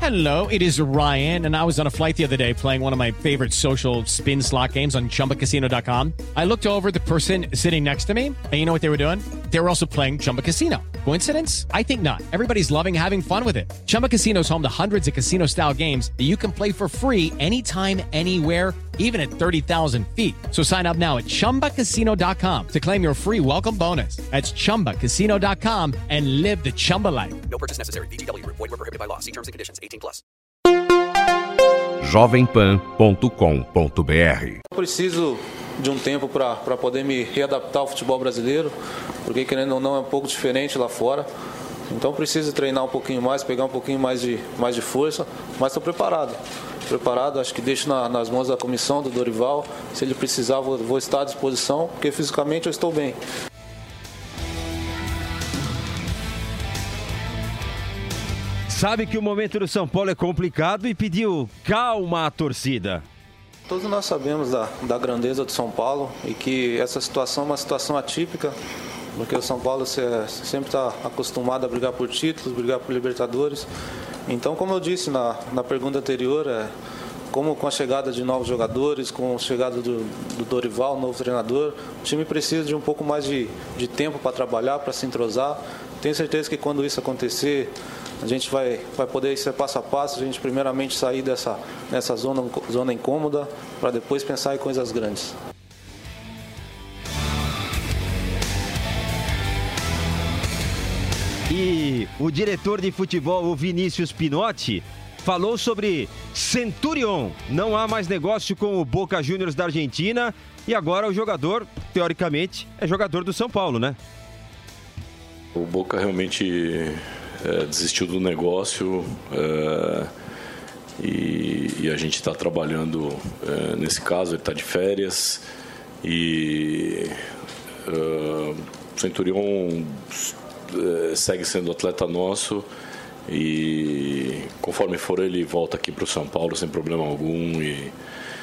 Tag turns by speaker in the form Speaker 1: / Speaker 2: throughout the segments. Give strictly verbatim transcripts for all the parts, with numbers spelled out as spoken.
Speaker 1: Hello, it is Ryan, and I was on a flight the other day playing one of my favorite social spin slot games on Chumba Casino dot com. I looked over at the person sitting next to me, and you know what they were doing? They were also playing Chumba Casino. Coincidence? I think not. Everybody's loving having fun with it. Chumba Casino is home to hundreds of casino-style games that you can play for free anytime, anywhere, even at thirty thousand feet. So sign up now at Chumba Casino dot com to claim your free welcome bonus. That's Chumba Casino dot com and live the Chumba life.
Speaker 2: No purchase necessary. V G W. Void where prohibited by law. See terms and conditions. eighteen plus.
Speaker 3: jovem pan ponto com ponto b r.
Speaker 4: Preciso de um tempo para poder me readaptar ao futebol brasileiro, porque querendo ou não é um pouco diferente lá fora. Então preciso treinar um pouquinho mais, pegar um pouquinho mais de, mais de força, mas estou preparado. Preparado, acho que deixo na, nas mãos da comissão, do Dorival. Se ele precisar, vou, vou estar à disposição, porque fisicamente eu estou bem.
Speaker 5: Sabe que o momento do São Paulo é complicado e pediu calma à torcida.
Speaker 4: Todos nós sabemos da, da grandeza do São Paulo e que essa situação é uma situação atípica, porque o São Paulo sempre está acostumado a brigar por títulos, brigar por Libertadores. Então, como eu disse na, na pergunta anterior, é, como com a chegada de novos jogadores, com a chegada do, do Dorival, novo treinador, o time precisa de um pouco mais de, de tempo para trabalhar, para se entrosar. Tenho certeza que quando isso acontecer, a gente vai, vai poder ser passo a passo, a gente primeiramente sair dessa, dessa zona, zona incômoda, para depois pensar em coisas grandes.
Speaker 5: E o diretor de futebol, o Vinícius Pinotti, falou sobre Centurión. Não há mais negócio com o Boca Juniors da Argentina e agora o jogador, teoricamente, é jogador do São Paulo, né?
Speaker 6: O Boca realmente é, desistiu do negócio é, e, e a gente está trabalhando é, nesse caso, ele está de férias e é, o Centurión é, segue sendo atleta nosso e conforme for ele volta aqui para o São Paulo sem problema algum e,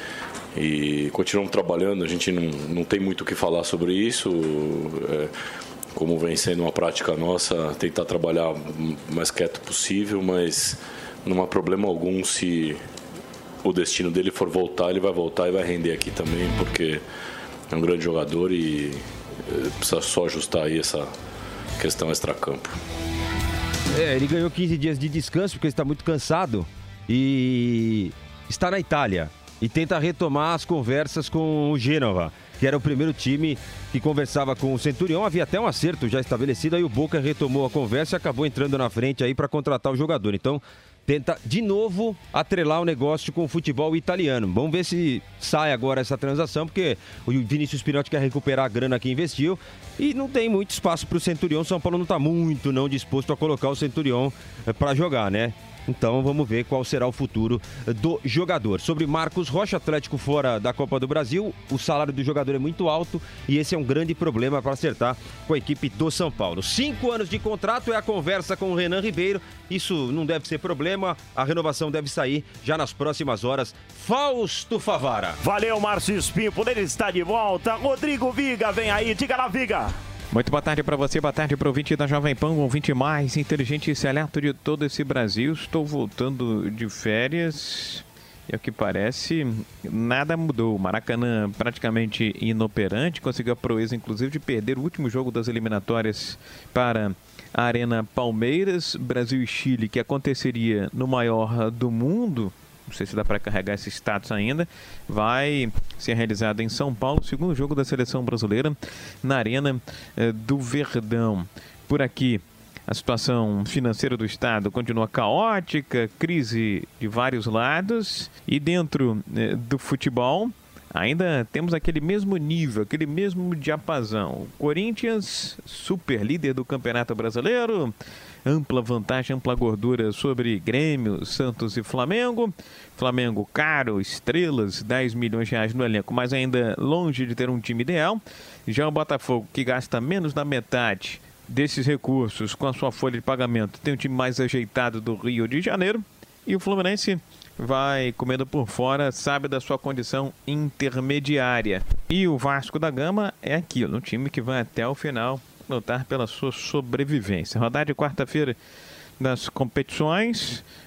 Speaker 6: e continuamos trabalhando, a gente não, não tem muito o que falar sobre isso. É, como vem sendo uma prática nossa, tentar trabalhar o mais quieto possível, mas não há problema algum se o destino dele for voltar, ele vai voltar e vai render aqui também, porque é um grande jogador e precisa só ajustar aí essa questão extracampo.
Speaker 5: É, ele ganhou quinze dias de descanso porque está muito cansado e está na Itália e tenta retomar as conversas com o Gênova, que era o primeiro time que conversava com o Centurión. Havia até um acerto já estabelecido, aí o Boca retomou a conversa e acabou entrando na frente aí para contratar o jogador. Então, tenta de novo atrelar o negócio com o futebol italiano. Vamos ver se sai agora essa transação, porque o Vinícius Pinotti quer recuperar a grana que investiu e não tem muito espaço para o Centurión. São Paulo não está muito não disposto a colocar o Centurión para jogar, né? Então vamos ver qual será o futuro do jogador. Sobre Marcos Rocha, Atlético fora da Copa do Brasil, o salário do jogador é muito alto e esse é um grande problema para acertar com a equipe do São Paulo. Cinco anos de contrato é a conversa com o Renan Ribeiro, isso não deve ser problema, a renovação deve sair já nas próximas horas. Fausto Favara.
Speaker 7: Valeu, Márcio Espinho, por ele estar de volta. Rodrigo Viga, vem aí, diga lá, Viga.
Speaker 8: Muito boa tarde para você, boa tarde para o ouvinte da Jovem Pan, o ouvinte mais inteligente e seleto de todo esse Brasil. Estou voltando de férias e, ao que parece, nada mudou. Maracanã praticamente inoperante, conseguiu a proeza, inclusive, de perder o último jogo das eliminatórias para a Arena Palmeiras. Brasil e Chile, que aconteceria no maior do mundo, não sei se dá para carregar esse status ainda, vai ser realizado em São Paulo, segundo jogo da seleção brasileira na Arena eh, do Verdão. Por aqui, a situação financeira do Estado continua caótica, crise de vários lados, e dentro eh, do futebol ainda temos aquele mesmo nível, aquele mesmo diapasão. Corinthians, super líder do Campeonato Brasileiro, ampla vantagem, ampla gordura sobre Grêmio, Santos e Flamengo. Flamengo caro, estrelas, dez milhões de reais no elenco, mas ainda longe de ter um time ideal. Já o Botafogo, que gasta menos da metade desses recursos com a sua folha de pagamento, tem um time mais ajeitado do Rio de Janeiro. E o Fluminense vai comendo por fora, sabe da sua condição intermediária. E o Vasco da Gama é aquilo, um time que vai até o final lutar pela sua sobrevivência. Rodada de quarta-feira das competições,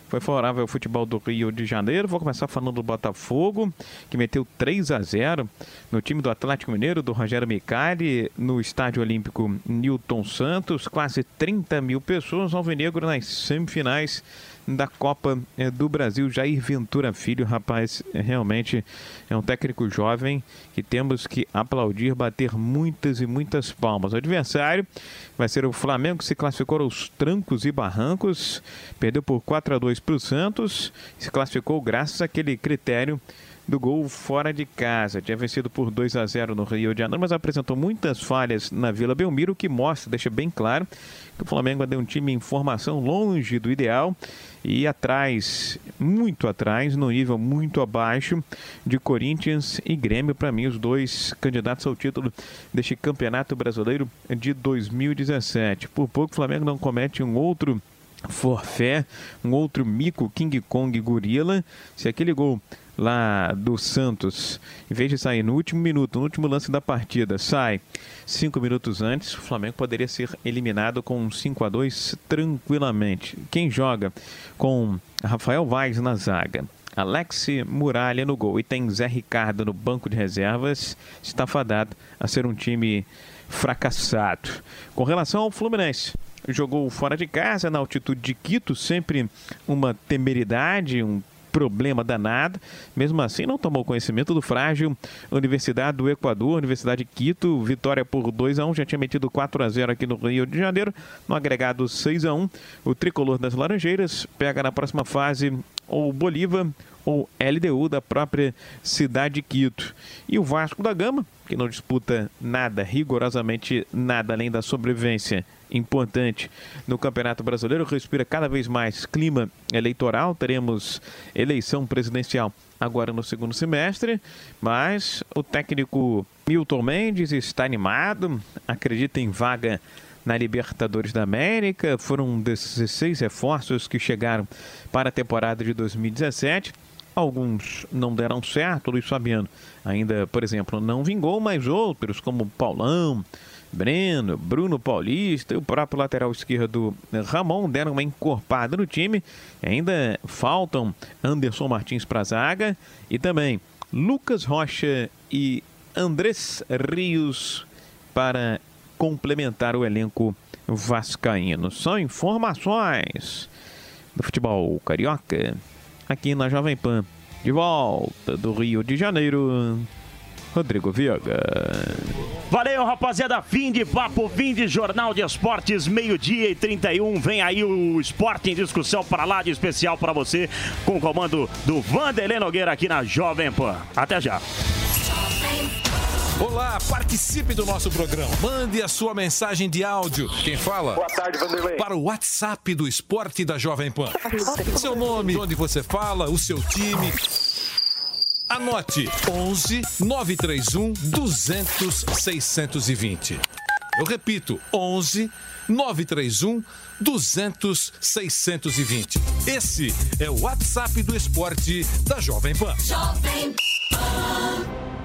Speaker 8: foi favorável ao futebol do Rio de Janeiro. Vou começar falando do Botafogo, que meteu três a zero no time do Atlético Mineiro, do Rogério Micali, no Estádio Olímpico Newton Santos. Quase trinta mil pessoas, alvinegro nas semifinais da Copa do Brasil. Jair Ventura Filho, rapaz, realmente é um técnico jovem que temos que aplaudir, bater muitas e muitas palmas. O adversário vai ser o Flamengo, que se classificou aos trancos e barrancos, perdeu por quatro a dois para o Santos, se classificou graças àquele critério do gol fora de casa. Tinha vencido por dois a zero no Rio de Janeiro, mas apresentou muitas falhas na Vila Belmiro, o que mostra, deixa bem claro, que o Flamengo é um time em formação longe do ideal e atrás, muito atrás, no nível muito abaixo de Corinthians e Grêmio, para mim, os dois candidatos ao título deste Campeonato Brasileiro de dois mil e dezessete. Por pouco o Flamengo não comete um outro forfé, um outro mico King Kong gorila, se aquele gol lá do Santos, em vez de sair no último minuto, no último lance da partida, sai cinco minutos antes, o Flamengo poderia ser eliminado com um cinco a dois tranquilamente. Quem joga com Rafael Vaz na zaga, Alex Muralha no gol e tem Zé Ricardo no banco de reservas, está fadado a ser um time fracassado. Com relação ao Fluminense, jogou fora de casa, na altitude de Quito, sempre uma temeridade, um problema danado. Mesmo assim, não tomou conhecimento do frágil Universidade do Equador, Universidade de Quito, vitória por dois a um, já tinha metido quatro a zero aqui no Rio de Janeiro, no agregado seis a um. O tricolor das Laranjeiras pega na próxima fase ou Bolívar ou L D U da própria cidade de Quito. E o Vasco da Gama, que não disputa nada, rigorosamente nada além da sobrevivência importante no Campeonato Brasileiro, respira cada vez mais clima eleitoral. Teremos eleição presidencial agora no segundo semestre, mas o técnico Milton Mendes está animado, acredita em vaga na Libertadores da América. Foram dezesseis reforços que chegaram para a temporada de dois mil e dezessete. Alguns não deram certo. O Luiz Fabiano ainda, por exemplo, não vingou, mas outros, como Paulão, Breno, Bruno Paulista e o próprio lateral esquerdo Ramon deram uma encorpada no time. Ainda faltam Anderson Martins para a zaga e também Lucas Rocha e Andrés Rios para complementar o elenco vascaíno. São informações do futebol carioca aqui na Jovem Pan. De volta do Rio de Janeiro, Rodrigo Viega.
Speaker 7: Valeu, rapaziada. Fim de papo, fim de Jornal de Esportes, meio-dia e trinta e um. Vem aí o Esporte em Discussão para lá de especial para você, com o comando do Vanderlei Nogueira aqui na Jovem Pan. Até já.
Speaker 9: Olá, participe do nosso programa. Mande a sua mensagem de áudio. Quem fala?
Speaker 10: Boa tarde, Vanderlei.
Speaker 9: Para o WhatsApp do Esporte da Jovem Pan. Seu nome, de onde você fala, o seu time. Anote onze nove três um duzentos seiscentos e vinte. Eu repito, onze nove três um duzentos seiscentos e vinte. Esse é o WhatsApp do Esporte da Jovem Pan. Jovem Pan.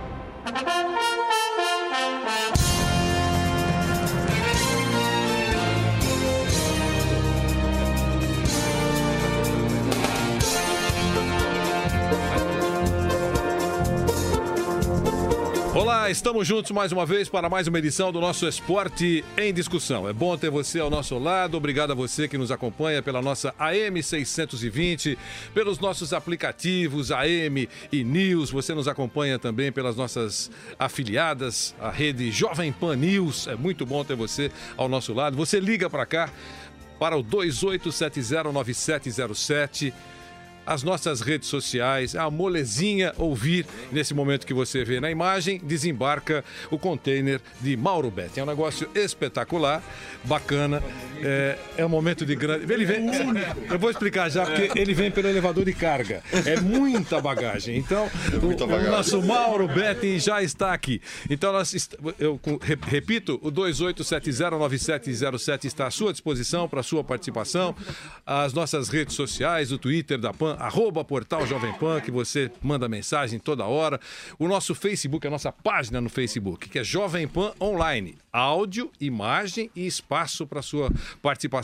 Speaker 9: Olá, estamos juntos mais uma vez para mais uma edição do nosso Esporte em Discussão. É bom ter você ao nosso lado. Obrigado a você que nos acompanha pela nossa A M seiscentos e vinte, pelos nossos aplicativos A M e News. Você nos acompanha também pelas nossas afiliadas, a rede Jovem Pan News. É muito bom ter você ao nosso lado. Você liga para cá para o dois oito sete zero nove sete zero sete. As nossas redes sociais, a molezinha ouvir nesse momento que você vê na imagem, desembarca o container de Mauro Betti. É um negócio espetacular, bacana, é, é um momento de grande... Ele vem, eu vou explicar já, porque ele vem pelo elevador de carga, é muita bagagem. Então, é muita o, bagagem. O nosso Mauro Betti já está aqui. Então, nós, eu repito, o dois oito sete zero nove sete zero sete está à sua disposição para a sua participação. As nossas redes sociais, o Twitter da Pan, arroba Portal Jovem Pan, que você manda mensagem toda hora. O nosso Facebook, a nossa página no Facebook, que é Jovem Pan Online. Áudio, imagem e espaço para sua participação.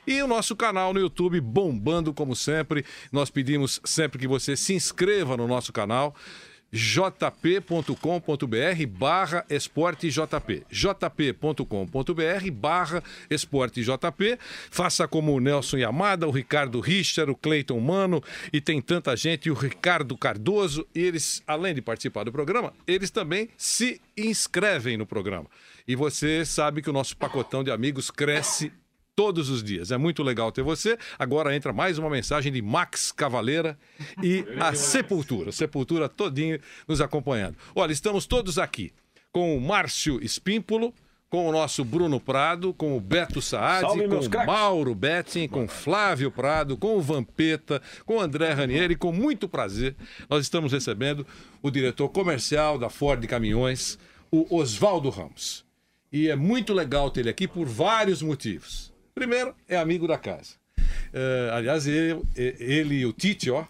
Speaker 9: E o nosso canal no YouTube bombando como sempre. Nós pedimos sempre que você se inscreva no nosso canal. jp.com.br barra esporte jp jp.com.br barra esporte jp. Faça como o Nelson Yamada, o Ricardo Richter, o Cleiton Mano, e tem tanta gente, o Ricardo Cardoso. E eles, além de participar do programa, eles também se inscrevem no programa. E você sabe que o nosso pacotão de amigos cresce todos os dias. É muito legal ter você. Agora entra mais uma mensagem de Max Cavaleira e a Sepultura. Sepultura todinho nos acompanhando. Olha, estamos todos aqui com o Márcio Espímpolo, com o nosso Bruno Prado, com o Beto Saad,
Speaker 7: Salve,
Speaker 9: com
Speaker 7: meus
Speaker 9: o
Speaker 7: craques.
Speaker 9: Mauro Betting, com o Flávio Prado, com o Vampeta, com o André Ranieri. Com muito prazer, nós estamos recebendo o diretor comercial da Ford Caminhões, o Oswaldo Ramos. E é muito legal ter ele aqui por vários motivos. Primeiro, é amigo da casa. Uh, aliás, ele, ele e o Tite, ó,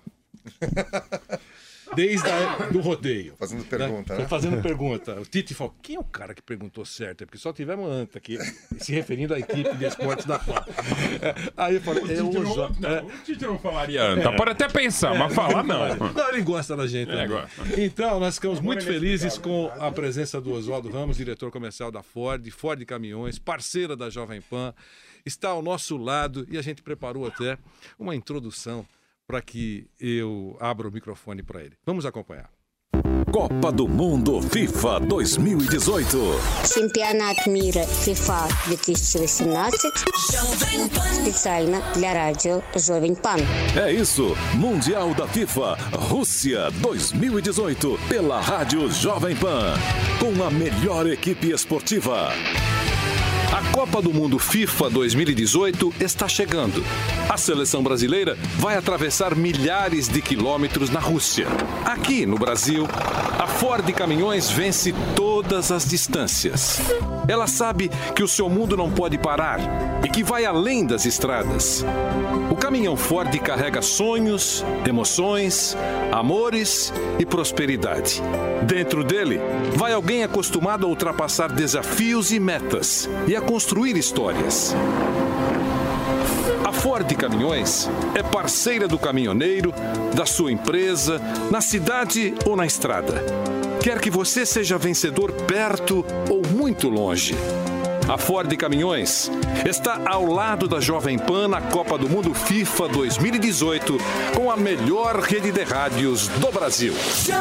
Speaker 9: desde a, do rodeio.
Speaker 10: Fazendo pergunta,
Speaker 9: né?
Speaker 10: né?
Speaker 9: Fazendo pergunta. O Tite falou, quem é o cara que perguntou certo? É porque só tivemos Anta aqui, se referindo à equipe de esportes da Ford. Aí eu falei, é o Oswaldo.
Speaker 11: Não, o Tite não falaria Anta. Pode até pensar,
Speaker 9: É,
Speaker 11: mas falar não.
Speaker 9: Não, ele gosta da gente.
Speaker 11: É,
Speaker 9: né? Então, nós ficamos muito felizes com a presença do Oswaldo Ramos, diretor comercial da Ford, Ford Caminhões, parceira da Jovem Pan. Está ao nosso lado e a gente preparou até uma introdução para que eu abra o microfone para ele. Vamos acompanhar.
Speaker 12: Copa do Mundo FIFA dois mil e dezoito.
Speaker 13: Чемпионат мира FIFA две тысячи восемнадцать. Специально для радио Jovem Pan.
Speaker 12: É isso, Mundial da FIFA Rússia dois mil e dezoito, pela rádio Jovem Pan, com a melhor equipe esportiva.
Speaker 14: A Copa do Mundo FIFA dois mil e dezoito está chegando. A seleção brasileira vai atravessar milhares de quilômetros na Rússia. Aqui no Brasil, a Ford Caminhões vence todas as distâncias. Ela sabe que o seu mundo não pode parar e que vai além das estradas. O caminhão Ford carrega sonhos, emoções, amores e prosperidade. Dentro dele, vai alguém acostumado a ultrapassar desafios e metas e a construir histórias. A Ford Caminhões é parceira do caminhoneiro, da sua empresa, na cidade ou na estrada. Quer que você seja vencedor perto ou muito longe. A Ford Caminhões está ao lado da Jovem Pan na Copa do Mundo FIFA dois mil e dezoito, com a melhor rede de rádios do Brasil.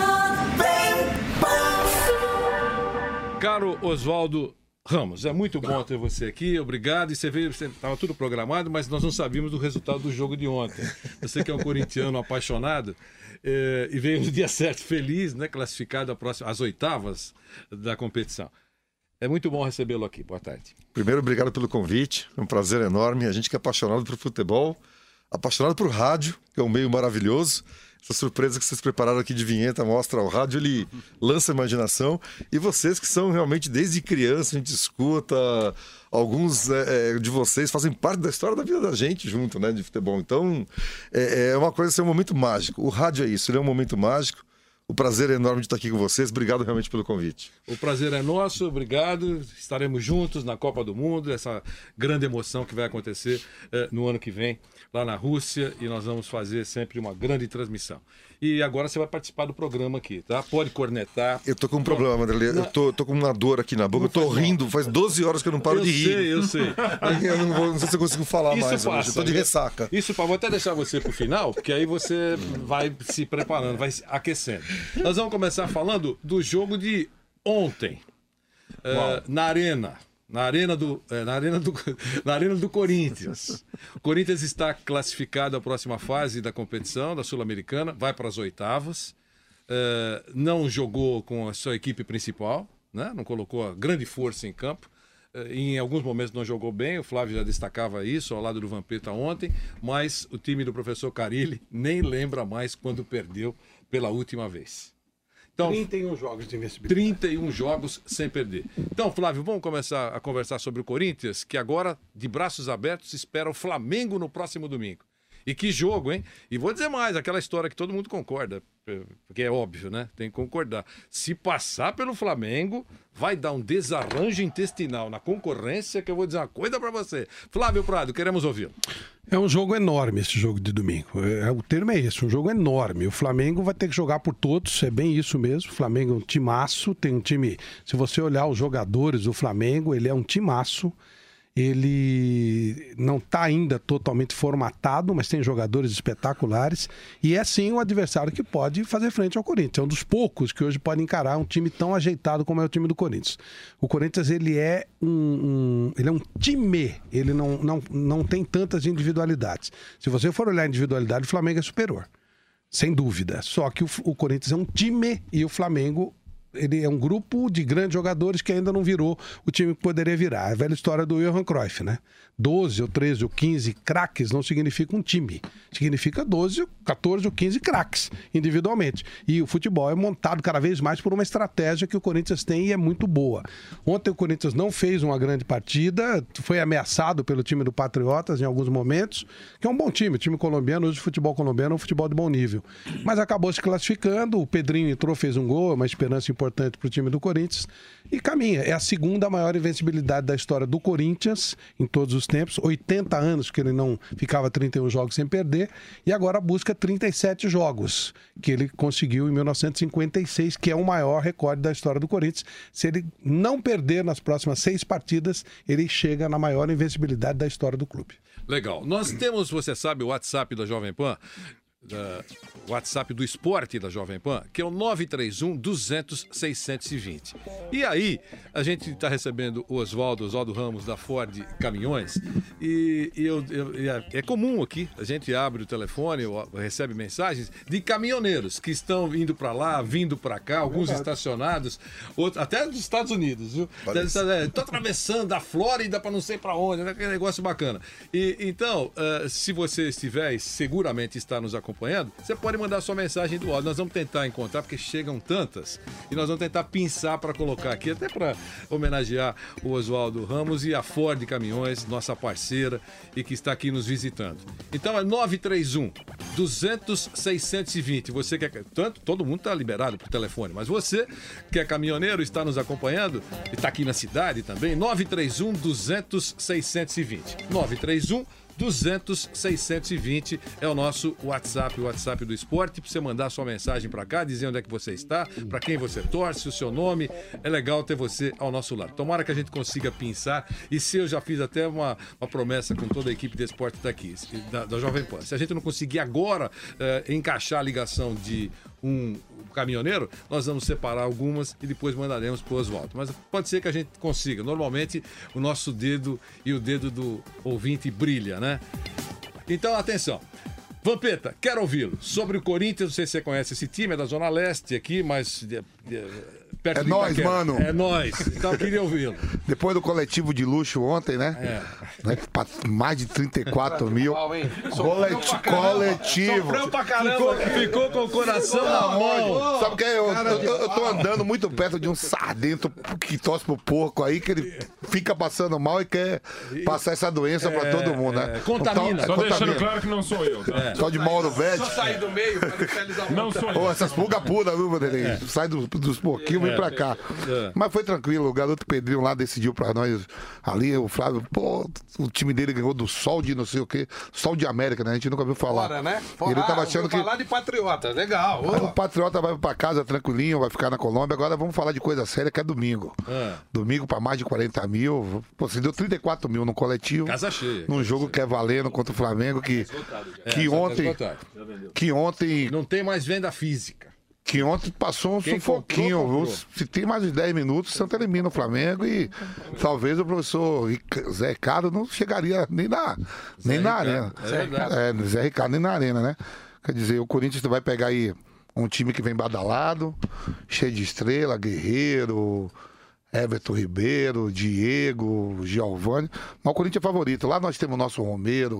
Speaker 9: Caro Oswaldo Ramos, é muito bom ter você aqui, obrigado. E você veio, estava tudo programado, mas nós não sabíamos do resultado do jogo de ontem. Você que é um corintiano apaixonado, é, e veio no dia certo, feliz, né, classificado às oitavas da competição. É muito bom recebê-lo aqui. Boa tarde.
Speaker 10: Primeiro, obrigado pelo convite. É um prazer enorme. A gente que é apaixonado por futebol, apaixonado por rádio, que é um meio maravilhoso. Essa surpresa que vocês prepararam aqui de vinheta mostra o rádio, ele lança a imaginação. E vocês que são realmente desde criança, a gente escuta. Alguns é, de vocês fazem parte da história da vida da gente junto, né, de futebol. Então, é, é uma coisa, assim, é um momento mágico. O rádio é isso, ele é um momento mágico. O prazer é enorme de estar aqui com vocês. Obrigado realmente pelo convite.
Speaker 9: O prazer é nosso, obrigado. Estaremos juntos na Copa do Mundo, essa grande emoção que vai acontecer eh, no ano que vem, lá na Rússia, e nós vamos fazer sempre uma grande transmissão. E agora você vai participar do programa aqui, tá? Pode cornetar.
Speaker 10: Eu tô com um problema, Vanderlei. Eu tô, tô com uma dor aqui na boca. Eu tô rindo. Faz doze horas que eu não paro
Speaker 9: eu
Speaker 10: de rir.
Speaker 9: Sei, eu sei.
Speaker 10: Eu não, vou, não sei se eu consigo falar
Speaker 9: Isso
Speaker 10: mais
Speaker 9: passa,
Speaker 10: hoje. Eu tô de ressaca.
Speaker 9: Isso, vou até deixar você pro final, porque aí você vai se preparando, vai se aquecendo. Nós vamos começar falando do jogo de ontem, uh, na Arena. Na arena, do, na, arena do, na arena do Corinthians. O Corinthians está classificado à próxima fase da competição, da Sul-Americana, vai para as oitavas. Uh, não jogou com a sua equipe principal, né? Não colocou a grande força em campo. Uh, em alguns momentos não jogou bem, o Flávio já destacava isso ao lado do Vampeta ontem, mas o time do professor Carilli nem lembra mais quando perdeu pela última vez. Então,
Speaker 15: trinta e um jogos de invencibilidade.
Speaker 9: trinta e um jogos sem perder. Então, Flávio, vamos começar a conversar sobre o Corinthians, que agora, de braços abertos, espera o Flamengo no próximo domingo. E que jogo, hein? E vou dizer mais, aquela história que todo mundo concorda, porque é óbvio, né? Tem que concordar. Se passar pelo Flamengo, vai dar um desarranjo intestinal na concorrência, que eu vou dizer uma coisa pra você. Flávio Prado, queremos ouvi-lo.
Speaker 15: É um jogo enorme esse jogo de domingo. É, o termo é esse, um jogo enorme. O Flamengo vai ter que jogar por todos, é bem isso mesmo. O Flamengo é um timaço, tem um time... Se você olhar os jogadores do Flamengo, ele é um timaço. Ele não está ainda totalmente formatado, mas tem jogadores espetaculares. E é sim um adversário que pode fazer frente ao Corinthians. É um dos poucos que hoje pode encarar um time tão ajeitado como é o time do Corinthians. O Corinthians ele é um, um, ele é um time, ele não, não, não tem tantas individualidades. Se você for olhar a individualidade, o Flamengo é superior, sem dúvida. Só que o, o Corinthians é um time e o Flamengo... Ele é um grupo de grandes jogadores que ainda não virou o time que poderia virar. É a velha história do Johan Cruyff, né? doze ou treze ou quinze craques não significa um time. Significa doze, catorze ou quinze craques individualmente. E o futebol é montado cada vez mais por uma estratégia que o Corinthians tem e é muito boa. Ontem o Corinthians não fez uma grande partida, foi ameaçado pelo time do Patriotas em alguns momentos, que é um bom time. O time colombiano, hoje o futebol colombiano é um futebol de bom nível. Mas acabou se classificando, o Pedrinho entrou, fez um gol, uma esperança importante para o time do Corinthians e caminha. É a segunda maior invencibilidade da história do Corinthians em todos os tempos, oitenta anos que ele não ficava trinta e um jogos sem perder e agora busca trinta e sete jogos que ele conseguiu em mil novecentos e cinquenta e seis, que é o maior recorde da história do Corinthians. Se ele não perder nas próximas seis partidas, ele chega na maior invencibilidade da história do clube.
Speaker 9: Legal. Nós temos, você sabe, o WhatsApp da Jovem Pan, da WhatsApp do esporte da Jovem Pan, que é o nove três um, duzentos, seiscentos e vinte. E aí, a gente está recebendo o Oswaldo, Oswaldo Ramos, da Ford Caminhões, e, e eu, eu, é comum aqui, a gente abre o telefone, recebe mensagens de caminhoneiros que estão indo para lá, vindo para cá, alguns é estacionados, outros, até dos Estados Unidos, viu? Estou atravessando a Flórida para não sei para onde, né? Que negócio bacana. E, então, uh, se você estiver, e seguramente está nos acompanhando, você pode mandar sua mensagem do áudio. Nós vamos tentar encontrar, porque chegam tantas, e nós vamos tentar pinçar para colocar aqui, até para homenagear o Oswaldo Ramos e a Ford Caminhões, nossa parceira, e que está aqui nos visitando. Então é nove três um, duzentos, seiscentos e vinte. Você que é, tanto, todo mundo está liberado por telefone, mas você que é caminhoneiro, está nos acompanhando, e está aqui na cidade também, nove três um, duzentos, seiscentos e vinte. nove três um, duzentos, seiscentos e vinte é o nosso WhatsApp, o WhatsApp do esporte, para você mandar sua mensagem para cá, dizer onde é que você está, para quem você torce, o seu nome. É legal ter você ao nosso lado. Tomara que a gente consiga pinçar, e se eu já fiz até uma, uma promessa com toda a equipe de esporte daqui, da, da Jovem Pan, se a gente não conseguir agora eh, encaixar a ligação de um caminhoneiro, nós vamos separar algumas e depois mandaremos para o Oswaldo. Mas pode ser que a gente consiga. Normalmente o nosso dedo e o dedo do ouvinte brilha, né? Então, atenção. Vampeta, quero ouvi-lo. Sobre o Corinthians, não sei se você conhece esse time, é da Zona Leste aqui, mas... De, de, perto
Speaker 16: é
Speaker 9: de
Speaker 16: nós,
Speaker 9: Itaquera.
Speaker 16: mano.
Speaker 9: É nós. Então eu queria ouvi-lo.
Speaker 16: Depois do coletivo de luxo ontem, né? É. Né? Mais de trinta e quatro mil. Coleti coletivo.
Speaker 9: Sofreu pra caramba. Ficou, ficou com o coração na mão.
Speaker 16: Sabe o que é? Eu, eu, eu, eu tô andando muito perto de um sardento que torce pro porco aí, que ele fica passando mal e quer passar essa doença é, pra todo mundo, né?
Speaker 9: É, contamina.
Speaker 11: Então, Só contamina. Deixando claro que não sou eu, tá?
Speaker 16: É. Só de Mauro Vete.
Speaker 17: Só sair do meio pra deixar eles ao
Speaker 11: Não sou eu.
Speaker 16: Pô, essas pulgas puras, viu, Vanderlei? É. Sai do, dos porquinhos, vem
Speaker 9: É.
Speaker 16: pra cá. É. Mas foi tranquilo, o garoto Pedrinho lá decidiu pra nós ali, o Flávio, pô, o time dele ganhou do Sol de não sei o quê, Sol de América, né? A gente nunca viu falar.
Speaker 17: Fora, né? Fora,
Speaker 16: Ele tava achando
Speaker 17: ah,
Speaker 16: que...
Speaker 17: falar de Patriota, legal.
Speaker 16: Aí o Patriota vai pra casa tranquilinho, vai ficar na Colômbia. Agora vamos falar de coisa séria, que é domingo.
Speaker 9: É.
Speaker 16: Domingo pra mais de quarenta mil. Pô, você deu trinta e quatro mil no coletivo.
Speaker 9: Casa cheia.
Speaker 16: Num jogo que é valendo contra o Flamengo, que, que
Speaker 9: É,
Speaker 16: ontem... Que ontem...
Speaker 9: Não tem mais venda física.
Speaker 16: Que ontem passou um
Speaker 9: Quem
Speaker 16: sufoquinho,
Speaker 9: comprou,
Speaker 16: viu?
Speaker 9: comprou.
Speaker 16: Se tem mais de dez minutos, o Santa elimina o Flamengo e talvez o professor Ric- Zé Ricardo não chegaria nem na, nem na arena.
Speaker 9: É verdade.
Speaker 16: É, Zé Ricardo nem na arena, né? Quer dizer, o Corinthians vai pegar aí um time que vem badalado, cheio de estrela, Guerreiro, Everton Ribeiro, Diego, Giovani. Mas o Corinthians é favorito. Lá nós temos o nosso Romero,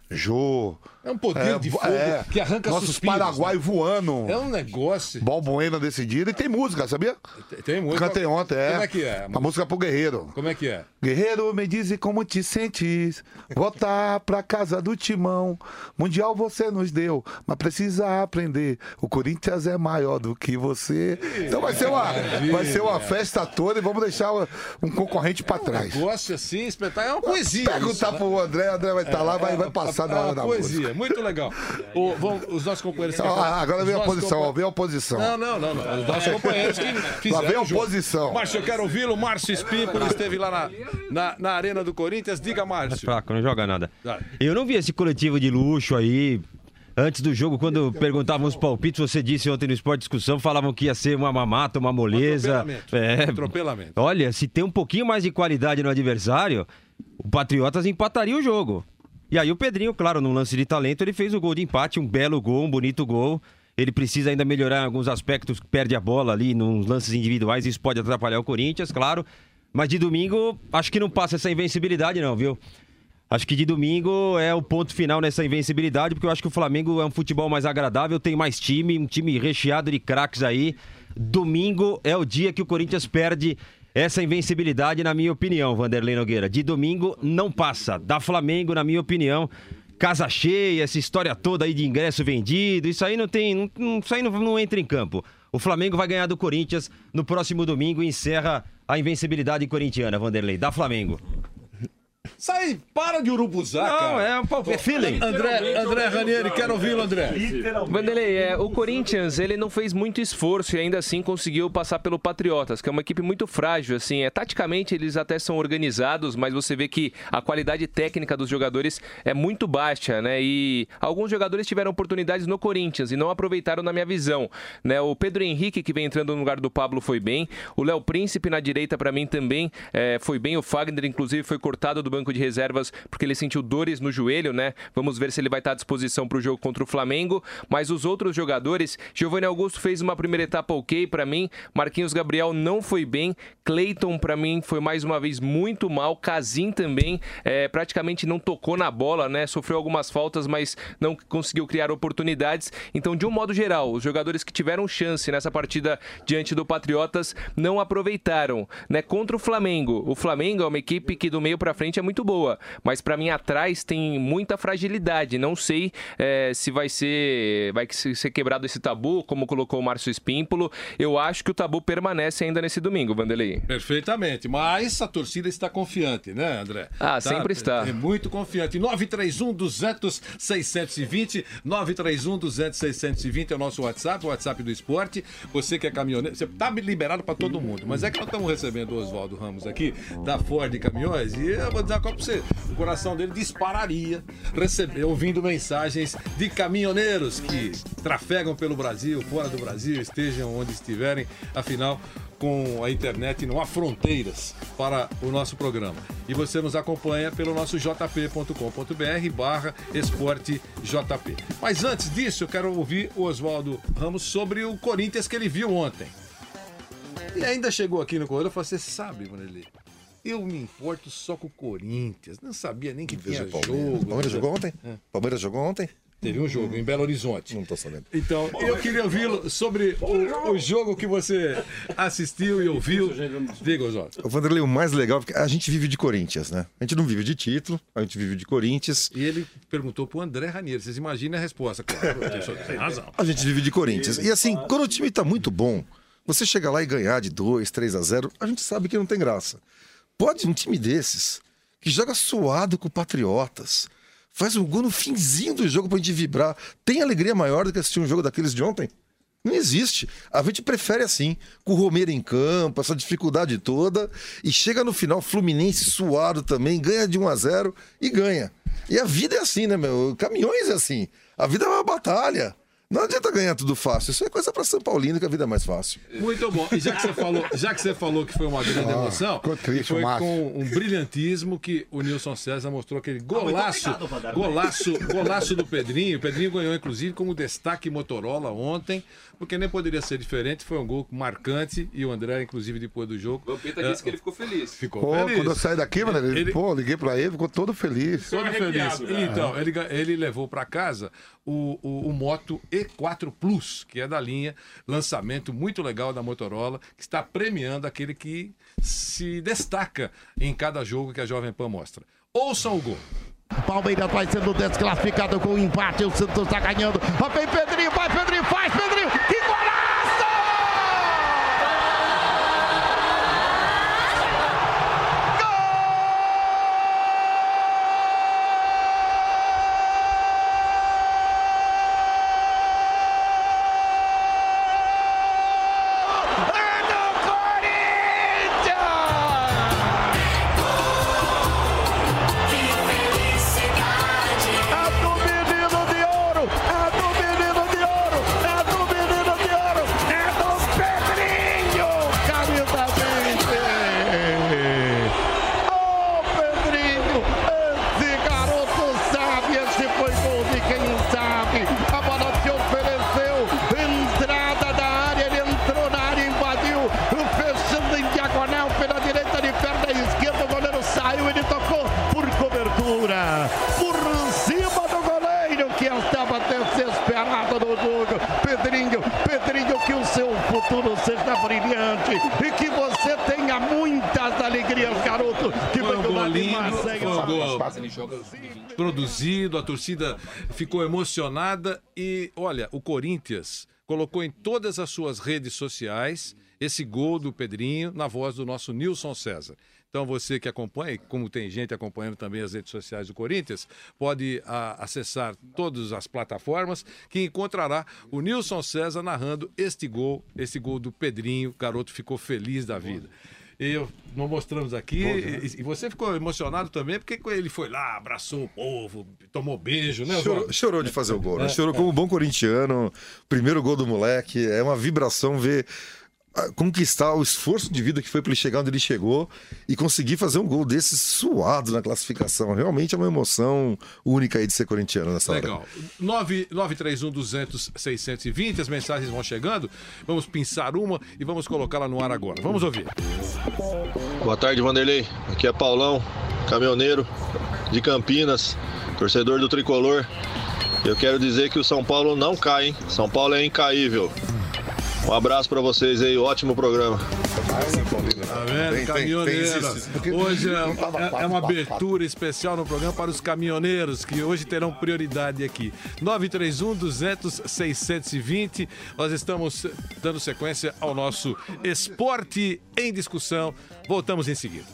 Speaker 16: Jô.
Speaker 9: É um poder
Speaker 16: é,
Speaker 9: de fogo
Speaker 16: é,
Speaker 9: que arranca
Speaker 16: nossos
Speaker 9: suspiros,
Speaker 16: Paraguai
Speaker 9: né?
Speaker 16: voando.
Speaker 9: É um negócio.
Speaker 16: Balbuena desse dia. E tem música, sabia?
Speaker 9: Tem, tem música.
Speaker 16: Cantei ontem, é.
Speaker 9: Como é que é?
Speaker 16: A música pro Guerreiro.
Speaker 9: Como é que é?
Speaker 16: Guerreiro, me diz como te sentes. Voltar pra casa do Timão. Mundial você nos deu, mas precisa aprender. O Corinthians é maior do que você. Então vai ser uma, vai ser uma festa toda e vamos deixar um concorrente pra trás.
Speaker 9: Um negócio assim, espetáculo. É uma poesia.
Speaker 16: Perguntar
Speaker 9: isso, né?
Speaker 16: pro André, o André vai estar é, lá, vai, vai passar
Speaker 9: é,
Speaker 16: na hora
Speaker 9: é
Speaker 16: da
Speaker 9: poesia.
Speaker 16: música.
Speaker 9: Muito legal. O, vão, os nossos companheiros...
Speaker 16: Ah, agora vem a oposição,
Speaker 9: compa...
Speaker 16: vem a oposição.
Speaker 9: Não, não, não, não. Os nossos companheiros que fizeram.
Speaker 16: Lá vem a oposição.
Speaker 9: Márcio, eu quero ouvi-lo. Márcio Espímpolo esteve lá na, na, na Arena do Corinthians. Diga, Márcio.
Speaker 5: É fraco, não joga nada. Eu não vi esse coletivo de luxo aí. Antes do jogo, quando perguntavam os palpites, você disse ontem no Esporte Discussão, falavam que ia ser uma mamata, uma moleza.
Speaker 9: Atropelamento.
Speaker 5: É.
Speaker 9: Atropelamento.
Speaker 5: Olha, se tem um pouquinho mais de qualidade no adversário, o Patriotas empataria o jogo. E aí o Pedrinho, claro, num lance de talento, ele fez o gol de empate, um belo gol, um bonito gol. Ele precisa ainda melhorar em alguns aspectos, perde a bola ali nos lances individuais, isso pode atrapalhar o Corinthians, claro. Mas de domingo, acho que não passa essa invencibilidade não, viu? Acho que de domingo é o ponto final nessa invencibilidade, porque eu acho que o Flamengo é um futebol mais agradável, tem mais time, um time recheado de craques aí. Domingo é o dia que o Corinthians perde essa invencibilidade, na minha opinião, Vanderlei Nogueira. De domingo não passa. Da Flamengo, na minha opinião, casa cheia, essa história toda aí de ingresso vendido, isso aí não tem, não, não, isso aí não, não entra em campo. O Flamengo vai ganhar do Corinthians no próximo domingo e encerra a invencibilidade corintiana, Vanderlei, da Flamengo.
Speaker 9: Sai, para de urubuzar,
Speaker 5: Não,
Speaker 9: cara.
Speaker 5: é um pouco é feeling.
Speaker 9: André, André Ranieri, quero ouvi-lo, André.
Speaker 18: Vanderlei, é, o Corinthians, ele não fez muito esforço e ainda assim conseguiu passar pelo Patriotas, que é uma equipe muito frágil, assim, é, taticamente eles até são organizados, mas você vê que a qualidade técnica dos jogadores é muito baixa, né, e alguns jogadores tiveram oportunidades no Corinthians e não aproveitaram na minha visão, né, o Pedro Henrique, que vem entrando no lugar do Pablo, foi bem, o Léo Príncipe na direita, para mim, também é, foi bem, o Fagner, inclusive, foi cortado do banco de reservas porque ele sentiu dores no joelho, né? Vamos ver se ele vai estar à disposição para o jogo contra o Flamengo. Mas os outros jogadores, Giovanni Augusto fez uma primeira etapa ok para mim, Marquinhos Gabriel não foi bem, Cleiton para mim foi mais uma vez muito mal, Casim também é, praticamente não tocou na bola, né? Sofreu algumas faltas, mas não conseguiu criar oportunidades. Então, de um modo geral, os jogadores que tiveram chance nessa partida diante do Patriotas não aproveitaram, né? Contra o Flamengo, o Flamengo é uma equipe que do meio para frente é muito boa, mas para mim atrás tem muita fragilidade. Não sei é, se vai ser vai ser quebrado esse tabu, como colocou o Márcio Espímpolo. Eu acho que o tabu permanece ainda nesse domingo, Vanderlei.
Speaker 9: Perfeitamente, mas a torcida está confiante, né, André?
Speaker 18: Ah,
Speaker 9: tá,
Speaker 18: sempre está.
Speaker 9: É muito confiante. nove três um, duzentos, seiscentos e vinte, nove três um, duzentos, seiscentos e vinte é o nosso WhatsApp, o WhatsApp do esporte. Você que é caminhoneiro, você tá liberado para todo mundo, mas é que nós estamos recebendo o Oswaldo Ramos aqui, da Ford Caminhões, e eu vou dizer uma coisa pra você, o coração dele dispararia receber, ouvindo mensagens de caminhoneiros que trafegam pelo Brasil, fora do Brasil, estejam onde estiverem, afinal, com a internet não há fronteiras para o nosso programa. E você nos acompanha pelo nosso jp ponto com ponto br barra esporte jp. Mas antes disso, eu quero ouvir o Oswaldo Ramos sobre o Corinthians que ele viu ontem. E ainda chegou aqui no corredor e falou, você sabe, Vanderlei, eu me importo só com o Corinthians. Não sabia nem que tinha jogo.
Speaker 10: O Palmeiras jogou ontem?
Speaker 9: É.
Speaker 10: Palmeiras jogou ontem?
Speaker 9: Teve um jogo em Belo Horizonte.
Speaker 10: Não tô sabendo.
Speaker 9: Então, eu queria ouvi-lo sobre o, o jogo que você assistiu e ouviu. Diga, Oswaldo.
Speaker 10: O Vanderlei, o mais legal, porque a gente vive de Corinthians, né? A gente não vive de título, a gente vive de Corinthians.
Speaker 9: E ele perguntou pro André Ranieri. Vocês imaginem a resposta, claro. Tem razão.
Speaker 10: A gente vive de Corinthians. E assim, quando o time tá muito bom, você chega lá e ganhar de dois, três a zero, a gente sabe que não tem graça. Pode um time desses, que joga suado com o Patriotas, faz um gol no finzinho do jogo pra gente vibrar, tem alegria maior do que assistir um jogo daqueles de ontem? Não existe. A gente prefere assim, com o Romero em campo, essa dificuldade toda, e chega no final, Fluminense suado também, ganha de um a zero e ganha. E a vida é assim, né, meu? Caminhões é assim. A vida é uma batalha. Não adianta ganhar tudo fácil. Isso é coisa para São Paulino, que a vida é mais fácil.
Speaker 9: Muito bom. E já que você falou, já que você falou que foi uma grande
Speaker 16: Ah,
Speaker 9: emoção,
Speaker 16: ficou triste,
Speaker 9: foi
Speaker 16: o Márcio.
Speaker 9: com um brilhantismo que o Nilson César mostrou aquele golaço,
Speaker 7: muito obrigado,
Speaker 9: golaço, golaço do Pedrinho. O Pedrinho ganhou, inclusive, como destaque Motorola ontem, porque nem poderia ser diferente. Foi um gol marcante e o André, inclusive, depois do jogo...
Speaker 18: O Vampeta disse que ele ficou feliz.
Speaker 9: Ficou
Speaker 16: Pô,
Speaker 9: feliz.
Speaker 16: quando eu saí daqui, mano, ele,
Speaker 9: Ele-
Speaker 16: pô, liguei pra ele, ficou todo feliz.
Speaker 9: Todo feliz.
Speaker 16: né?
Speaker 9: Então, ele, ga- ele levou para casa o, o, o Moto E quatro Plus, que é da linha, lançamento muito legal da Motorola, que está premiando aquele que se destaca em cada jogo que a Jovem Pan mostra. Ouçam o gol.
Speaker 19: Palmeiras vai sendo desclassificado com o empate. O Santos está ganhando. Ó, vem Pedrinho, vai Pedrinho, faz Pedrinho. Que golaço! Por cima do goleiro que estava desesperado no jogo. Pedrinho, Pedrinho, que o seu futuro seja brilhante e que você tenha muitas alegrias, garoto. Que
Speaker 9: Foi um gol lindo,
Speaker 19: Marseille.
Speaker 9: foi um gol produzido, a torcida ficou emocionada e, olha, o Corinthians colocou em todas as suas redes sociais esse gol do Pedrinho na voz do nosso Nilson César. Então você que acompanha, como tem gente acompanhando também as redes sociais do Corinthians, pode a, acessar todas as plataformas que encontrará o Nilson César narrando este gol, este gol do Pedrinho. O garoto ficou feliz da vida. E eu, nós mostramos aqui, e, e você ficou emocionado também, porque ele foi lá, abraçou o povo, tomou beijo, né?
Speaker 10: Chorou,
Speaker 9: Oswaldo?
Speaker 10: chorou de fazer o gol, né?
Speaker 9: É,
Speaker 10: Chorou
Speaker 9: é.
Speaker 10: como bom corintiano. Primeiro gol do moleque. É uma vibração ver ah, conquistar o esforço de vida que foi para ele chegar onde ele chegou e conseguir fazer um gol desse suado na classificação. Realmente é uma emoção única aí de ser corintiano nessa hora.
Speaker 9: Legal. nove nove três um duzentos seiscentos e vinte, as mensagens vão chegando. Vamos pensar uma e vamos colocá-la no ar agora. Vamos ouvir.
Speaker 20: Boa tarde, Vanderlei. Aqui é Paulão, caminhoneiro de Campinas, torcedor do Tricolor. Eu quero dizer que o São Paulo não cai, hein? São Paulo é incaível. Um abraço pra vocês aí, ótimo programa.
Speaker 9: Tá vendo?
Speaker 20: Tem, tem,
Speaker 9: Caminhoneira.
Speaker 20: tem isso.
Speaker 9: Hoje é,
Speaker 20: Não tava
Speaker 9: é- é
Speaker 20: fácil,
Speaker 9: uma
Speaker 20: tava
Speaker 9: abertura especial no programa para os caminhoneiros, que hoje terão prioridade aqui. nove três um duzentos seiscentos e vinte. Nós estamos dando sequência ao nosso Esporte em Discussão. Voltamos em seguida.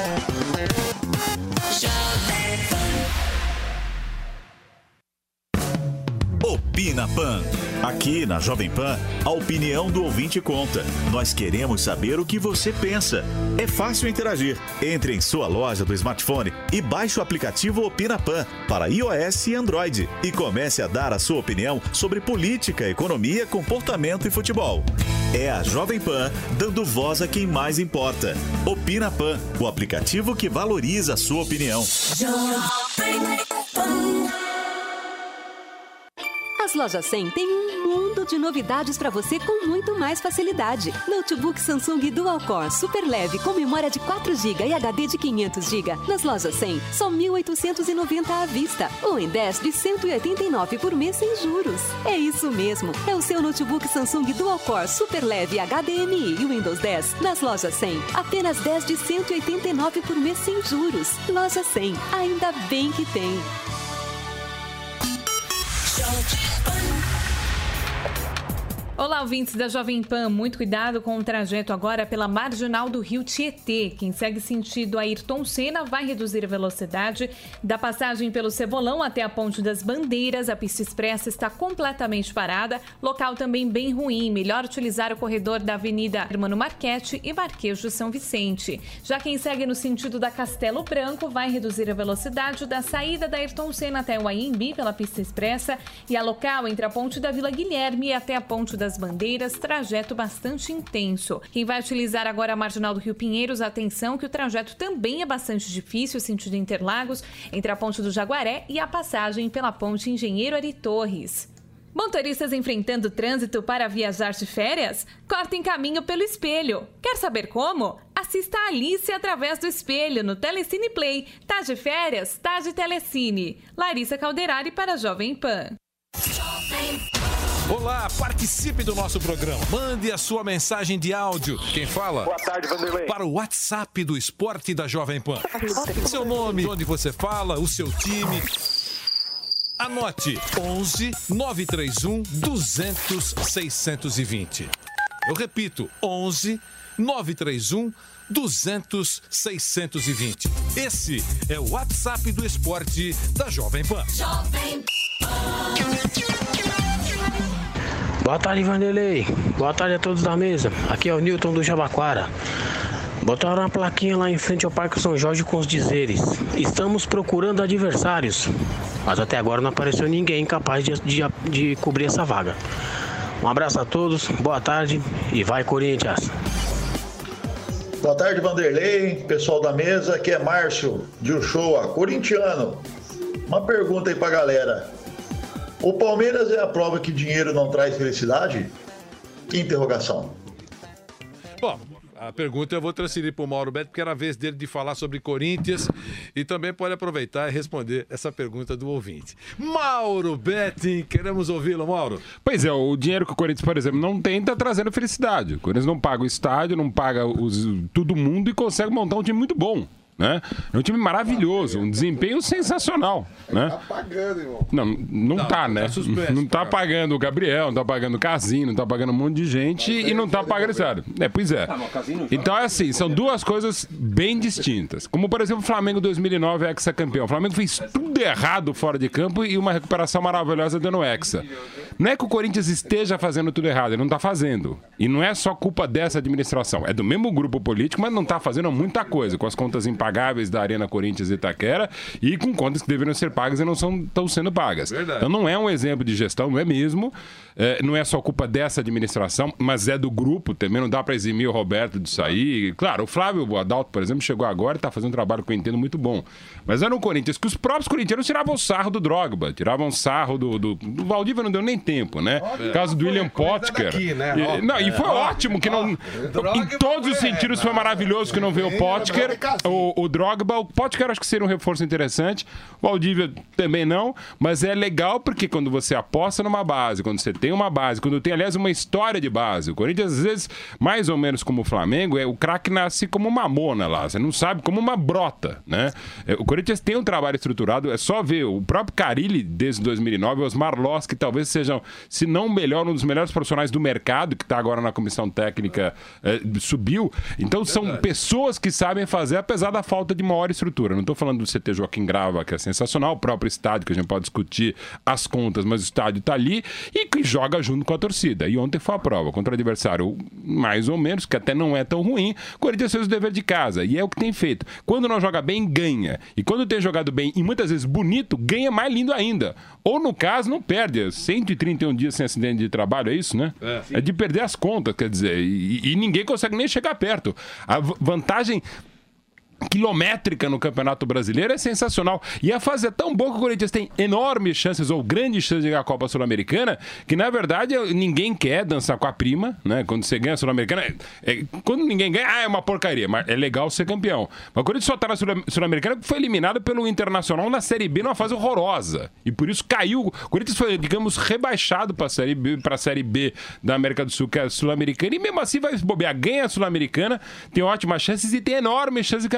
Speaker 21: Opina Pan. Aqui na Jovem Pan, a opinião do ouvinte conta. Nós queremos saber o que você pensa. É fácil interagir. Entre em sua loja do smartphone e baixe o aplicativo Opina Pan para iOS e Android e comece a dar a sua opinião sobre política, economia, comportamento e futebol. É a Jovem Pan dando voz a quem mais importa. Opina Pan, o aplicativo que valoriza a sua opinião.
Speaker 22: As Lojas cem têm um mundo de novidades para você com muito mais facilidade. Notebook Samsung Dual Core super leve com memória de quatro gigas e H D de quinhentos gigas. Nas Lojas cem, só mil oitocentos e noventa à vista. Ou em dez de cento e oitenta e nove por mês sem juros. É isso mesmo. É o seu notebook Samsung Dual Core super leve H D M I e Windows dez. Nas Lojas cem, apenas dez de cento e oitenta e nove por mês sem juros. Loja cem, ainda bem que tem.
Speaker 1: Olá, ouvintes da Jovem Pan. Muito cuidado com o trajeto agora pela marginal do Rio Tietê. Quem segue sentido Ayrton Senna vai reduzir a velocidade. Da passagem pelo Cebolão até a Ponte das Bandeiras, a pista expressa está completamente parada. Local também bem ruim. Melhor utilizar o corredor da Avenida Hermano Marchetti e Marquês São Vicente. Já quem segue no sentido da Castelo Branco vai reduzir a velocidade da saída da Ayrton Senna até o Anhembi pela pista expressa e a local entre a Ponte da Vila Guilherme e até a Ponte das das Bandeiras, trajeto bastante intenso. Quem vai utilizar agora a marginal do Rio Pinheiros, atenção que o trajeto também é bastante difícil, sentido Interlagos, entre a Ponte do Jaguaré e a passagem pela Ponte Engenheiro Ari Torres. Motoristas enfrentando trânsito para viajar de férias? Cortem caminho pelo espelho. Quer saber como? Assista a Alice através do espelho no Telecine Play. Tá de férias? Tá de Telecine. Larissa Calderari para a Jovem Pan.
Speaker 9: Olá, participe do nosso programa. Mande a sua mensagem de áudio. Quem fala?
Speaker 2: Boa tarde, Vanderlei.
Speaker 9: Para o WhatsApp do Esporte da Jovem Pan. Seu nome, onde você fala, o seu time. Anote onze nove três um duzentos seiscentos e vinte. Eu repito, onze nove três um duzentos seiscentos e vinte. Esse é o WhatsApp do Esporte da Jovem Pan. Jovem Pan.
Speaker 23: Boa tarde, Vanderlei. Boa tarde a todos da mesa. Aqui é o Newton do Jabaquara. Botaram uma plaquinha lá em frente ao Parque São Jorge com os dizeres: estamos procurando adversários. Mas até agora não apareceu ninguém capaz de, de, de cobrir essa vaga. Um abraço a todos, boa tarde e vai Corinthians.
Speaker 2: Boa tarde, Vanderlei, pessoal da mesa. Aqui é Márcio de Uchoa, corintiano. Uma pergunta aí pra galera. O Palmeiras é a prova que dinheiro não traz felicidade? Que interrogação.
Speaker 9: Bom, a pergunta eu vou transferir para o Mauro Betti, porque era a vez dele de falar sobre Corinthians e também pode aproveitar e responder essa pergunta do ouvinte. Mauro Betti, queremos ouvi-lo, Mauro.
Speaker 11: Pois é, o dinheiro que o Corinthians, por exemplo, não tem está trazendo felicidade. O Corinthians não paga o estádio, não paga os, todo mundo e consegue montar um time muito bom. Né? É um time maravilhoso, um desempenho sensacional, né?
Speaker 16: Tá pagando, irmão.
Speaker 11: Não, não, não tá, né? Tá suspenso, não tá cara. pagando o Gabriel, não tá pagando o Casinho, não tá pagando um monte de gente e não tá pagando esse cara. É, pois é. Então é assim, são duas coisas bem distintas. Como, por exemplo, o Flamengo dois mil e nove é ex-campeão. O Flamengo fez tudo errado fora de campo e uma recuperação maravilhosa dando hexa. Não é que o Corinthians esteja fazendo tudo errado, ele não tá fazendo. E não é só culpa dessa administração. É do mesmo grupo político, mas não tá fazendo muita coisa, com as contas impagáveis da Arena Corinthians e Itaquera e com contas que deveriam ser pagas e não estão sendo pagas. Verdade. Então não é um exemplo de gestão, não é mesmo. É, não é só culpa dessa administração, mas é do grupo também. Não dá para eximir o Roberto disso aí. Claro, o Flávio Adalto, por exemplo, chegou agora e está fazendo um trabalho que eu entendo muito bom. Mas era no Corinthians que os próprios corintianos tiravam sarro do Drogba, tiravam sarro do... do, do Valdívia não deu nem tempo, né? O caso do William Potker. Daqui, né? E, não, e foi ótimo que não... Em todos os sentidos foi maravilhoso que não veio o Potker, o, o Drogba. O Potker acho que seria um reforço interessante. O Valdívia também não. Mas é legal porque quando você aposta numa base, quando você tem uma base, quando tem, aliás, uma história de base. O Corinthians, às vezes, mais ou menos como o Flamengo, é, o craque nasce como uma mona lá. Você não sabe, como uma brota, né? É, o Corinthians tem um trabalho estruturado. É só ver o próprio Carille, desde dois mil e nove, o Osmar Loss, que talvez sejam, se não melhor, um dos melhores profissionais do mercado, que está agora na comissão técnica, é, subiu. Então, são Verdade. pessoas que sabem fazer, apesar da falta de maior estrutura. Não estou falando do C T Joaquim Grava, que é sensacional, o próprio estádio, que a gente pode discutir as contas, mas o estádio está ali e que joga junto com a torcida. E ontem foi a prova contra o adversário mais ou menos, que até não é tão ruim. O Corinthians fez o dever de casa e é o que tem feito. Quando não joga bem, ganha. E quando tem jogado bem e muitas vezes bonito, ganha mais lindo ainda. Ou no caso, não perde. cento e trinta e um dias sem acidente de trabalho, é isso, né? É, é de perder as contas, quer dizer. E, e ninguém consegue nem chegar perto. A vantagem quilométrica no Campeonato Brasileiro é sensacional. E a fase é tão boa que o Corinthians tem enormes chances ou grandes chances de ganhar a Copa Sul-Americana, que na verdade ninguém quer dançar com a prima, né? Quando você ganha a Sul-Americana, é, é, quando ninguém ganha, ah, é uma porcaria, mas é legal ser campeão. Mas o Corinthians só tá na Sul-Americana porque foi eliminado pelo Internacional na Série B numa fase horrorosa. E por isso caiu. O Corinthians foi, digamos, rebaixado para a Série B, para a Série B da América do Sul, que é a Sul-Americana, e mesmo assim vai bobear, ganha a Sul-Americana, tem ótimas chances e tem enormes chances de ganhar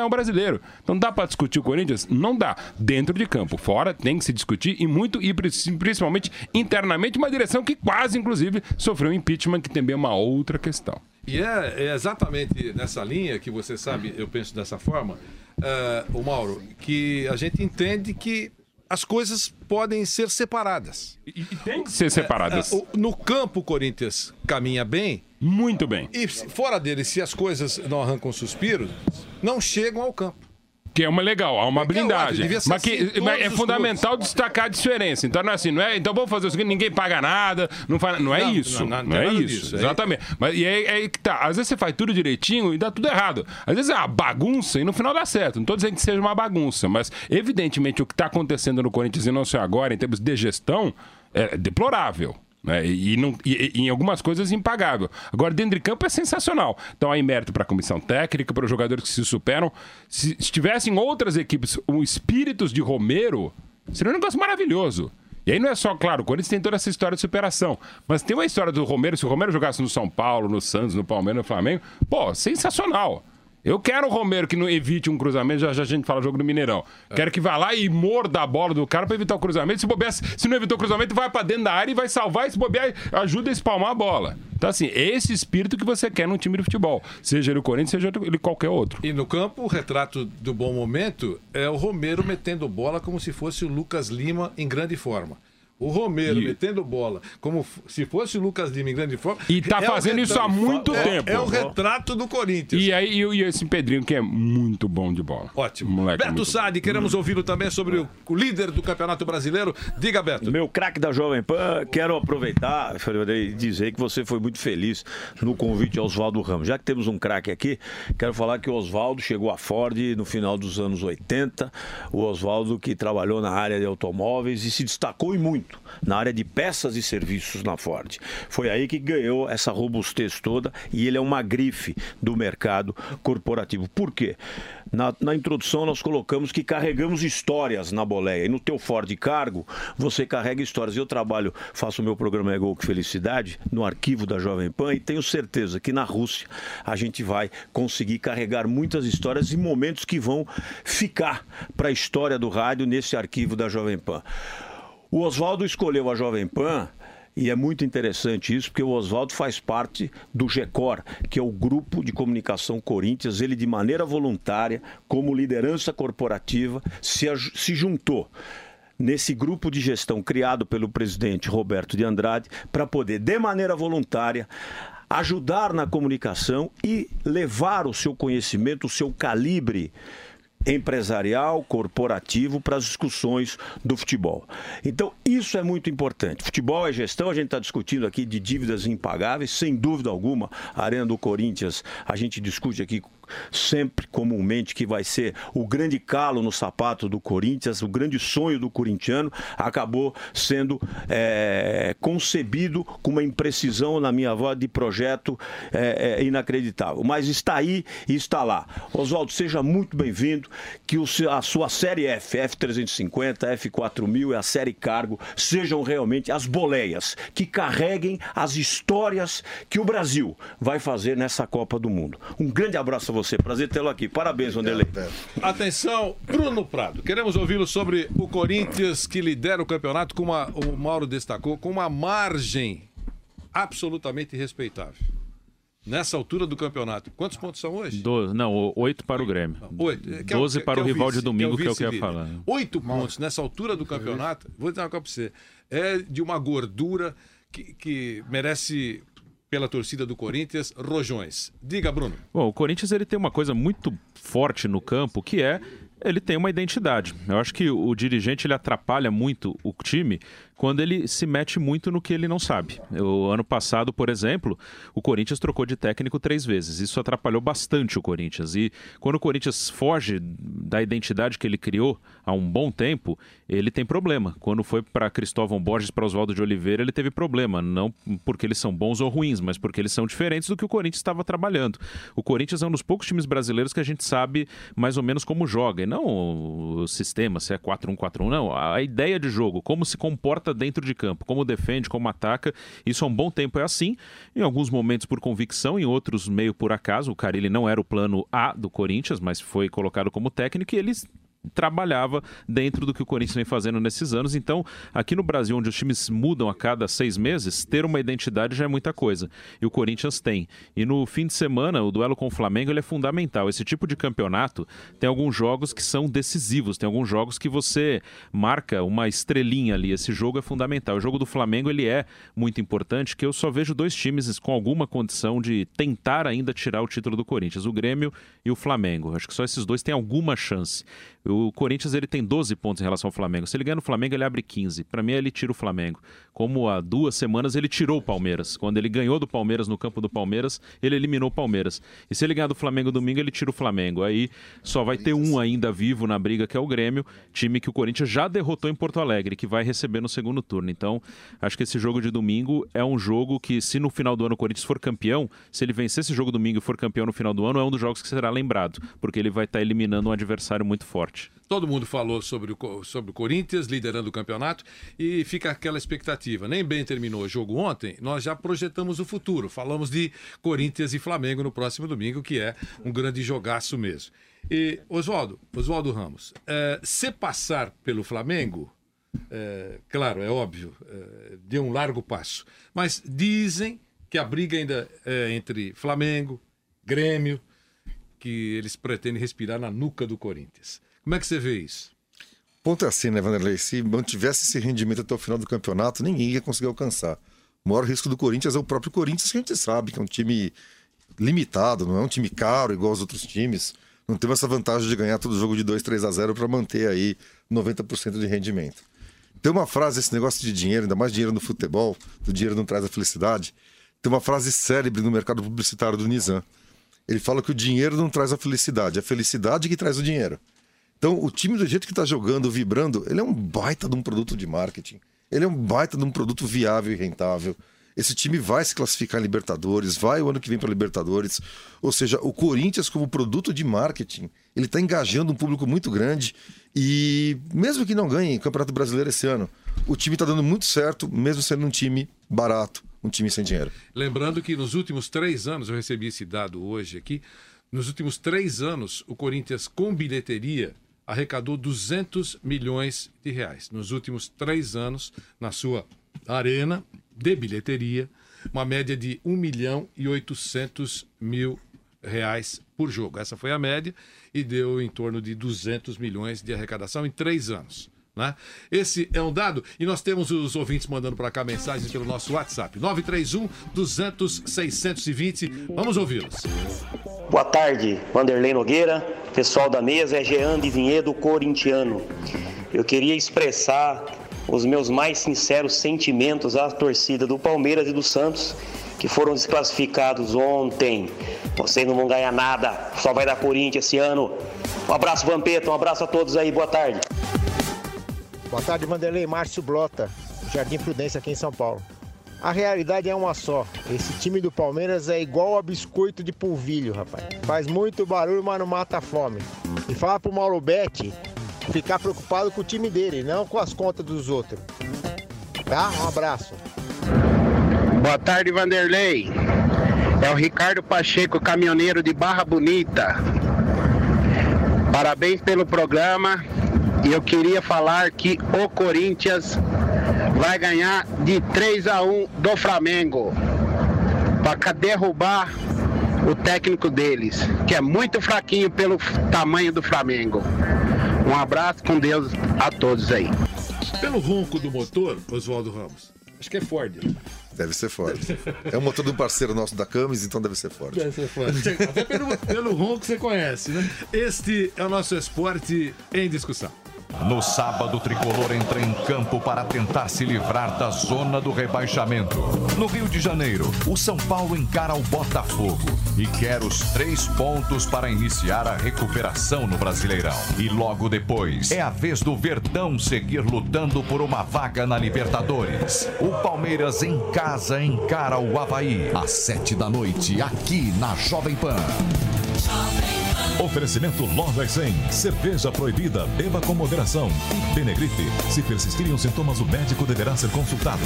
Speaker 11: campeão brasileiro. Então dá para discutir o Corinthians? Não dá. Dentro de campo. Fora tem que se discutir e muito, e principalmente internamente, uma direção que quase, inclusive, sofreu impeachment, que também é uma outra questão.
Speaker 9: E é, é exatamente nessa linha que você sabe, eu penso dessa forma, uh, o Mauro, que a gente entende que as coisas podem ser separadas.
Speaker 11: E, e tem que ser separadas.
Speaker 9: É, é, no campo, o Corinthians caminha bem.
Speaker 11: Muito bem.
Speaker 9: E fora dele, se as coisas não arrancam suspiros, não chegam ao campo.
Speaker 11: Que é uma legal, há uma blindagem.
Speaker 9: É,
Speaker 11: mas que
Speaker 9: assim,
Speaker 11: mas é fundamental clubes. destacar a diferença. Então não é assim, não é? Então vamos fazer o seguinte, ninguém paga nada, não, faz, não é não, isso. Não, não, não, não é isso. Disso, exatamente. É... Mas e aí, aí que tá. Às vezes você faz tudo direitinho e dá tudo errado. Às vezes é uma bagunça e no final dá certo. Não estou dizendo que seja uma bagunça, mas evidentemente o que está acontecendo no Corinthians e não só agora, em termos de gestão, é deplorável. Né? E, não, e, e em algumas coisas impagável. Agora, dentro de campo é sensacional. Então, há mérito para a comissão técnica, para os jogadores que se superam. Se estivessem outras equipes, os espíritos de Romero, seria um negócio maravilhoso. E aí não é só, claro, o Corinthians tem toda essa história de superação, mas tem uma história do Romero, se o Romero jogasse no São Paulo, no Santos, no Palmeiras, no Flamengo, pô, sensacional. Eu quero o Romero que não evite um cruzamento, já, já a gente fala jogo do Mineirão. É. Quero que vá lá e morda a bola do cara para evitar o cruzamento. Se bobear, se não evitou o cruzamento, vai para dentro da área e vai salvar. E se bobear, ajuda a espalmar a bola. Então, assim, é esse espírito que você quer num time de futebol. Seja ele o Corinthians, seja ele qualquer outro.
Speaker 9: E no campo, o retrato do bom momento é o Romero metendo bola como se fosse o Lucas Lima em grande forma. O Romero e... metendo bola como se fosse o Lucas Lima em grande forma.
Speaker 11: E tá é fazendo retrato... isso há muito
Speaker 9: é,
Speaker 11: tempo.
Speaker 9: É o retrato do Corinthians.
Speaker 11: E aí, e esse Pedrinho que é muito bom de bola.
Speaker 9: Ótimo.
Speaker 11: Moleque
Speaker 9: Beto Sadi, queremos hum. ouvi-lo também sobre o, o líder do Campeonato Brasileiro. Diga, Beto.
Speaker 3: Meu craque da Jovem Pan, quero aproveitar e dizer que você foi muito feliz no convite ao Oswaldo Ramos. Já que temos um craque aqui, quero falar que o Oswaldo chegou à Ford no final dos anos oitenta. O Oswaldo que trabalhou na área de automóveis e se destacou e muito na área de peças e serviços na Ford. Foi aí que ganhou essa robustez toda e ele é uma grife do mercado corporativo. Por quê? Na, na introdução nós colocamos que carregamos histórias na boleia. E no teu Ford Cargo, você carrega histórias. Eu trabalho, faço o meu programa É Gol que Felicidade no arquivo da Jovem Pan e tenho certeza que na Rússia a gente vai conseguir carregar muitas histórias e momentos que vão ficar para a história do rádio nesse arquivo da Jovem Pan. O Oswaldo escolheu a Jovem Pan e é muito interessante isso, porque o Oswaldo faz parte do GECOR, que é o Grupo de Comunicação Corinthians. Ele, de maneira voluntária, como liderança corporativa, se, se juntou nesse grupo de gestão criado pelo presidente Roberto de Andrade para poder, de maneira voluntária, ajudar na comunicação e levar o seu conhecimento, o seu calibre empresarial, corporativo para as discussões do futebol. Então, isso é muito importante. Futebol é gestão, a gente está discutindo aqui de dívidas impagáveis, sem dúvida alguma. A Arena do Corinthians, a gente discute aqui sempre comumente que vai ser o grande calo no sapato do Corinthians, o grande sonho do corintiano, acabou sendo é, concebido com uma imprecisão, na minha voz, de projeto é, é, inacreditável. Mas está aí e está lá. Oswaldo, seja muito bem-vindo, que o, a sua série F, F trezentos e cinquenta, F quatro mil e a série Cargo sejam realmente as boleias que carreguem as histórias que o Brasil vai fazer nessa Copa do Mundo. Um grande abraço a você. Prazer tê-lo aqui. Parabéns, Vanderlei.
Speaker 9: Atenção, Bruno Prado. Queremos ouvi-lo sobre o Corinthians que lidera o campeonato, com uma, o Mauro destacou, com uma margem absolutamente respeitável. Nessa altura do campeonato. Quantos pontos são hoje?
Speaker 8: Doze, não, oito para o Grêmio.
Speaker 9: Oito.
Speaker 8: Doze para o rival de domingo, que é o que eu ia falar.
Speaker 9: Oito pontos nessa altura do campeonato. Vou dizer uma coisa para você. É de uma gordura que, que merece, pela torcida do Corinthians, rojões. Diga, Bruno.
Speaker 8: Bom, o Corinthians ele tem uma coisa muito forte no campo, que é ele tem uma identidade. Eu acho que o dirigente ele atrapalha muito o time quando ele se mete muito no que ele não sabe. O ano passado, por exemplo, o Corinthians trocou de técnico três vezes. Isso atrapalhou bastante o Corinthians. E quando o Corinthians foge da identidade que ele criou há um bom tempo, ele tem problema. Quando foi para Cristóvão Borges, para Oswaldo de Oliveira, ele teve problema. Não porque eles são bons ou ruins, mas porque eles são diferentes do que o Corinthians estava trabalhando. O Corinthians é um dos poucos times brasileiros que a gente sabe mais ou menos como joga. E não o sistema, se é quatro um quatro um, não. A ideia de jogo, como se comporta
Speaker 4: comporta dentro de campo, como defende, como ataca. Isso há um bom tempo é assim, em alguns momentos por convicção, em outros meio por acaso. O Carille não era o plano A do Corinthians, mas foi colocado como técnico e eles trabalhava dentro do que o Corinthians vem fazendo nesses anos. Então, aqui no Brasil, onde os times mudam a cada seis meses, ter uma identidade já é muita coisa. E o Corinthians tem. E no fim de semana, o duelo com o Flamengo ele é fundamental. Esse tipo de campeonato tem alguns jogos que são decisivos, tem alguns jogos que você marca uma estrelinha ali. Esse jogo é fundamental. O jogo do Flamengo ele é muito importante, que eu só vejo dois times com alguma condição de tentar ainda tirar o título do Corinthians, o Grêmio e o Flamengo. Acho que só esses dois têm alguma chance. O Corinthians ele tem doze pontos em relação ao Flamengo. Se ele ganha no Flamengo, ele abre quinze. Para mim, ele tira o Flamengo. Como há duas semanas ele tirou o Palmeiras. Quando ele ganhou do Palmeiras no campo do Palmeiras, ele eliminou o Palmeiras. E se ele ganhar do Flamengo domingo, ele tira o Flamengo. Aí só vai ter um ainda vivo na briga, que é o Grêmio, time que o Corinthians já derrotou em Porto Alegre, que vai receber no segundo turno. Então, acho que esse jogo de domingo é um jogo que, se no final do ano o Corinthians for campeão, se ele vencer esse jogo domingo e for campeão no final do ano, é um dos jogos que será lembrado, porque ele vai estar eliminando um adversário muito forte.
Speaker 9: Todo mundo falou sobre o, sobre o Corinthians liderando o campeonato e fica aquela expectativa. Nem bem terminou o jogo ontem, nós já projetamos o futuro. Falamos de Corinthians e Flamengo no próximo domingo, que é um grande jogaço mesmo. E, Oswaldo, Oswaldo Ramos, é, se passar pelo Flamengo, é, claro, é óbvio, é, deu um largo passo. Mas dizem que a briga ainda é entre Flamengo, Grêmio, que eles pretendem respirar na nuca do Corinthians. Como é que você vê isso?
Speaker 10: O ponto é assim, né, Vanderlei? Se mantivesse esse rendimento até o final do campeonato, ninguém ia conseguir alcançar. O maior risco do Corinthians é o próprio Corinthians, que a gente sabe que é um time limitado, não é um time caro igual aos outros times. Não teve essa vantagem de ganhar todo jogo de dois, três a zero para manter aí noventa por cento de rendimento. Tem uma frase, esse negócio de dinheiro, ainda mais dinheiro no futebol, do dinheiro não traz a felicidade. Tem uma frase célebre no mercado publicitário do Nizam. Ele fala que o dinheiro não traz a felicidade, é a felicidade que traz o dinheiro. Então, o time do jeito que está jogando, vibrando, ele é um baita de um produto de marketing. Ele é um baita de um produto viável e rentável. Esse time vai se classificar em Libertadores, vai o ano que vem para Libertadores. Ou seja, o Corinthians como produto de marketing, ele está engajando um público muito grande. E mesmo que não ganhe o Campeonato Brasileiro esse ano, o time está dando muito certo, mesmo sendo um time barato, um time sem dinheiro.
Speaker 9: Lembrando que nos últimos três anos, eu recebi esse dado hoje aqui, nos últimos três anos, o Corinthians com bilheteria arrecadou duzentos milhões de reais. Nos últimos três anos, na sua arena de bilheteria, uma média de um milhão e oitocentos mil reais por jogo. Essa foi a média e deu em torno de duzentos milhões de arrecadação em três anos. Né? Esse é um dado e nós temos os ouvintes mandando para cá mensagens pelo nosso WhatsApp nove três um, duzentos, seiscentos e vinte. Vamos ouvi-los.
Speaker 6: Boa tarde, Vanderlei Nogueira, pessoal da mesa, é Jean de Vinhedo, corintiano. Eu queria expressar os meus mais sinceros sentimentos à torcida do Palmeiras e do Santos, que foram desclassificados ontem. Vocês não vão ganhar nada, só vai dar Corinthians esse ano. Um abraço, Vampeta, um abraço a todos aí, boa tarde.
Speaker 13: Boa tarde, Vanderlei. Márcio Blota, Jardim Prudência, aqui em São Paulo. A realidade é uma só. Esse time do Palmeiras é igual a biscoito de polvilho, rapaz. Faz muito barulho, mas não mata a fome. E fala pro Mauro Betti ficar preocupado com o time dele, não com as contas dos outros. Tá? Um abraço.
Speaker 24: Boa tarde, Vanderlei. É o Ricardo Pacheco, caminhoneiro de Barra Bonita. Parabéns pelo programa. E eu queria falar que o Corinthians vai ganhar de três a um do Flamengo para derrubar o técnico deles, que é muito fraquinho pelo tamanho do Flamengo. Um abraço, com Deus a todos aí.
Speaker 9: Pelo ronco do motor, Oswaldo Ramos, acho que é Ford.
Speaker 10: Deve ser Ford. É o motor de um parceiro nosso da Camis, então deve ser Ford.
Speaker 9: Deve ser Ford. Até pelo, pelo ronco você conhece, né? Este é o nosso esporte em discussão.
Speaker 25: No sábado, o Tricolor entra em campo para tentar se livrar da zona do rebaixamento. No Rio de Janeiro, o São Paulo encara o Botafogo e quer os três pontos para iniciar a recuperação no Brasileirão. E logo depois, é a vez do Verdão seguir lutando por uma vaga na Libertadores. O Palmeiras em casa encara o Avaí às sete da noite, aqui na Jovem Pan. Jovem Pan. Oferecimento Lojas cem. Cerveja proibida, beba com moderação. E Benegrip. Se persistirem os sintomas, o médico deverá ser consultado.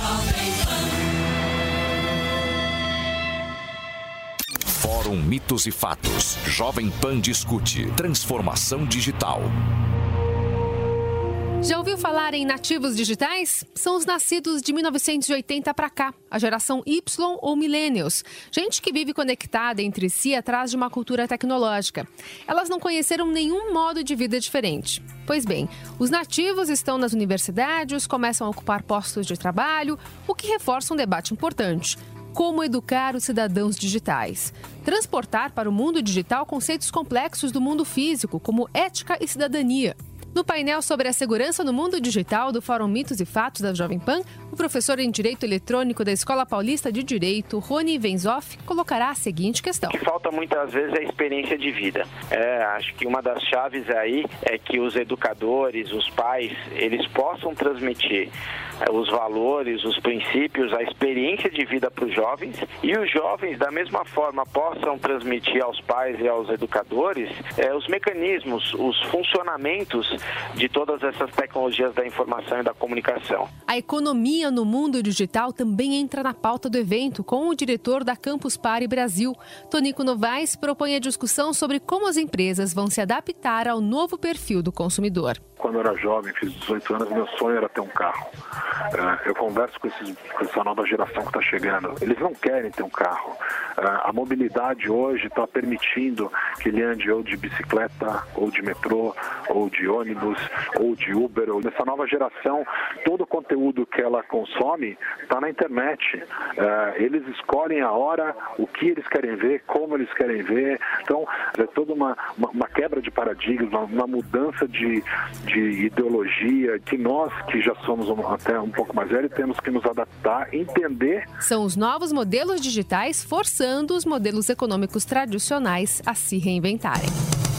Speaker 5: Fórum Mitos e Fatos. Jovem Pan discute. Transformação digital.
Speaker 12: Já ouviu falar em nativos digitais? São os nascidos de mil novecentos e oitenta para cá, a geração Y ou Millennials. Gente que vive conectada entre si atrás de uma cultura tecnológica. Elas não conheceram nenhum modo de vida diferente. Pois bem, os nativos estão nas universidades, começam a ocupar postos de trabalho, o que reforça um debate importante. Como educar os cidadãos digitais? Transportar para o mundo digital conceitos complexos do mundo físico, como ética e cidadania. No painel sobre a segurança no mundo digital do Fórum Mitos e Fatos da Jovem Pan, o professor em Direito Eletrônico da Escola Paulista de Direito, Rony Venzoff, colocará a seguinte questão.
Speaker 14: O que falta muitas vezes é a experiência de vida. É, acho que uma das chaves aí é que os educadores, os pais, eles possam transmitir os valores, os princípios, a experiência de vida para os jovens, e os jovens, da mesma forma, possam transmitir aos pais e aos educadores é, os mecanismos, os funcionamentos de todas essas tecnologias da informação e da comunicação.
Speaker 12: A economia no mundo digital também entra na pauta do evento, com o diretor da Campus Party Brasil. Tonico Novaes propõe a discussão sobre como as empresas vão se adaptar ao novo perfil do consumidor.
Speaker 15: Quando eu era jovem, fiz dezoito anos, meu sonho era ter um carro. Eu converso com, esses, com essa nova geração que está chegando. Eles não querem ter um carro. A mobilidade hoje está permitindo que ele ande ou de bicicleta, ou de metrô, ou de ônibus, ou de Uber. Essa nova geração, todo o conteúdo que ela consome está na internet. Eles escolhem a hora, o que eles querem ver, como eles querem ver. Então, é toda uma, uma, uma quebra de paradigma, uma mudança de, de ideologia, que nós, que já somos um, até um pouco mais velhos, temos que nos adaptar, entender.
Speaker 12: São os novos modelos digitais forçando os modelos econômicos tradicionais a se reinventarem.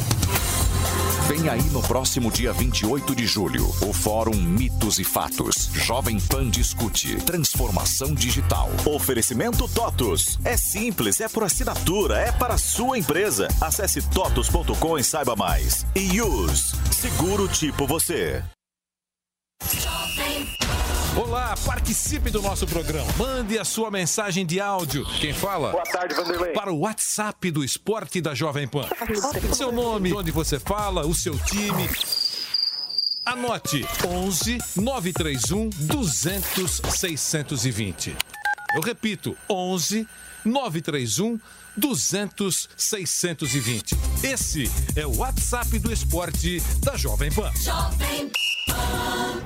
Speaker 5: Vem aí no próximo dia vinte e oito de julho, o Fórum Mitos e Fatos. Jovem Pan discute transformação digital. Oferecimento TOTUS. É simples, é por assinatura, é para a sua empresa. Acesse totus ponto com e saiba mais. E Use. Seguro tipo você.
Speaker 9: Olá, participe do nosso programa. Mande a sua mensagem de áudio. Quem fala?
Speaker 14: Boa tarde, Vanderlei.
Speaker 9: Para o WhatsApp do Esporte da Jovem Pan. Seu nome, onde você fala, o seu time. Anote onze nove três um duzentos seiscentos e vinte. Eu repito, onze nove três um duzentos seiscentos e vinte. Esse é o WhatsApp do Esporte da Jovem Pan. Jovem Pan.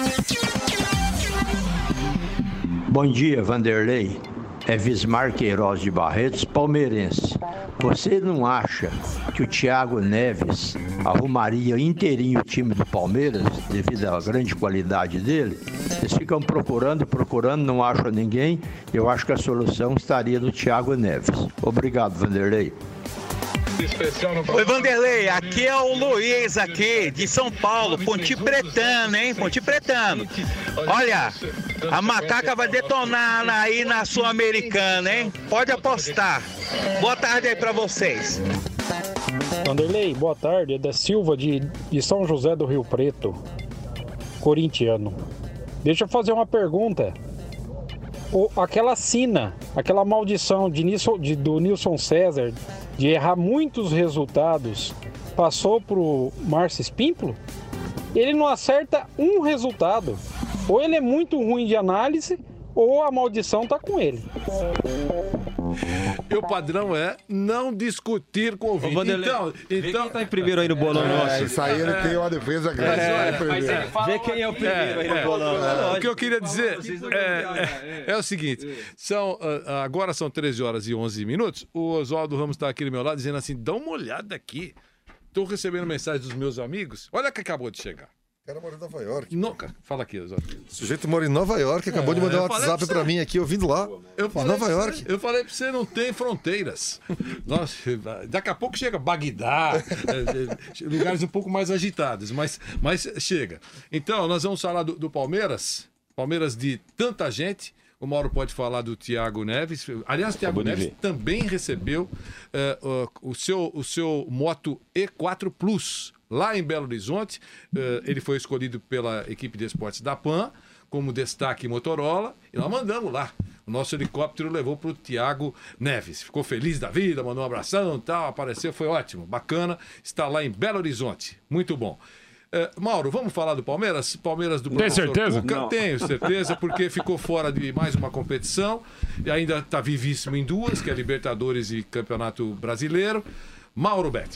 Speaker 17: Bom dia, Vanderlei. É Vismar Queiroz de Barretos, palmeirense. Você não acha que o Thiago Neves arrumaria inteirinho o time do Palmeiras devido à grande qualidade dele? Eles ficam procurando e procurando, não acham ninguém. Eu acho que a solução estaria no Thiago Neves. Obrigado, Vanderlei.
Speaker 26: Oi, Vanderlei, aqui é o Luiz, aqui de São Paulo, Ponte Pretano, hein? Ponte Pretano. Olha, a macaca vai detonar aí na Sul-Americana, hein? Pode apostar. Boa tarde aí pra vocês.
Speaker 27: Vanderlei, boa tarde. É da Silva de, de São José do Rio Preto, corintiano. Deixa eu fazer uma pergunta. O, aquela sina, aquela maldição de Nilson, de, do Nilson César de errar muitos resultados, passou pro Márcio Espímpolo? Ele não acerta um resultado. Ou ele é muito ruim de análise, ou a maldição tá com ele.
Speaker 9: E o padrão é não discutir com o ouvinte. Então, então...
Speaker 28: quem tá em primeiro aí no bolão
Speaker 9: é,
Speaker 28: nosso?
Speaker 9: Isso aí ele tem uma defesa grande. É,
Speaker 28: é, vê quem é o primeiro é, aí no
Speaker 9: é,
Speaker 28: bolão.
Speaker 9: É, o que eu queria dizer é, é, é o seguinte, são, agora são treze horas e onze minutos, o Oswaldo Ramos está aqui do meu lado dizendo assim, dá uma olhada aqui. Estou recebendo mensagem dos meus amigos, olha que acabou de chegar.
Speaker 10: O cara mora em Nova York.
Speaker 9: No, fala aqui, Oswaldo.
Speaker 10: O sujeito mora em Nova York, acabou é, de mandar um WhatsApp pra, pra mim aqui, ouvindo lá.
Speaker 9: Eu falei
Speaker 10: Nova
Speaker 9: pra
Speaker 10: York.
Speaker 9: Você, eu falei pra você, não tem fronteiras. Nossa, daqui a pouco chega Bagdá, lugares um pouco mais agitados, mas, mas chega. Então, nós vamos falar do, do Palmeiras, Palmeiras de tanta gente. O Mauro pode falar do Thiago Neves. Aliás, o Thiago Neves também recebeu uh, uh, o, seu, o seu Moto E quatro Plus lá em Belo Horizonte. Uh, ele foi escolhido pela equipe de esportes da PAN como destaque Motorola. E nós mandamos lá. O nosso helicóptero levou para o Thiago Neves. Ficou feliz da vida, mandou um abração e tal. Apareceu, foi ótimo, bacana. Está lá em Belo Horizonte. Muito bom. Uh, Mauro, vamos falar do Palmeiras? Palmeiras do
Speaker 11: Tem certeza?
Speaker 9: Cuca? Tenho certeza, porque ficou fora de mais uma competição e ainda está vivíssimo em duas, que é Libertadores e Campeonato Brasileiro. Mauro Betti.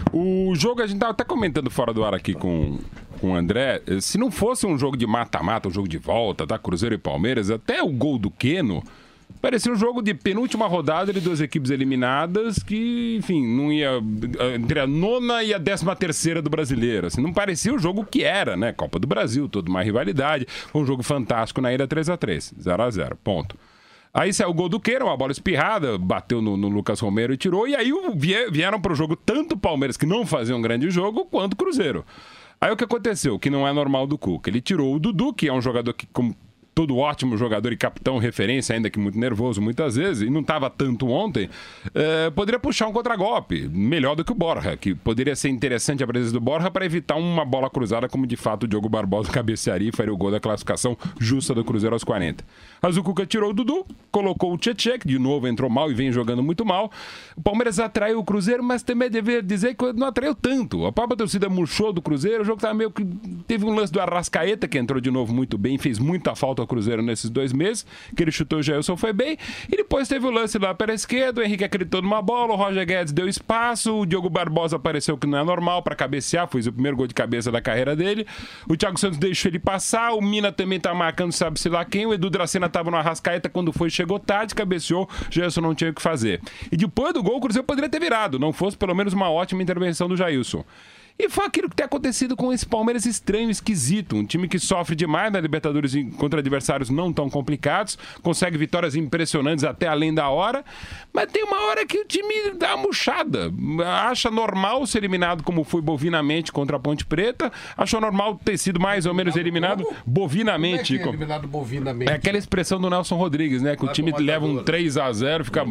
Speaker 11: O jogo, a gente estava até comentando fora do ar aqui com, com o André, se não fosse um jogo de mata-mata, um jogo de volta, tá? Cruzeiro e Palmeiras, até o gol do Queno parecia um jogo de penúltima rodada de duas equipes eliminadas que, enfim, não ia entre a nona e a décima terceira do brasileiro. Assim, não parecia o jogo que era, né? Copa do Brasil, toda uma rivalidade. Foi um jogo fantástico na ida três a três, zero a zero, ponto. Aí saiu o gol do Queiro, uma bola espirrada, bateu no, no Lucas Romero e tirou. E aí vieram para o jogo tanto o Palmeiras, que não fazia um grande jogo, quanto o Cruzeiro. Aí o que aconteceu? Que não é normal do Cuca. Ele tirou o Dudu, que é um jogador que, como todo ótimo jogador e capitão, referência, ainda que muito nervoso muitas vezes, e não estava tanto ontem, é, poderia puxar um contragolpe, melhor do que o Borja, que poderia ser interessante a presença do Borja para evitar uma bola cruzada, como de fato o Diogo Barbosa cabecearia e faria o gol da classificação justa do Cruzeiro aos quarenta. Mas o Cuca tirou o Dudu, colocou o Tietchan, que de novo entrou mal e vem jogando muito mal. O Palmeiras atraiu o Cruzeiro, mas também deveria dizer que não atraiu tanto. A própria torcida murchou do Cruzeiro, o jogo estava meio que... Teve um lance do Arrascaeta, que entrou de novo muito bem, fez muita falta ao Cruzeiro nesses dois meses, que ele chutou o Jailson, foi bem, e depois teve o lance lá pela esquerda, o Henrique acreditou numa bola, o Roger Guedes deu espaço, o Diogo Barbosa apareceu que não é normal para cabecear, fez o primeiro gol de cabeça da carreira dele, o Thiago Santos deixou ele passar, o Mina também tá marcando sabe-se lá quem, o Edu Dracena tava no Arrascaeta, quando foi, chegou tarde, cabeceou, o Jailson não tinha o que fazer. E depois do gol, o Cruzeiro poderia ter virado, não fosse pelo menos uma ótima intervenção do Jailson. E foi aquilo que tem acontecido com esse Palmeiras estranho, esquisito. Um time que sofre demais na Libertadores contra adversários não tão complicados, consegue vitórias impressionantes até além da hora, mas tem uma hora que o time dá uma murchada. Acha normal ser eliminado como foi bovinamente contra a Ponte Preta, achou normal ter sido mais ou menos eliminado bovinamente.
Speaker 1: Como é que é eliminado bovinamente?
Speaker 11: É aquela expressão do Nelson Rodrigues, né? Que o time leva um três a zero, fica...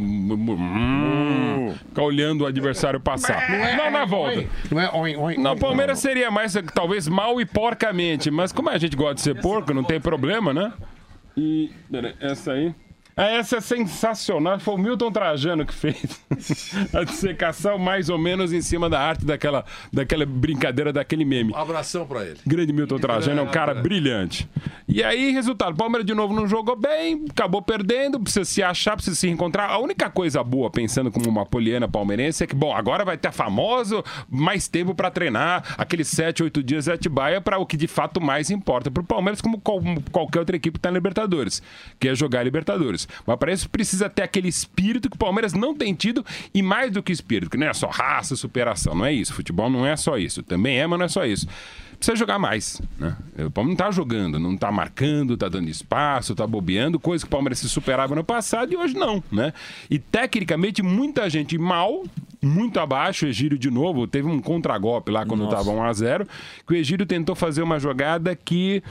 Speaker 11: Hum, fica olhando o adversário passar.
Speaker 1: Não, é,
Speaker 11: não na volta.
Speaker 1: Não é oin, oin.
Speaker 11: Não, o Palmeiras seria mais, talvez, mal e porcamente, mas como a gente gosta de ser porco, não tem problema, né? E, essa aí... Ah, essa é sensacional. Foi o Milton Trajano que fez a dissecação mais ou menos em cima da arte daquela, daquela brincadeira, daquele meme.
Speaker 9: Um abração pra ele.
Speaker 11: Grande Milton Trajano, é um cara brilhante. E aí, resultado, o Palmeiras de novo não jogou bem, acabou perdendo, precisa se achar, precisa se encontrar. A única coisa boa, pensando como uma poliana palmeirense, é que, bom, agora vai ter a famosa mais tempo pra treinar, aqueles sete, oito dias de Atibaia, para o que de fato mais importa pro Palmeiras, como qualquer outra equipe que tá na Libertadores, que é jogar Libertadores. Mas para isso precisa ter aquele espírito que o Palmeiras não tem tido, e mais do que espírito, que não é só raça, superação, não é isso. Futebol não é só isso. Também é, mas não é só isso. Precisa jogar mais, né? O Palmeiras não tá jogando, não tá marcando, tá dando espaço, tá bobeando, coisa que o Palmeiras se superava no passado e hoje não, né? E tecnicamente muita gente mal, muito abaixo, o Egídio de novo, teve um contragolpe lá quando Nossa. Tava um a zero, que o Egídio tentou fazer uma jogada que...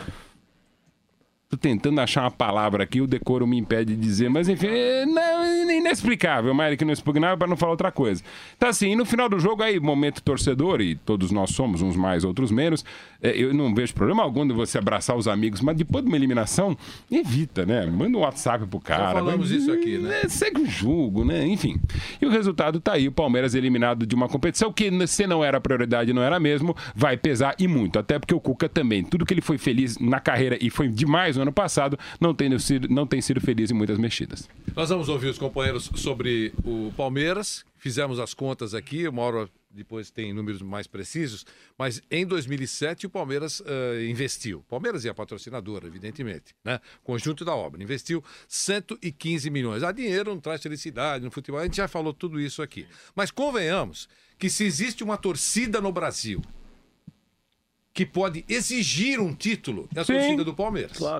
Speaker 11: Tô tentando achar uma palavra aqui, o decoro me impede de dizer, mas enfim, é inexplicável, mais que não expugnável para não falar outra coisa. Então assim, no final do jogo aí, momento torcedor, e todos nós somos, uns mais, outros menos, é, eu não vejo problema algum de você abraçar os amigos, mas depois de uma eliminação, evita, né? Manda um WhatsApp pro cara.
Speaker 9: Já falamos
Speaker 11: mas,
Speaker 9: isso aqui, né?
Speaker 11: É, segue o jogo, né? Enfim. E o resultado tá aí, o Palmeiras eliminado de uma competição que, se não era prioridade, não era mesmo, vai pesar e muito, até porque o Cuca também, tudo que ele foi feliz na carreira e foi demais no ano passado, não tem sido, não tem sido feliz em muitas mexidas.
Speaker 9: Nós vamos ouvir os companheiros sobre o Palmeiras. Fizemos as contas aqui, uma hora depois tem números mais precisos, mas em dois mil e sete o Palmeiras uh, investiu. Palmeiras e a patrocinadora, evidentemente, né? Conjunto da obra, investiu cento e quinze milhões. Ah, dinheiro não traz felicidade no futebol, a gente já falou tudo isso aqui. Mas convenhamos que se existe uma torcida no Brasil que pode exigir um título, é a
Speaker 3: Sim,
Speaker 9: torcida do Palmeiras.
Speaker 3: Claro.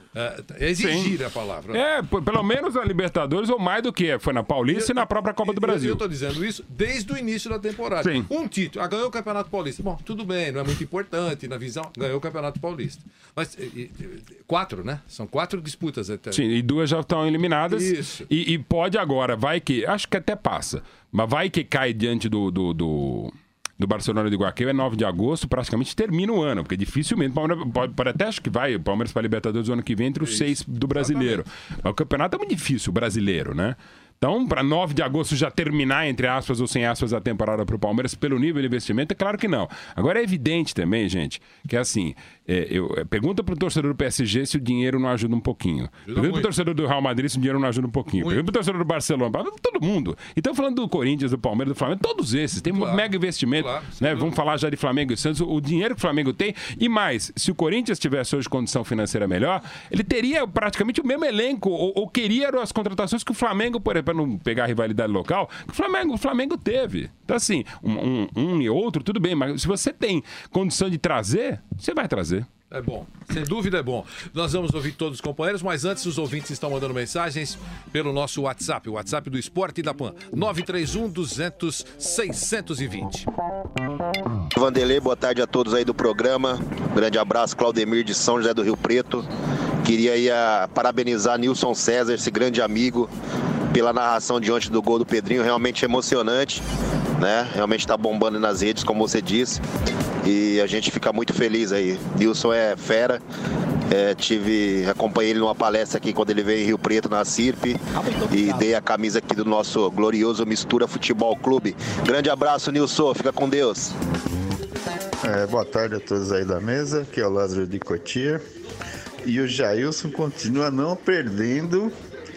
Speaker 9: É, é exigir
Speaker 11: Sim.
Speaker 9: a palavra.
Speaker 11: É, p- pelo menos na Libertadores ou mais do que foi na Paulista eu, e na própria Copa do Brasil.
Speaker 9: Eu estou dizendo isso desde o início da temporada.
Speaker 11: Sim.
Speaker 9: Um título, ah, ganhou o Campeonato Paulista. Bom, tudo bem, não é muito importante na visão, ganhou o Campeonato Paulista. Mas e, e, quatro, né? São quatro disputas até.
Speaker 11: Sim, e duas já estão eliminadas.
Speaker 9: Isso.
Speaker 11: E, e pode agora, vai que, acho que até passa, mas vai que cai diante do... do, do... do Barcelona de Guayaquil é nove de agosto, praticamente termina o ano, porque dificilmente o Palmeiras pode, pode até acho que vai, o Palmeiras para a Libertadores do ano que vem entre os seis do brasileiro. Exatamente. Mas o campeonato é muito difícil, o brasileiro, né? Então, para nove de agosto já terminar, entre aspas ou sem aspas, a temporada para o Palmeiras, pelo nível de investimento, é claro que não. Agora é evidente também, gente, que assim, é, eu, é, pergunta para o torcedor do P S G se o dinheiro não ajuda um pouquinho. Ajuda pergunta para o torcedor do Real Madrid se o dinheiro não ajuda um pouquinho. Muito. Pergunta para o torcedor do Barcelona, para todo mundo. Então, falando do Corinthians, do Palmeiras, do Flamengo, todos esses, tem claro. um mega investimento. Claro, né? Vamos falar já de Flamengo e Santos, o dinheiro que o Flamengo tem. E mais, se o Corinthians tivesse hoje condição financeira melhor, ele teria praticamente o mesmo elenco, ou, ou queria as contratações que o Flamengo, por exemplo, para não pegar a rivalidade local, que o Flamengo, o Flamengo teve. Então, assim, um, um, um e outro, tudo bem, mas se você tem condição de trazer, você vai trazer.
Speaker 9: É bom, sem dúvida é bom. Nós vamos ouvir todos os companheiros, mas antes os ouvintes estão mandando mensagens pelo nosso WhatsApp, o WhatsApp do Esporte da Pan, nove três um, duzentos, seiscentos e vinte.
Speaker 2: Vanderlei, boa tarde a todos aí do programa. Grande abraço, Claudemir de São José do Rio Preto. Queria aí a, parabenizar Nilson César, esse grande amigo, pela narração de ontem do gol do Pedrinho, realmente emocionante, né? Realmente está bombando nas redes, como você disse, e a gente fica muito feliz aí. Nilson é fera, é, tive, acompanhei ele numa palestra aqui quando ele veio em Rio Preto, na Cirpe, e dei a camisa aqui do nosso glorioso Mistura Futebol Clube. Grande abraço, Nilson, fica com Deus.
Speaker 7: É, boa tarde a todos aí da mesa, aqui é o Lázaro de Cotia, e o Jailson continua não perdendo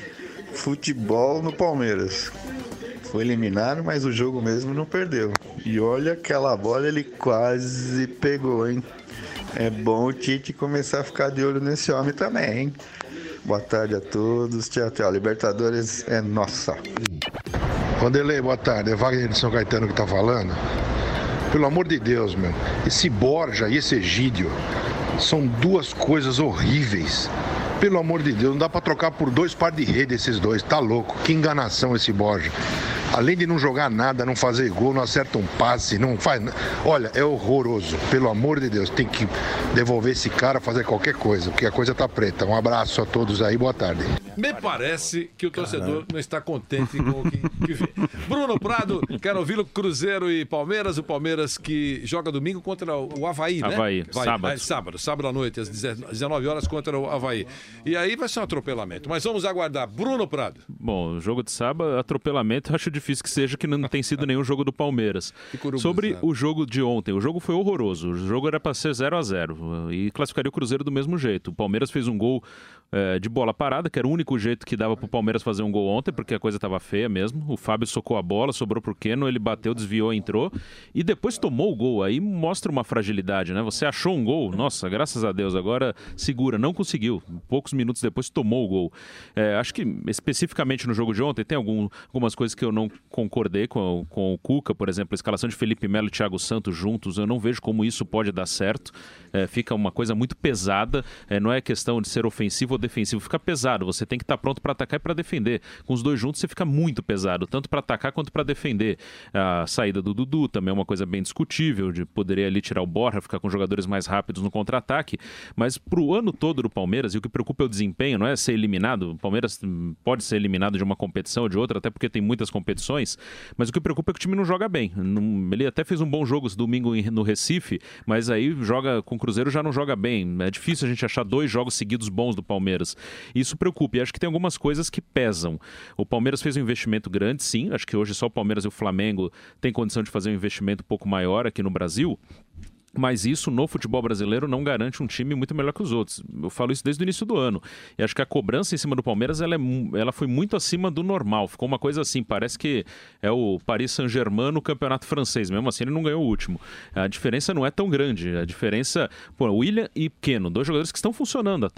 Speaker 7: futebol no Palmeiras. Foi eliminado, mas o jogo mesmo não perdeu. E olha, aquela bola ele quase pegou, hein? É bom o Tite começar a ficar de olho nesse homem também, hein? Boa tarde a todos. Tchau, tchau. Libertadores é nossa.
Speaker 18: Vanderlei, boa tarde. É Wagner de São Caetano que tá falando. Pelo amor de Deus, meu. Esse Borja e esse Egídio são duas coisas horríveis. Pelo amor de Deus, não dá pra trocar por dois par de rede esses dois, tá louco? Que enganação esse Borja. Além de não jogar nada, não fazer gol, não acerta um passe, não faz... Olha, é horroroso. Pelo amor de Deus, tem que devolver esse cara, fazer qualquer coisa, porque a coisa tá preta. Um abraço a todos aí, boa tarde.
Speaker 9: Me parece que o torcedor Caramba. não está contente com o que, que vê. Bruno Prado, quero ouvi-lo. Cruzeiro e Palmeiras. O Palmeiras que joga domingo contra o Avaí, né?
Speaker 4: Avaí,
Speaker 9: Vai,
Speaker 4: sábado.
Speaker 9: É, sábado, sábado à noite, às dezenove horas contra o Avaí. E aí vai ser um atropelamento. Mas vamos aguardar. Bruno Prado.
Speaker 4: Bom, o jogo de sábado, atropelamento, acho difícil que seja, que não tem sido nenhum jogo do Palmeiras. Sobre o jogo de ontem, o jogo foi horroroso. O jogo era para ser zero a zero e classificaria o Cruzeiro do mesmo jeito. O Palmeiras fez um gol é, de bola parada, que era o único jeito que dava para o Palmeiras fazer um gol ontem, porque a coisa estava feia mesmo. O Fábio socou a bola, sobrou pro Keno, ele bateu, desviou, entrou e depois tomou o gol. Aí mostra uma fragilidade, né? Você achou um gol, nossa, graças a Deus, agora segura, não conseguiu. Poucos minutos depois tomou o gol. É, acho que especificamente no jogo de ontem tem algum, algumas coisas que eu não concordei com, com o Cuca, por exemplo, a escalação de Felipe Melo e Thiago Santos juntos, eu não vejo como isso pode dar certo. É, fica uma coisa muito pesada, é, não é questão de ser ofensivo ou defensivo, fica pesado, você tem que estar pronto para atacar e para defender. Com os dois juntos você fica muito pesado, tanto para atacar quanto para defender. A saída do Dudu também é uma coisa bem discutível, de poderia ali tirar o Borja, ficar com jogadores mais rápidos no contra-ataque, mas pro ano todo do Palmeiras, e o que preocupa é o desempenho, não é ser eliminado, o Palmeiras pode ser eliminado de uma competição ou de outra, até porque tem muitas competições, mas o que preocupa é que o time não joga bem. Ele até fez um bom jogo esse domingo no Recife, mas aí joga com o Cruzeiro, já não joga bem. É difícil a gente achar dois jogos seguidos bons do Palmeiras. Isso preocupa, e acho que tem algumas coisas que pesam. O Palmeiras fez um investimento grande, sim, acho que hoje só o Palmeiras e o Flamengo têm condição de fazer um investimento um pouco maior aqui no Brasil. Mas isso no futebol brasileiro não garante um time muito melhor que os outros. Eu falo isso desde o início do ano. E acho que a cobrança em cima do Palmeiras ela, é, ela foi muito acima do normal. Ficou uma coisa assim, parece que é o Paris Saint-Germain no campeonato francês. Mesmo assim ele não ganhou o último. A diferença não é tão grande. A diferença... Pô, William e Keno, dois jogadores que estão funcionando até.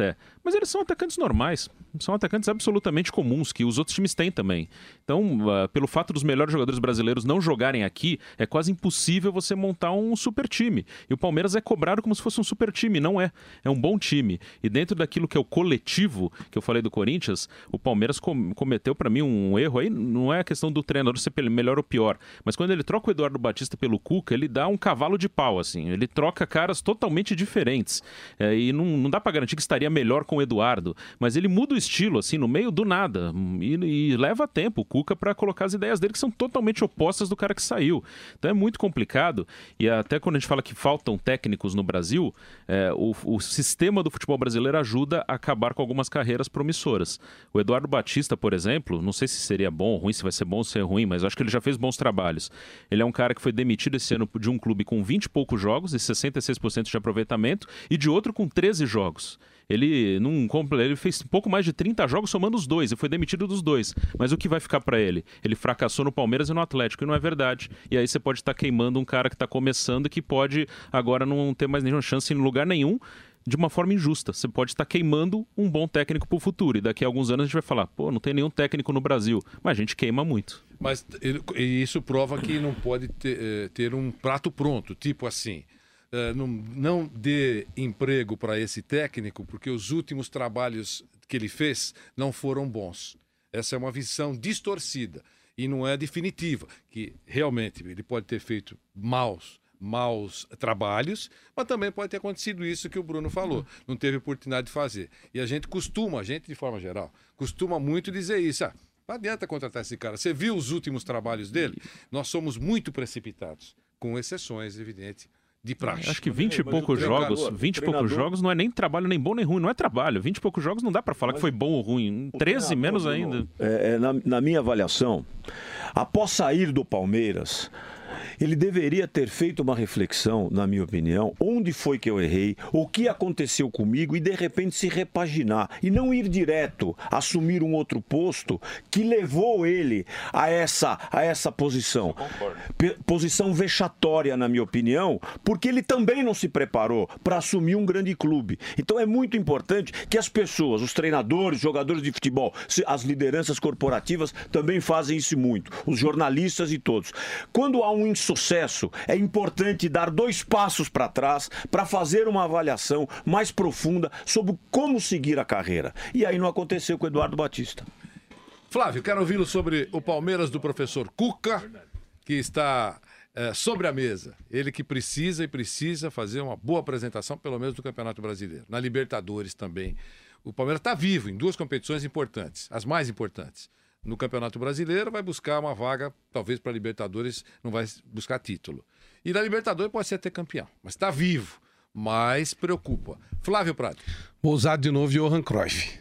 Speaker 4: Mas eles são atacantes normais, são atacantes absolutamente comuns, que os outros times têm também. Então, uh, pelo fato dos melhores jogadores brasileiros não jogarem aqui, é quase impossível você montar um super time. E o Palmeiras é cobrado como se fosse um super time, não é. É um bom time. E dentro daquilo que é o coletivo, que eu falei do Corinthians, o Palmeiras com- cometeu para mim um erro aí, não é a questão do treinador ser melhor ou pior, mas quando ele troca o Eduardo Batista pelo Cuca, ele dá um cavalo de pau, assim. Ele troca caras totalmente diferentes. É, e não, não dá para garantir que estaria melhor com o Eduardo, mas ele muda o estilo, assim, no meio do nada, e, e leva tempo o Cuca para colocar as ideias dele, que são totalmente opostas do cara que saiu. Então é muito complicado, e até quando a gente fala que faltam técnicos no Brasil, é, o, o sistema do futebol brasileiro ajuda a acabar com algumas carreiras promissoras. O Eduardo Batista, por exemplo, não sei se seria bom ou ruim, se vai ser bom ou se é ruim, mas eu acho que ele já fez bons trabalhos. Ele é um cara que foi demitido esse ano de um clube com vinte e poucos jogos e sessenta e seis por cento de aproveitamento, e de outro com treze jogos. Ele, não, ele fez um pouco mais de trinta jogos somando os dois e foi demitido dos dois. Mas o que vai ficar para ele? Ele fracassou no Palmeiras e no Atlético, e não é verdade. E aí você pode estar queimando um cara que está começando e que pode agora não ter mais nenhuma chance em lugar nenhum, de uma forma injusta. Você pode estar queimando um bom técnico para o futuro. E daqui a alguns anos a gente vai falar, pô, não tem nenhum técnico no Brasil. Mas a gente queima muito.
Speaker 9: Mas ele- e isso prova que não pode ter, eh, ter um prato pronto, tipo assim. eh, não, não dê emprego para esse técnico, porque os últimos trabalhos que ele fez não foram bons. Essa é uma visão distorcida e não é definitiva, que realmente ele pode ter feito maus, maus trabalhos, mas também pode ter acontecido isso que o Bruno falou, não teve oportunidade de fazer. E a gente costuma, a gente de forma geral, costuma muito dizer isso, ah, não adianta contratar esse cara. Você viu os últimos trabalhos dele? Nós somos muito precipitados, com exceções, evidente, de praxe.
Speaker 4: Acho que vinte e poucos jogos, vinte e poucos jogos não é nem trabalho nem bom nem ruim, não é trabalho. vinte e poucos jogos não dá para falar que foi bom ou ruim. treze menos ainda.
Speaker 3: É, é, na, na minha avaliação, após sair do Palmeiras, ele deveria ter feito uma reflexão, na minha opinião, onde foi que eu errei, o que aconteceu comigo e de repente se repaginar e não ir direto assumir um outro posto que levou ele a essa, a essa posição. P- posição vexatória, na minha opinião, porque ele também não se preparou para assumir um grande clube. Então é muito importante que as pessoas, os treinadores, jogadores de futebol, se- as lideranças corporativas também fazem isso muito, os jornalistas e todos. Quando há um insucesso, é importante dar dois passos para trás para fazer uma avaliação mais profunda sobre como seguir a carreira. E aí não aconteceu com o Eduardo Batista.
Speaker 9: Flávio, quero ouvi-lo sobre o Palmeiras do professor Cuca, que está eh, sobre a mesa. Ele que precisa e precisa fazer uma boa apresentação, pelo menos do Campeonato Brasileiro. Na Libertadores também. O Palmeiras está vivo em duas competições importantes, as mais importantes. No Campeonato Brasileiro vai buscar uma vaga, talvez para a Libertadores não vai buscar título. E na Libertadores pode ser até campeão, mas está vivo, mas preocupa. Flávio Prado.
Speaker 1: Vou usar de novo Johan Cruyff.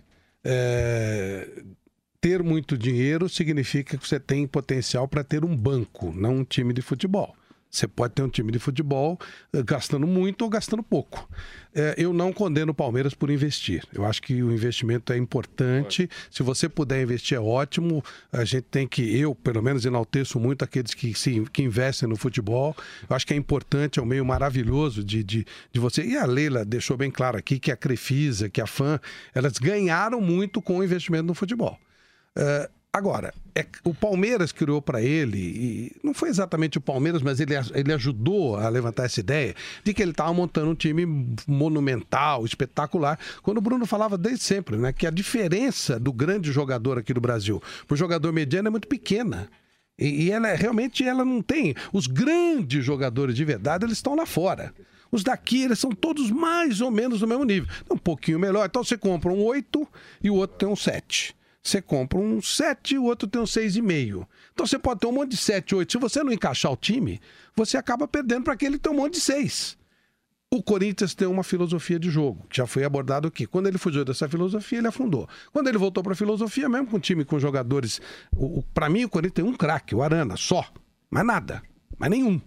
Speaker 1: É, Ter muito dinheiro significa que você tem potencial para ter um banco, não um time de futebol. Você pode ter um time de futebol eh, gastando muito ou gastando pouco. Eh, eu não condeno o Palmeiras por investir. Eu acho que o investimento é importante. Se você puder investir, é ótimo. A gente tem que, eu, pelo menos, enalteço muito aqueles que, se, que investem no futebol. Eu acho que é importante, é um meio maravilhoso de, de, de você. E a Leila deixou bem claro aqui que a Crefisa, que a Fan, elas ganharam muito com o investimento no futebol. Uh, agora, é, o Palmeiras criou para ele, e não foi exatamente o Palmeiras, mas ele, ele ajudou a levantar essa ideia de que ele estava montando um time monumental, espetacular, quando o Bruno falava desde sempre, né, que a diferença do grande jogador aqui do Brasil para o jogador mediano é muito pequena. E, e ela realmente ela não tem. Os grandes jogadores de verdade, eles estão lá fora. Os daqui, eles são todos mais ou menos do mesmo nível. Um pouquinho melhor. Então você compra um oito e o outro tem um sete. Você compra um sete e o outro tem um seis vírgula cinco. Então você pode ter um monte de sete, oito. Se você não encaixar o time, você acaba perdendo para aquele que tem um monte de seis. O Corinthians tem uma filosofia de jogo, que já foi abordado aqui. Quando ele fugiu dessa filosofia, ele afundou. Quando ele voltou para a filosofia, mesmo com um time com jogadores... Para mim, o Corinthians tem um craque, o Arana, só. Mas nada. Mas nenhum.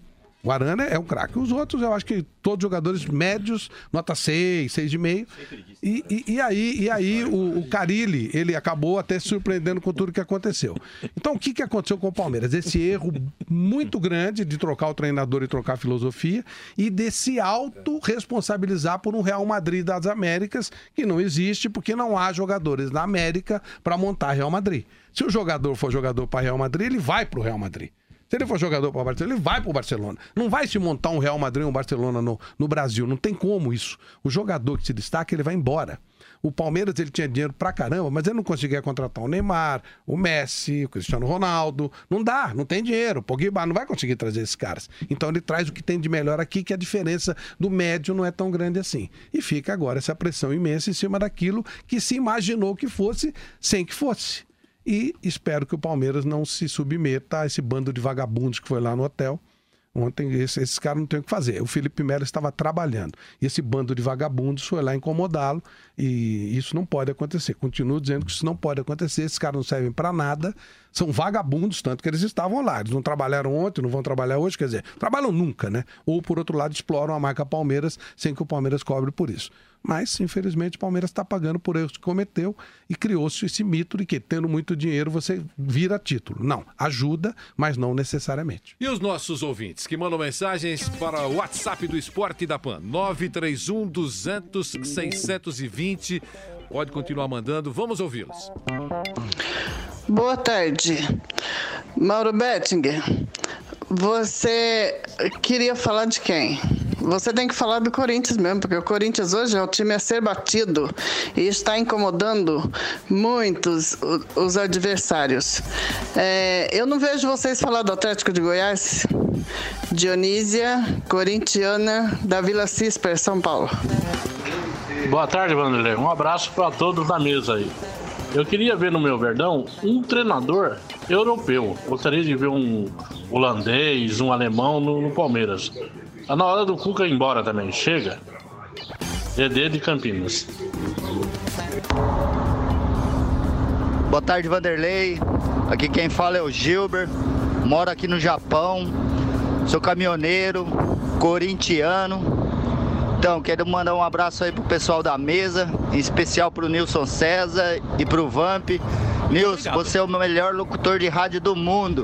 Speaker 1: O Arana é um craque. Os outros, eu acho que todos jogadores médios, nota seis, seis e meio. E, e, e aí, e aí o, o Carille, ele acabou até se surpreendendo com tudo que aconteceu. Então, o que, que aconteceu com o Palmeiras? Esse erro muito grande de trocar o treinador e trocar a filosofia e de se autorresponsabilizar por um Real Madrid das Américas que não existe porque não há jogadores na América para montar Real Madrid. Se o jogador for jogador para Real Madrid, ele vai para o Real Madrid. Se ele for jogador para o Barcelona, ele vai para o Barcelona. Não vai se montar um Real Madrid ou um Barcelona no, no Brasil. Não tem como isso. O jogador que se destaca, ele vai embora. O Palmeiras, ele tinha dinheiro pra caramba, mas ele não conseguia contratar o Neymar, o Messi, o Cristiano Ronaldo. Não dá, não tem dinheiro. O Pogba não vai conseguir trazer esses caras. Então ele traz o que tem de melhor aqui, que a diferença do médio não é tão grande assim. E fica agora essa pressão imensa em cima daquilo que se imaginou que fosse, sem que fosse. E espero que o Palmeiras não se submeta a esse bando de vagabundos que foi lá no hotel. Ontem, esse, esses caras não têm o que fazer. O Felipe Melo estava trabalhando. E esse bando de vagabundos foi lá incomodá-lo. E isso não pode acontecer. Continuo dizendo que isso não pode acontecer. Esses caras não servem para nada. São vagabundos, tanto que eles estavam lá. Eles não trabalharam ontem, não vão trabalhar hoje. Quer dizer, trabalham nunca, né? Ou, por outro lado, exploram a marca Palmeiras sem que o Palmeiras cobre por isso. Mas, infelizmente, o Palmeiras está pagando por erros que cometeu e criou-se esse mito de que, tendo muito dinheiro, você vira título. Não, ajuda, mas não necessariamente.
Speaker 9: E os nossos ouvintes que mandam mensagens para o WhatsApp do Esporte da Pan, nove três um, duzentos, seiscentos e vinte. Pode continuar mandando, vamos ouvi-los.
Speaker 6: Boa tarde. Mauro Bettinger, você queria falar de quem? Você tem que falar do Corinthians mesmo, porque o Corinthians hoje é o time a ser batido e está incomodando muitos os adversários. É, eu não vejo vocês falar do Atlético de Goiás, Dionísia, corintiana, da Vila Cisper, São Paulo.
Speaker 8: Boa tarde, Vanderlei. Um abraço para todos da mesa aí. Eu queria ver no meu Verdão um treinador europeu. Gostaria de ver um holandês, um alemão no, no Palmeiras. Tá na hora do Cuca ir embora também. Chega. Dedê de Campinas.
Speaker 16: Boa tarde, Vanderlei. Aqui quem fala é o Gilber. Moro aqui no Japão. Sou caminhoneiro, corintiano. Então, quero mandar um abraço aí pro pessoal da mesa, em especial pro Nilson César e pro Vamp. Nilson, você é o melhor locutor de rádio do mundo.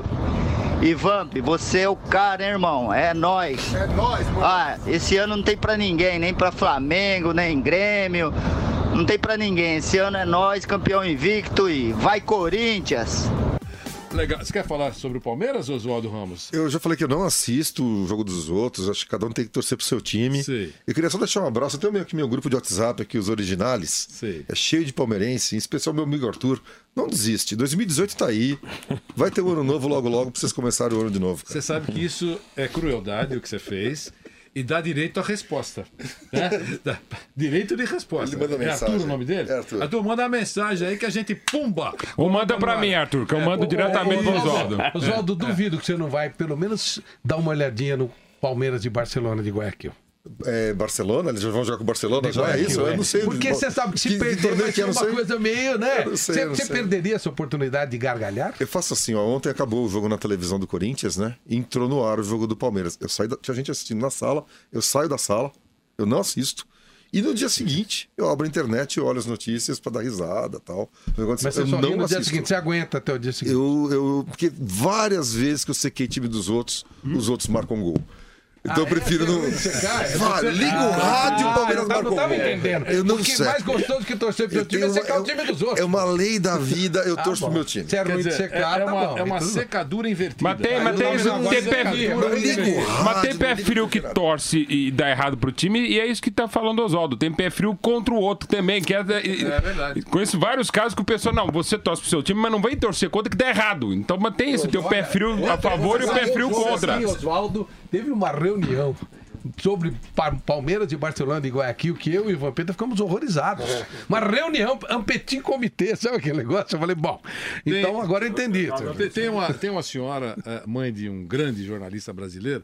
Speaker 16: E Vamp, você é o cara, hein, irmão? É nóis. É nóis, mano. Ah, esse ano não tem pra ninguém, nem pra Flamengo, nem Grêmio. Não tem pra ninguém. Esse ano é nós, campeão invicto, e vai Corinthians.
Speaker 9: Legal. Você quer falar sobre o Palmeiras, Oswaldo Ramos?
Speaker 10: Eu já falei que eu não assisto o jogo dos outros, acho que cada um tem que torcer pro seu time.
Speaker 9: Sim.
Speaker 10: Eu queria só deixar um abraço, eu tenho aqui meu grupo de WhatsApp, aqui, os originais.
Speaker 9: Sim.
Speaker 10: É cheio de palmeirense, em especial meu amigo Arthur. Não desiste, dois mil e dezoito tá aí, vai ter um ano novo logo logo pra vocês começarem o ano de novo.
Speaker 9: Você sabe que isso é crueldade, o que você fez. E dá direito à resposta. Né? Dá direito de resposta.
Speaker 10: Ele manda
Speaker 9: é
Speaker 10: mensagem.
Speaker 9: Arthur o nome dele?
Speaker 10: É Arthur.
Speaker 9: Arthur, manda a mensagem aí que a gente pumba.
Speaker 11: Ou manda pra mim, Arthur, que eu mando
Speaker 1: É,
Speaker 11: diretamente pro Oswaldo.
Speaker 1: Oswaldo, duvido que você não vai pelo menos dar uma olhadinha no Palmeiras de Barcelona de Guayaquil.
Speaker 10: É, Barcelona? Eles vão jogar com o Barcelona?
Speaker 1: De
Speaker 10: Já é
Speaker 1: Guayaquil,
Speaker 10: isso?
Speaker 1: é.
Speaker 10: Eu não sei.
Speaker 1: Porque você sabe que se
Speaker 10: que,
Speaker 1: perder
Speaker 10: que torneio
Speaker 1: vai
Speaker 10: que é,
Speaker 1: ser
Speaker 10: não
Speaker 1: uma
Speaker 10: sei.
Speaker 1: coisa meio, né?
Speaker 10: Eu não sei,
Speaker 1: Você,
Speaker 10: eu não
Speaker 1: você
Speaker 10: sei.
Speaker 1: perderia essa oportunidade de gargalhar?
Speaker 10: Eu faço assim, ó, ontem acabou o jogo na televisão do Corinthians, né? E entrou no ar o jogo do Palmeiras. Eu saí da... Tinha gente assistindo na sala, eu saio da sala, eu não assisto. E no dia seguinte, eu abro a internet e olho as notícias pra dar risada e tal.
Speaker 1: Mas você
Speaker 10: eu
Speaker 1: só
Speaker 10: não
Speaker 1: ri no dia
Speaker 10: assisto.
Speaker 1: seguinte, você aguenta até o dia seguinte.
Speaker 10: Eu, eu, porque várias vezes que eu sequei time dos outros, hum? os outros marcam gol. Então
Speaker 1: Ah,
Speaker 10: eu prefiro
Speaker 1: é?
Speaker 10: não.
Speaker 1: Você cai? É
Speaker 10: Vá,
Speaker 1: você-
Speaker 10: liga o
Speaker 1: Ah,
Speaker 10: rádio, o Palmeiras
Speaker 1: eu
Speaker 10: marcou
Speaker 1: não tava
Speaker 10: gol.
Speaker 1: entendendo.
Speaker 10: Eu não
Speaker 1: O que
Speaker 10: sei.
Speaker 1: mais gostoso que torcer pro seu
Speaker 10: Eu
Speaker 1: time é
Speaker 10: tenho
Speaker 1: secar
Speaker 10: uma-
Speaker 1: o time dos outros.
Speaker 10: É uma lei da vida, eu
Speaker 1: Ah,
Speaker 10: torço
Speaker 1: bom.
Speaker 10: pro meu time.
Speaker 1: Se é ruim de
Speaker 9: dizer,
Speaker 1: secar,
Speaker 9: é
Speaker 1: tá
Speaker 9: uma,
Speaker 1: bom.
Speaker 9: é uma
Speaker 1: Tudo bem.
Speaker 9: secadura invertida.
Speaker 11: Mas tem, mas
Speaker 9: Aí
Speaker 11: tem,
Speaker 9: o
Speaker 11: isso,
Speaker 9: nome
Speaker 11: tem
Speaker 9: agora é
Speaker 11: pé,
Speaker 9: secadura
Speaker 10: Não ligo o
Speaker 9: invertida.
Speaker 10: rádio,
Speaker 11: mas tem pé
Speaker 10: não ligo
Speaker 11: frio que
Speaker 10: nada.
Speaker 11: torce e dá errado pro time, e é isso que tá falando o Oswaldo. Tem pé frio contra o outro também. Que é,
Speaker 9: É verdade.
Speaker 11: Conheço vários casos que o pessoal, não, você torce pro seu time, mas não vem torcer contra que dá errado. Então, mas tem isso, tem o pé frio a favor e o pé frio contra.
Speaker 1: Assim, Oswaldo, teve uma reunião sobre Pa- Palmeiras e Barcelona de Guayaquil, que eu e o Vampeta ficamos horrorizados. Uma reunião, um petit comitê, sabe aquele negócio? Eu falei, bom, então agora eu entendi.
Speaker 9: Tem, tem uma, tem uma senhora, eh, mãe de um grande jornalista brasileiro,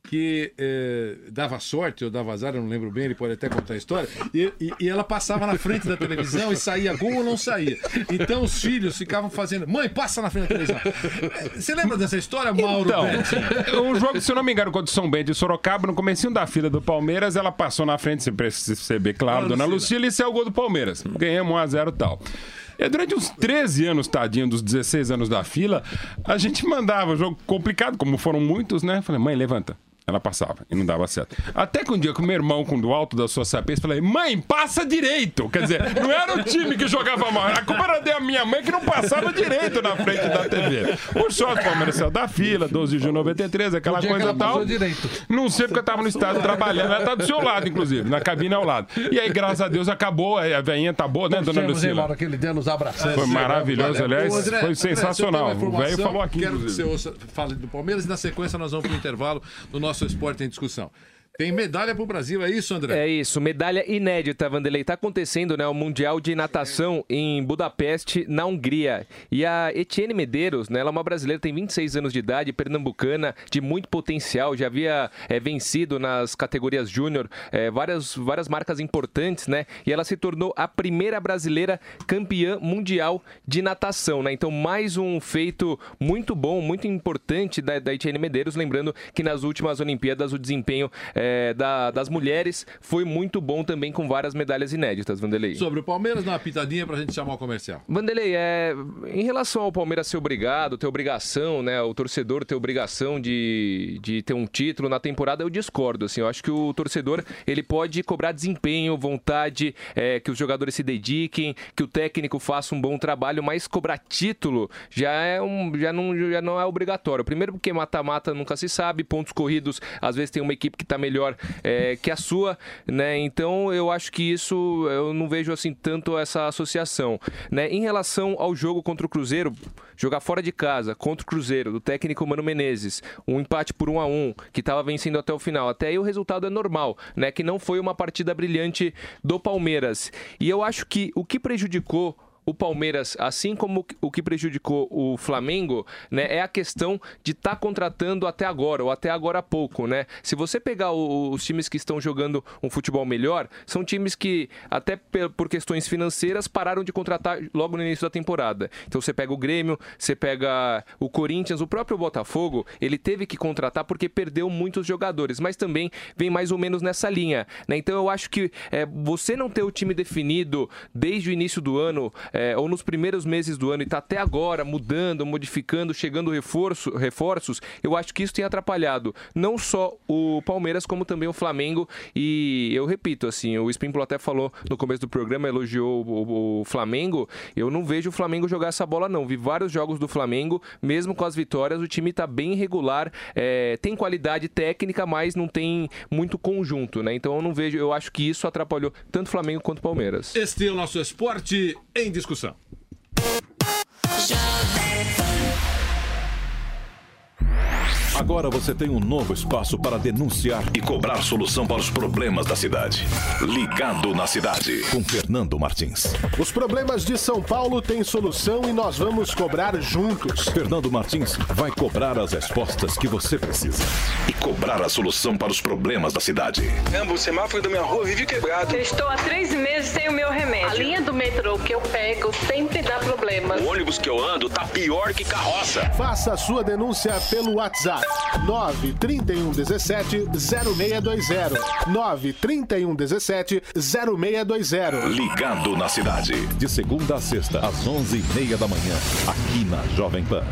Speaker 9: que eh, dava sorte ou dava azar, eu não lembro bem, ele pode até contar a história, e, e, e ela passava na frente da televisão e saía gol ou não saía. Então os filhos ficavam fazendo, mãe, passa na frente da televisão. Você lembra dessa história, Mauro?
Speaker 11: Então, um jogo, se eu não me engano, contra o São Bento e Sorocaba, no comecinho da fila do Palmeiras, ela passou na frente, sem perceber, claro, Dona Lucila, e saiu o gol do Palmeiras. Ganhamos um a zero e tal. E durante uns treze anos, tadinho, dos dezesseis anos da fila, a gente mandava jogo complicado, como foram muitos, né? Falei, mãe, levanta. Ela passava e não dava certo. Até que um dia com o meu irmão, com o alto da sua sapiência, falei, mãe, passa direito. Quer dizer, não era o time que jogava mal, a culpa era da minha mãe que não passava direito na frente da T V. Por sorte, o Palmeiras saiu da fila, doze de junho de noventa e três, aquela coisa e tal. Não sei porque eu tava no estádio trabalhando, ela tá do seu lado, inclusive, na cabine ao lado. E aí, graças a Deus, acabou, a veinha tá boa, né, dona Lucila?
Speaker 1: Aquele dia nos abraçando.
Speaker 11: Foi maravilhoso, aliás,
Speaker 9: André,
Speaker 11: foi sensacional.
Speaker 9: André,
Speaker 11: o velho falou aqui,
Speaker 9: quero
Speaker 11: inclusive.
Speaker 9: que você ouça, fale do Palmeiras e na sequência nós vamos pro intervalo do nosso Esporte em Discussão. Tem medalha pro Brasil, é isso, André?
Speaker 13: É isso, medalha inédita, Vanderlei. Tá acontecendo, né, o Mundial de Natação em Budapeste, na Hungria. E a Etienne Medeiros, né, ela é uma brasileira, tem vinte e seis anos de idade, pernambucana, de muito potencial, já havia é, vencido nas categorias júnior é, várias, várias marcas importantes, né? E ela se tornou a primeira brasileira campeã mundial de natação, né? Então, mais um feito muito bom, muito importante da, da Etienne Medeiros, lembrando que nas últimas Olimpíadas o desempenho é, É, da, das mulheres foi muito bom também, com várias medalhas inéditas, Vanderlei.
Speaker 9: Sobre o Palmeiras, dá uma pitadinha pra gente chamar o comercial.
Speaker 13: Vanderlei, é, em relação ao Palmeiras ser obrigado, ter obrigação, né, o torcedor ter obrigação de, de ter um título na temporada, eu discordo, assim, eu acho que o torcedor, ele pode cobrar desempenho, vontade, é, que os jogadores se dediquem, que o técnico faça um bom trabalho, mas cobrar título já, é um, já, não, já não é obrigatório. Primeiro porque mata-mata nunca se sabe, pontos corridos, às vezes tem uma equipe que tá melhor melhor é, que a sua, né? Então eu acho que isso, eu não vejo assim tanto essa associação, né? Em relação ao jogo contra o Cruzeiro, jogar fora de casa contra o Cruzeiro, do técnico Mano Menezes, um empate por um a um, que estava vencendo até o final, até aí o resultado é normal, né? Que não foi uma partida brilhante do Palmeiras. E eu acho que o que prejudicou o Palmeiras, assim como o que prejudicou o Flamengo, né, é a questão de estar tá contratando até agora, ou até agora há pouco, né? Se você pegar o, os times que estão jogando um futebol melhor, são times que, até por questões financeiras, pararam de contratar logo no início da temporada. Então você pega o Grêmio, você pega o Corinthians, o próprio Botafogo, ele teve que contratar porque perdeu muitos jogadores, mas também vem mais ou menos nessa linha, né? Então eu acho que é, você não ter o time definido desde o início do ano, É, ou nos primeiros meses do ano e está até agora mudando, modificando, chegando reforço, reforços, eu acho que isso tem atrapalhado não só o Palmeiras, como também o Flamengo. E eu repito, assim, o Espímpolo até falou no começo do programa, elogiou o, o Flamengo. Eu não vejo o Flamengo jogar essa bola, não. Vi vários jogos do Flamengo, mesmo com as vitórias, o time está bem irregular, é, tem qualidade técnica, mas não tem muito conjunto, né? Então eu não vejo, eu acho que isso atrapalhou tanto o Flamengo quanto o Palmeiras.
Speaker 9: Este é o nosso Esporte em Discussão.
Speaker 5: Agora você tem um novo espaço para denunciar e cobrar solução para os problemas da cidade. Ligado na Cidade, com Fernando Martins.
Speaker 19: Os problemas de São Paulo têm solução e nós vamos cobrar juntos.
Speaker 5: Fernando Martins vai cobrar as respostas que você precisa e cobrar a solução para os problemas da cidade.
Speaker 20: O semáforo da minha rua vive quebrado.
Speaker 21: Eu estou há três meses sem o meu remédio. A linha do metrô que eu pego sempre dá problema.
Speaker 20: O ônibus que eu ando tá pior que carroça.
Speaker 19: Faça a sua denúncia pelo WhatsApp. nove três um um sete zero seis dois zero. nove três um um sete zero seis dois zero.
Speaker 5: Ligado na Cidade. De segunda a sexta, às onze e meia da manhã. Aqui na Jovem Pan.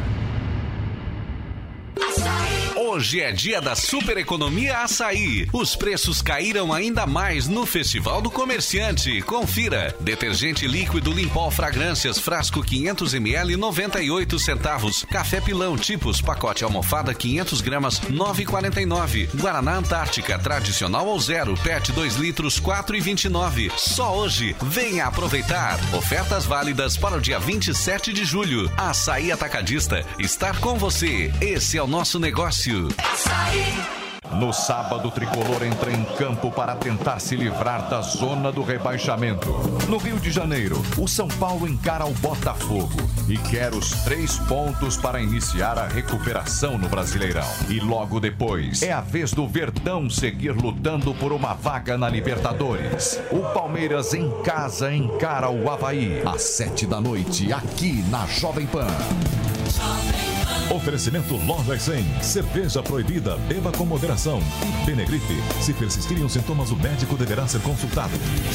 Speaker 22: Hoje é dia da Super Economia Açaí. Os preços caíram ainda mais no Festival do Comerciante. Confira. Detergente líquido Limpol Fragrâncias, frasco quinhentos mililitros, noventa e oito centavos. Café Pilão Tipos, pacote almofada quinhentas gramas, nove reais e quarenta e nove centavos. Guaraná Antártica, tradicional ou zero, P E T dois litros, quatro reais e vinte e nove centavos. Só hoje. Venha aproveitar. Ofertas válidas para o dia vinte e sete de julho. Açaí Atacadista. Estar com você. Esse é o nosso negócio.
Speaker 5: No sábado, o tricolor entra em campo para tentar se livrar da zona do rebaixamento. No Rio de Janeiro, o São Paulo encara o Botafogo e quer os três pontos para iniciar a recuperação no Brasileirão. E logo depois, é a vez do Verdão seguir lutando por uma vaga na Libertadores. O Palmeiras em casa encara o Avaí às sete da noite, aqui na Jovem Pan.
Speaker 12: Oferecimento Loja cem. Cerveja proibida, beba com moderação. E Benegrife. Se persistirem os sintomas, o médico deverá ser consultado.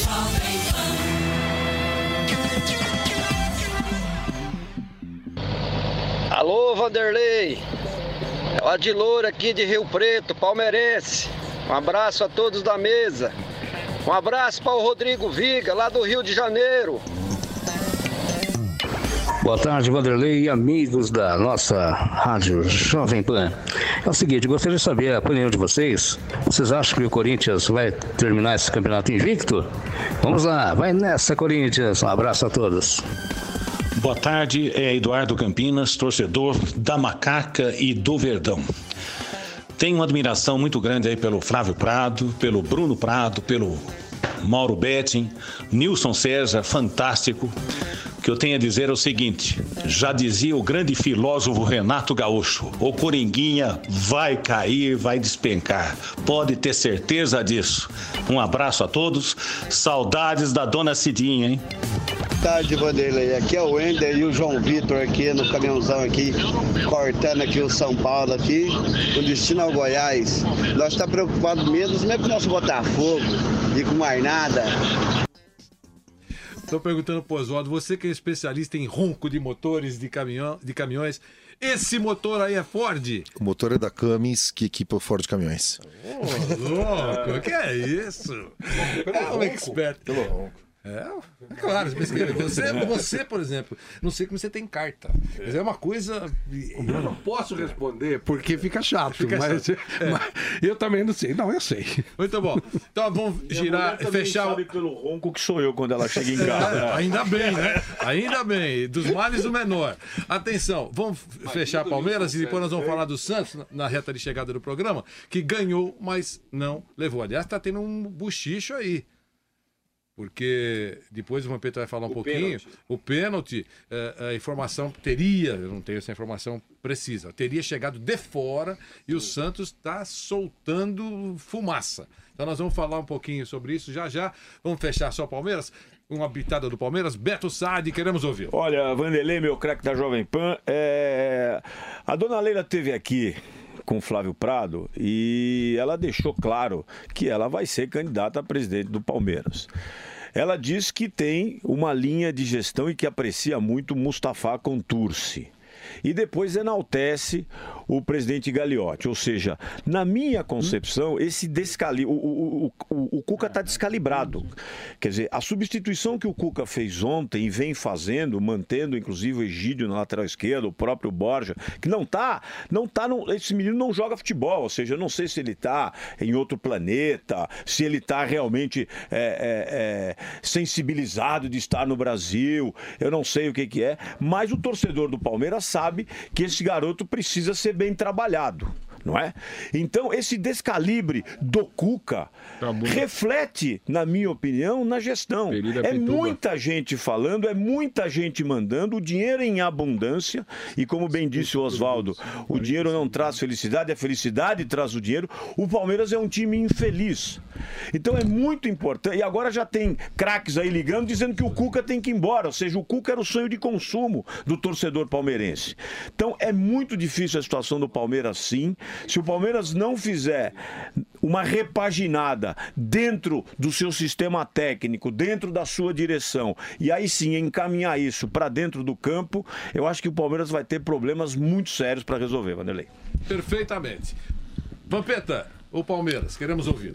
Speaker 14: Alô, Vanderlei. É o Adilor aqui de Rio Preto, palmeirense. Um abraço a todos da mesa. Um abraço para o Rodrigo Viga, lá do Rio de Janeiro.
Speaker 15: Boa tarde, Vanderlei e amigos da nossa rádio Jovem Pan. É o seguinte, gostaria de saber a opinião de vocês. Vocês acham que o Corinthians vai terminar esse campeonato invicto? Vamos lá, vai nessa, Corinthians. Um abraço a todos.
Speaker 17: Boa tarde, é Eduardo Campinas, torcedor da Macaca e do Verdão. Tenho uma admiração muito grande aí pelo Flávio Prado, pelo Bruno Prado, pelo Mauro Betting, Nilson César, fantástico. O que eu tenho a dizer é o seguinte, já dizia o grande filósofo Renato Gaúcho, o Coringuinha vai cair, vai despencar, pode ter certeza disso. Um abraço a todos, saudades da dona Cidinha, hein?
Speaker 14: Boa tarde, Vanderlei, aqui é o Wender e o João Vitor aqui no caminhãozão aqui, cortando aqui o São Paulo aqui, com destino ao Goiás. Nós estamos preocupados mesmo, não é com o nosso Botafogo e com mais nada.
Speaker 9: Estou perguntando pro Oswaldo, você que é especialista em ronco de motores de, caminhão, de caminhões, esse motor aí é Ford?
Speaker 10: O motor é da Cummins, que equipa o Ford Caminhões.
Speaker 9: Ô, louco, que é isso? É um expert. Pelo ronco. É, é claro, você, você, por exemplo, não sei como você tem carta, mas é uma coisa. Eu não posso responder
Speaker 1: porque fica chato,
Speaker 9: fica
Speaker 1: mas,
Speaker 9: chato. É.
Speaker 1: mas eu também não sei. Não, eu sei.
Speaker 9: Muito bom. Então vamos girar, fechar.
Speaker 3: Sabe pelo ronco que sou eu quando ela chega em casa.
Speaker 9: É, ainda bem, né? Ainda bem. Dos males o menor. Atenção, vamos fechar Palmeiras e depois nós vamos falar do Santos na reta de chegada do programa, que ganhou, mas não levou. Aliás, tá tendo um buchicho aí. Porque depois o Vampeta vai falar um o pouquinho. Pênalti. O pênalti, a informação teria, eu não tenho essa informação precisa, teria chegado de fora e o Santos está soltando fumaça. Então nós vamos falar um pouquinho sobre isso já já. Vamos fechar só o Palmeiras. Uma bitada do Palmeiras. Beto Saad, queremos ouvir.
Speaker 3: Olha, Vanderlei, meu craque da Jovem Pan, é... a dona Leila esteve aqui com o Flávio Prado e ela deixou claro que ela vai ser candidata a presidente do Palmeiras. Ela diz que tem uma linha de gestão e que aprecia muito Mustafa Contursi. E depois enaltece o presidente Gagliotti. Ou seja, na minha concepção, esse descali... o, o, o, o Cuca está descalibrado. Quer dizer, a substituição que o Cuca fez ontem e vem fazendo, mantendo inclusive o Egídio na lateral esquerda, o próprio Borja, que não está... Não tá no... esse menino não joga futebol. Ou seja, eu não sei se ele está em outro planeta, se ele está realmente é, é, é, sensibilizado de estar no Brasil. Eu não sei o que, que é. Mas o torcedor do Palmeiras sabe que esse garoto precisa ser bem trabalhado, não é? Então, esse descalibre do Cuca tá reflete, na minha opinião, na gestão. É muita gente falando, é muita gente mandando, o dinheiro em abundância, e como bem disse o Oswaldo, o dinheiro não traz felicidade, a felicidade traz o dinheiro. O Palmeiras é um time infeliz. Então é muito importante, e agora já tem craques aí ligando, dizendo que o Cuca tem que ir embora, ou seja, o Cuca era o sonho de consumo do torcedor palmeirense. Então é muito difícil a situação do Palmeiras, sim. Se o Palmeiras não fizer uma repaginada dentro do seu sistema técnico, dentro da sua direção, e aí sim encaminhar isso para dentro do campo, eu acho que o Palmeiras vai ter problemas muito sérios para resolver, Vanderlei.
Speaker 9: Perfeitamente. Vampeta, o Palmeiras, queremos ouvir.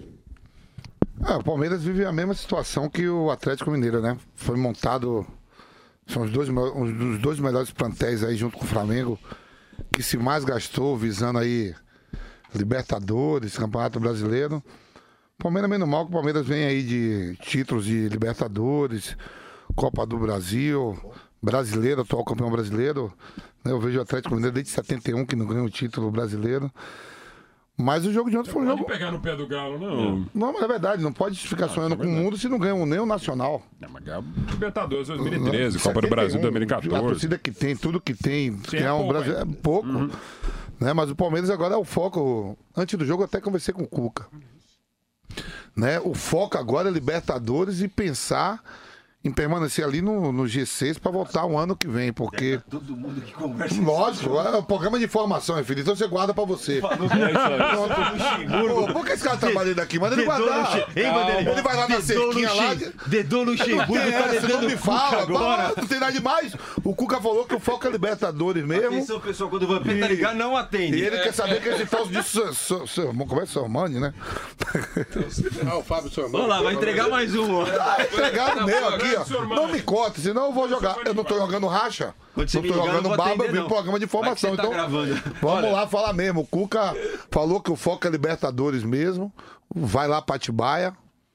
Speaker 18: Ah, o Palmeiras vive a mesma situação que o Atlético Mineiro, né? Foi montado, são os dois, um dos dois melhores plantéis aí junto com o Flamengo, que se mais gastou visando aí Libertadores, Campeonato Brasileiro. Palmeiras menos mal que o Palmeiras vem aí de títulos de Libertadores, Copa do Brasil, brasileiro, atual campeão brasileiro. Eu vejo o Atlético Mineiro desde setenta e um que não ganhou o título brasileiro. Mas o jogo de ontem foi um
Speaker 11: Não pode
Speaker 18: jogo...
Speaker 11: pegar no pé do Galo, não.
Speaker 18: Não, mas é verdade, não pode ficar sonhando com o mundo se não ganha nem o Nacional.
Speaker 11: Não, mas ganha o Libertadores dois mil e treze, Copa do Brasil dois mil e quatorze.
Speaker 18: A torcida que tem, tudo que tem,
Speaker 11: Sim,
Speaker 18: que é,
Speaker 11: é
Speaker 18: um
Speaker 11: pouco,
Speaker 18: Brasil, é pouco.
Speaker 11: Uhum.
Speaker 18: Né? Mas o Palmeiras agora é o foco. Antes do jogo eu até conversei com o Cuca. Né? O foco agora é Libertadores e pensar em permanecer ali no, no G seis para voltar o ano que vem, porque...
Speaker 2: Todo mundo que conversa.
Speaker 18: Lógico, é um programa de informação, hein, filho? Então você guarda pra você. Pô, por que esse cara trabalhando aqui? Manda ele guardar. Ele vai lá na cerquinha lá...
Speaker 2: Dedou no Luxemburgo, tá
Speaker 18: dedando no Cuca agora. Não tem nada demais. O Cuca falou que o foco é Libertadores mesmo.
Speaker 2: Atenção, pessoal, quando o Vampeta tá ligado, não atende.
Speaker 18: E ele quer saber que esse tal disso... Como é que é Sormani, né?
Speaker 1: Ah, o Fábio Sormani.
Speaker 2: Vamos lá, vai entregar mais um.
Speaker 18: Ah, entregar o meu aqui, ó. Não me conta, senão eu vou jogar. Eu não tô jogando racha. Não tô jogando baba, eu vi um programa de informação. Então, vamos lá falar mesmo. O Cuca falou que o foco é Libertadores mesmo. Vai lá pra Atibaia.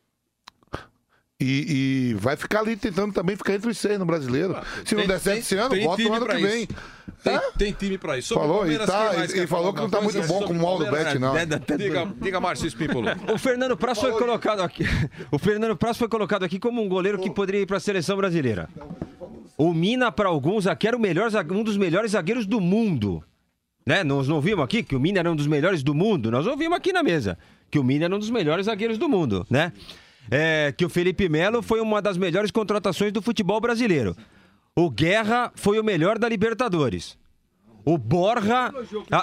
Speaker 18: E, e vai ficar ali tentando também ficar entre os seis no brasileiro. Se não der certo esse ano, volta no ano que vem.
Speaker 9: Tem, tem time pra isso. Sobre
Speaker 18: falou, e, tá, e, e falou que não tá muito bom com o Mauro Bet, não.
Speaker 9: Diga, diga Márcio Espímpolo.
Speaker 2: O Fernando Praz foi colocado aqui. O Fernando Praz foi colocado aqui como um goleiro que poderia ir para a seleção brasileira. O Mina, para alguns, aqui era o melhor, um dos melhores zagueiros do mundo. Né? Nós não ouvimos aqui que o Mina era um dos melhores do mundo. Nós ouvimos aqui na mesa que o Mina era um dos melhores zagueiros do mundo, né? É, que o Felipe Melo foi uma das melhores contratações do futebol brasileiro. O Guerra foi o melhor da Libertadores. O Borja... Ah,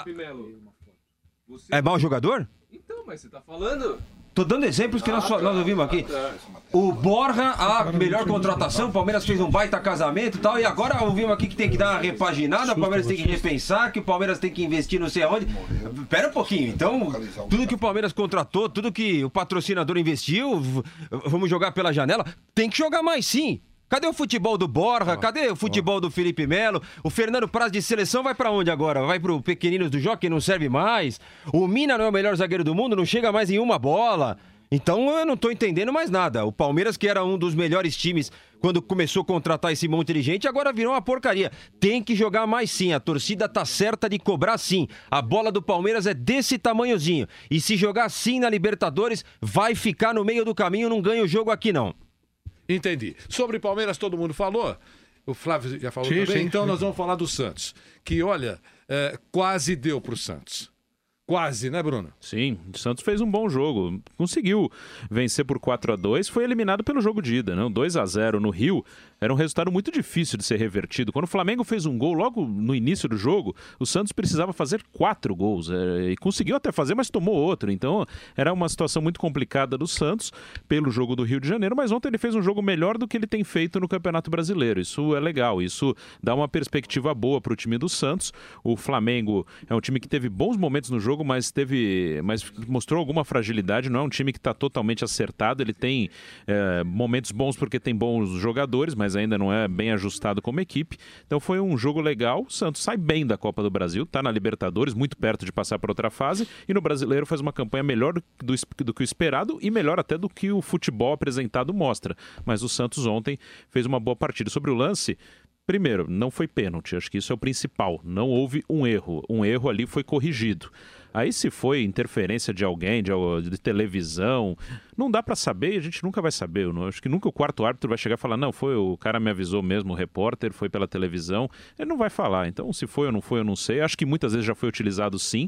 Speaker 2: é mau jogador?
Speaker 13: Então, mas você tá falando...
Speaker 2: Tô dando exemplos que nós, nós ouvimos aqui. O Borja, a melhor contratação, o Palmeiras fez um baita casamento e tal, e agora ouvimos aqui que tem que dar uma repaginada, o Palmeiras tem que repensar, que o Palmeiras tem que investir não sei aonde. Pera um pouquinho, então, tudo que o Palmeiras contratou, tudo que o patrocinador investiu, vamos jogar pela janela, tem que jogar mais sim. Cadê o futebol do Borja? Cadê o futebol do Felipe Melo? O Fernando Praz de seleção vai pra onde agora? Vai pro Pequeninos do Jockey, não serve mais? O Mina não é o melhor zagueiro do mundo, não chega mais em uma bola. Então eu não tô entendendo mais nada. O Palmeiras, que era um dos melhores times quando começou a contratar esse monte de gente, agora virou uma porcaria. Tem que jogar mais sim, a torcida tá certa de cobrar sim. A bola do Palmeiras é desse tamanhozinho. E se jogar sim na Libertadores, vai ficar no meio do caminho, não ganha o jogo aqui não.
Speaker 9: Entendi. Sobre Palmeiras todo mundo falou. O Flávio já falou
Speaker 1: sim,
Speaker 9: também.
Speaker 1: Sim,
Speaker 9: então
Speaker 1: sim.
Speaker 9: nós vamos falar do Santos. Que, olha, é, quase deu pro Santos. Quase, né, Bruno?
Speaker 4: Sim, o Santos fez um bom jogo. Conseguiu vencer por quatro a dois, foi eliminado pelo jogo de ida, né? dois a zero no Rio era um resultado muito difícil de ser revertido. Quando o Flamengo fez um gol logo no início do jogo, o Santos precisava fazer quatro gols. É, e conseguiu até fazer, mas tomou outro. Então era uma situação muito complicada do Santos pelo jogo do Rio de Janeiro, mas ontem ele fez um jogo melhor do que ele tem feito no Campeonato Brasileiro. Isso é legal, isso dá uma perspectiva boa para o time do Santos. O Flamengo é um time que teve bons momentos no jogo, mas teve, mas mostrou alguma fragilidade. Não é um time que está totalmente acertado. Ele tem é, momentos bons porque tem bons jogadores, mas ainda não é bem ajustado como equipe. Então foi um jogo legal. O Santos sai bem da Copa do Brasil, está na Libertadores, muito perto de passar para outra fase, e no Brasileiro faz uma campanha melhor do, do, do que o esperado e melhor até do que o futebol apresentado mostra. Mas o Santos ontem fez uma boa partida. Sobre o lance, primeiro, não foi pênalti, acho que isso é o principal. Não houve um erro. Um erro ali foi corrigido. Aí se foi interferência de alguém, de, de televisão, não dá pra saber e a gente nunca vai saber. Não? Acho que nunca o quarto árbitro vai chegar e falar, não, foi o cara me avisou mesmo, o repórter, foi pela televisão. Ele não vai falar. Então, se foi ou não foi, eu não sei. Acho que muitas vezes já foi utilizado sim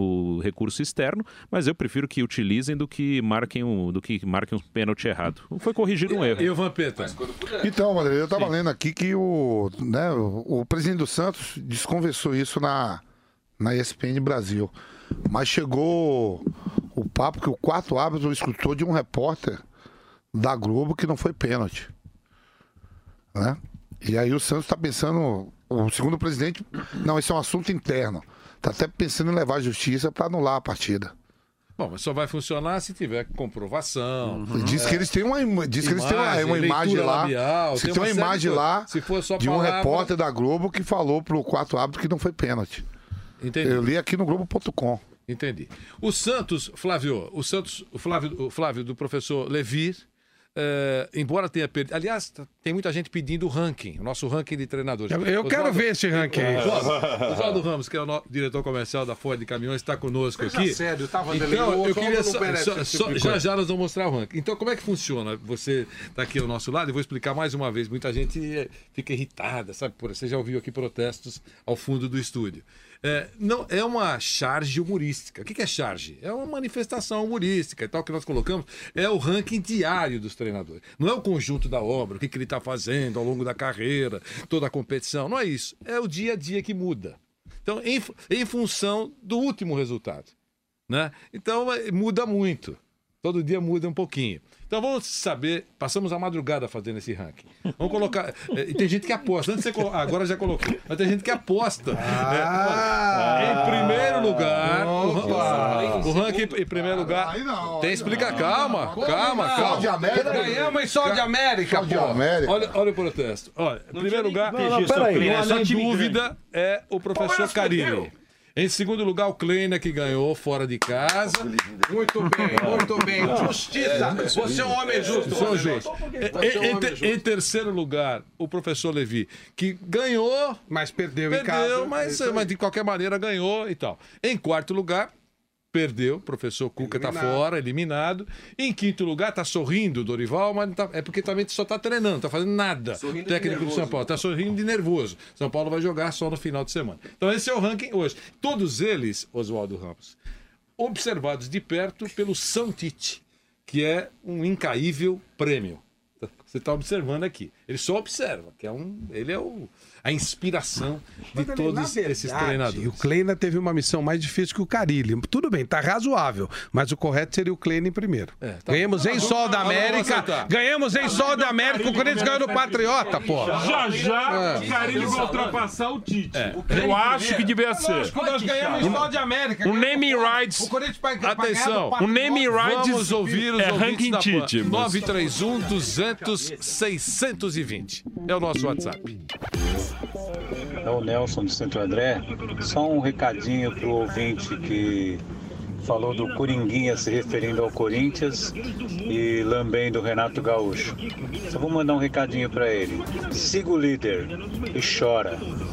Speaker 4: o recurso externo, mas eu prefiro que utilizem do que marquem um, do que marquem um pênalti errado. Foi corrigido um erro.
Speaker 9: E o Vampeta?
Speaker 18: Então, Madre, eu estava lendo aqui que o, né, o, o presidente do Santos desconversou isso na, na E S P N Brasil. Mas chegou o papo que o quarto árbitro escutou de um repórter da Globo que não foi pênalti. Né? E aí o Santos está pensando, o segundo presidente, não, esse é um assunto interno. Está até pensando em levar a justiça para anular a partida.
Speaker 9: Bom, mas só vai funcionar se tiver comprovação.
Speaker 18: Uhum. Diz que eles têm uma, diz que eles têm uma, uma imagem lá.
Speaker 9: Labial,
Speaker 18: se tem uma, uma imagem lá
Speaker 9: se for só
Speaker 18: de um
Speaker 9: palavra...
Speaker 18: repórter da Globo que falou pro quarto árbitro que não foi pênalti.
Speaker 9: Entendi.
Speaker 18: Eu li aqui no Globo ponto com.
Speaker 9: Entendi. O Santos, Flávio, o Santos, o Flávio, o Flávio do professor Levir, é, embora tenha perdido, aliás, tem tem muita gente pedindo o ranking, o nosso ranking de treinadores.
Speaker 1: Eu, eu quero ver esse ranking aí.
Speaker 9: Oswaldo Ramos, que é o no, diretor comercial da Ford de Caminhões, está conosco
Speaker 1: Mas
Speaker 9: aqui.
Speaker 1: sério, tá, Vanderlei?
Speaker 9: Então, eu
Speaker 1: O
Speaker 9: queria
Speaker 1: Oswaldo
Speaker 9: só,
Speaker 1: não merece
Speaker 9: só,
Speaker 1: esse
Speaker 9: só,
Speaker 1: tipo de
Speaker 9: já
Speaker 1: coisa.
Speaker 9: já nós vamos mostrar o ranking. Então, como é que funciona? Você está aqui ao nosso lado e vou explicar mais uma vez. Muita gente fica irritada, sabe? Você já ouviu aqui protestos ao fundo do estúdio. É, não, é uma charge humorística. O que é charge? É uma manifestação humorística e tal que nós colocamos. É o ranking diário dos treinadores. Não é o conjunto da obra, o que, que ele está fazendo ao longo da carreira, toda a competição. Não é isso. É o dia a dia que muda. Então, em, em função do último resultado. Né? Então, muda muito. Todo dia muda um pouquinho. Então vamos saber, passamos a madrugada fazendo esse ranking. Vamos colocar. E tem gente que aposta. Antes de você colo... ah, agora já colocou. Mas tem gente que aposta. Ah, é, em primeiro lugar. Opa, o, o ranking em primeiro lugar. Aí não, tem explica. Calma, calma, calma.
Speaker 1: Sol de América. Ganhamos em Sol de América, pô.
Speaker 9: Olha, olha o protesto. Olha, em primeiro lugar,
Speaker 3: não, não, peraí,
Speaker 9: não há dúvida, é o professor Carilli. Em segundo lugar, o Kleiner, que ganhou fora de casa.
Speaker 1: Muito bem, muito bem. Justiça. Você é um homem justo.
Speaker 9: Sou justo. Em, em, ter, em terceiro lugar, o professor Levi, que ganhou.
Speaker 1: Mas perdeu,
Speaker 9: perdeu
Speaker 1: em casa.
Speaker 9: Mas, mas de qualquer maneira ganhou e tal. Em quarto lugar, perdeu. O professor Cuca está fora, eliminado. Em quinto lugar, está sorrindo o Dorival, mas não tá, é porque também só está treinando, não está fazendo nada. Sorrindo técnico do São Paulo. Está sorrindo de nervoso. São Paulo vai jogar só no final de semana. Então esse é o ranking hoje. Todos eles, Oswaldo Ramos, observados de perto pelo São Tite, que é um incaível prêmio. Você está observando aqui. Ele só observa, que é um, ele é o, a inspiração de
Speaker 1: Mas,
Speaker 9: todos
Speaker 1: verdade,
Speaker 9: esses treinadores.
Speaker 1: O Kleiner teve uma missão mais difícil que o Carilli. Tudo bem, tá razoável, mas o correto seria o Kleiner em primeiro. É, tá ganhamos em Sol da América, ganhamos em Sol da América, o Corinthians ganhou no Patriota, pô.
Speaker 11: Já já
Speaker 1: É.
Speaker 11: o Carilli vai ultrapassar o Tite.
Speaker 1: É.
Speaker 11: Eu acho que devia ser.
Speaker 1: Lógico, nós ganhamos em Sol de América.
Speaker 11: Um naming rights.
Speaker 1: O Corinthians vai ganhar do
Speaker 9: Atenção,
Speaker 1: Patriota.
Speaker 11: um naming rights
Speaker 9: vamos ouvir os
Speaker 11: é
Speaker 9: ouvintes
Speaker 11: ranking
Speaker 9: da
Speaker 11: Tite.
Speaker 9: Pan. nove três um, duzentos, seiscentos e vinte. É o nosso WhatsApp.
Speaker 6: É o Nelson de Santo André. Só um recadinho pro ouvinte que falou do Coringuinha se referindo ao Corinthians e lambendo o Renato Gaúcho. Só vou mandar um recadinho para ele. Siga o líder e chora.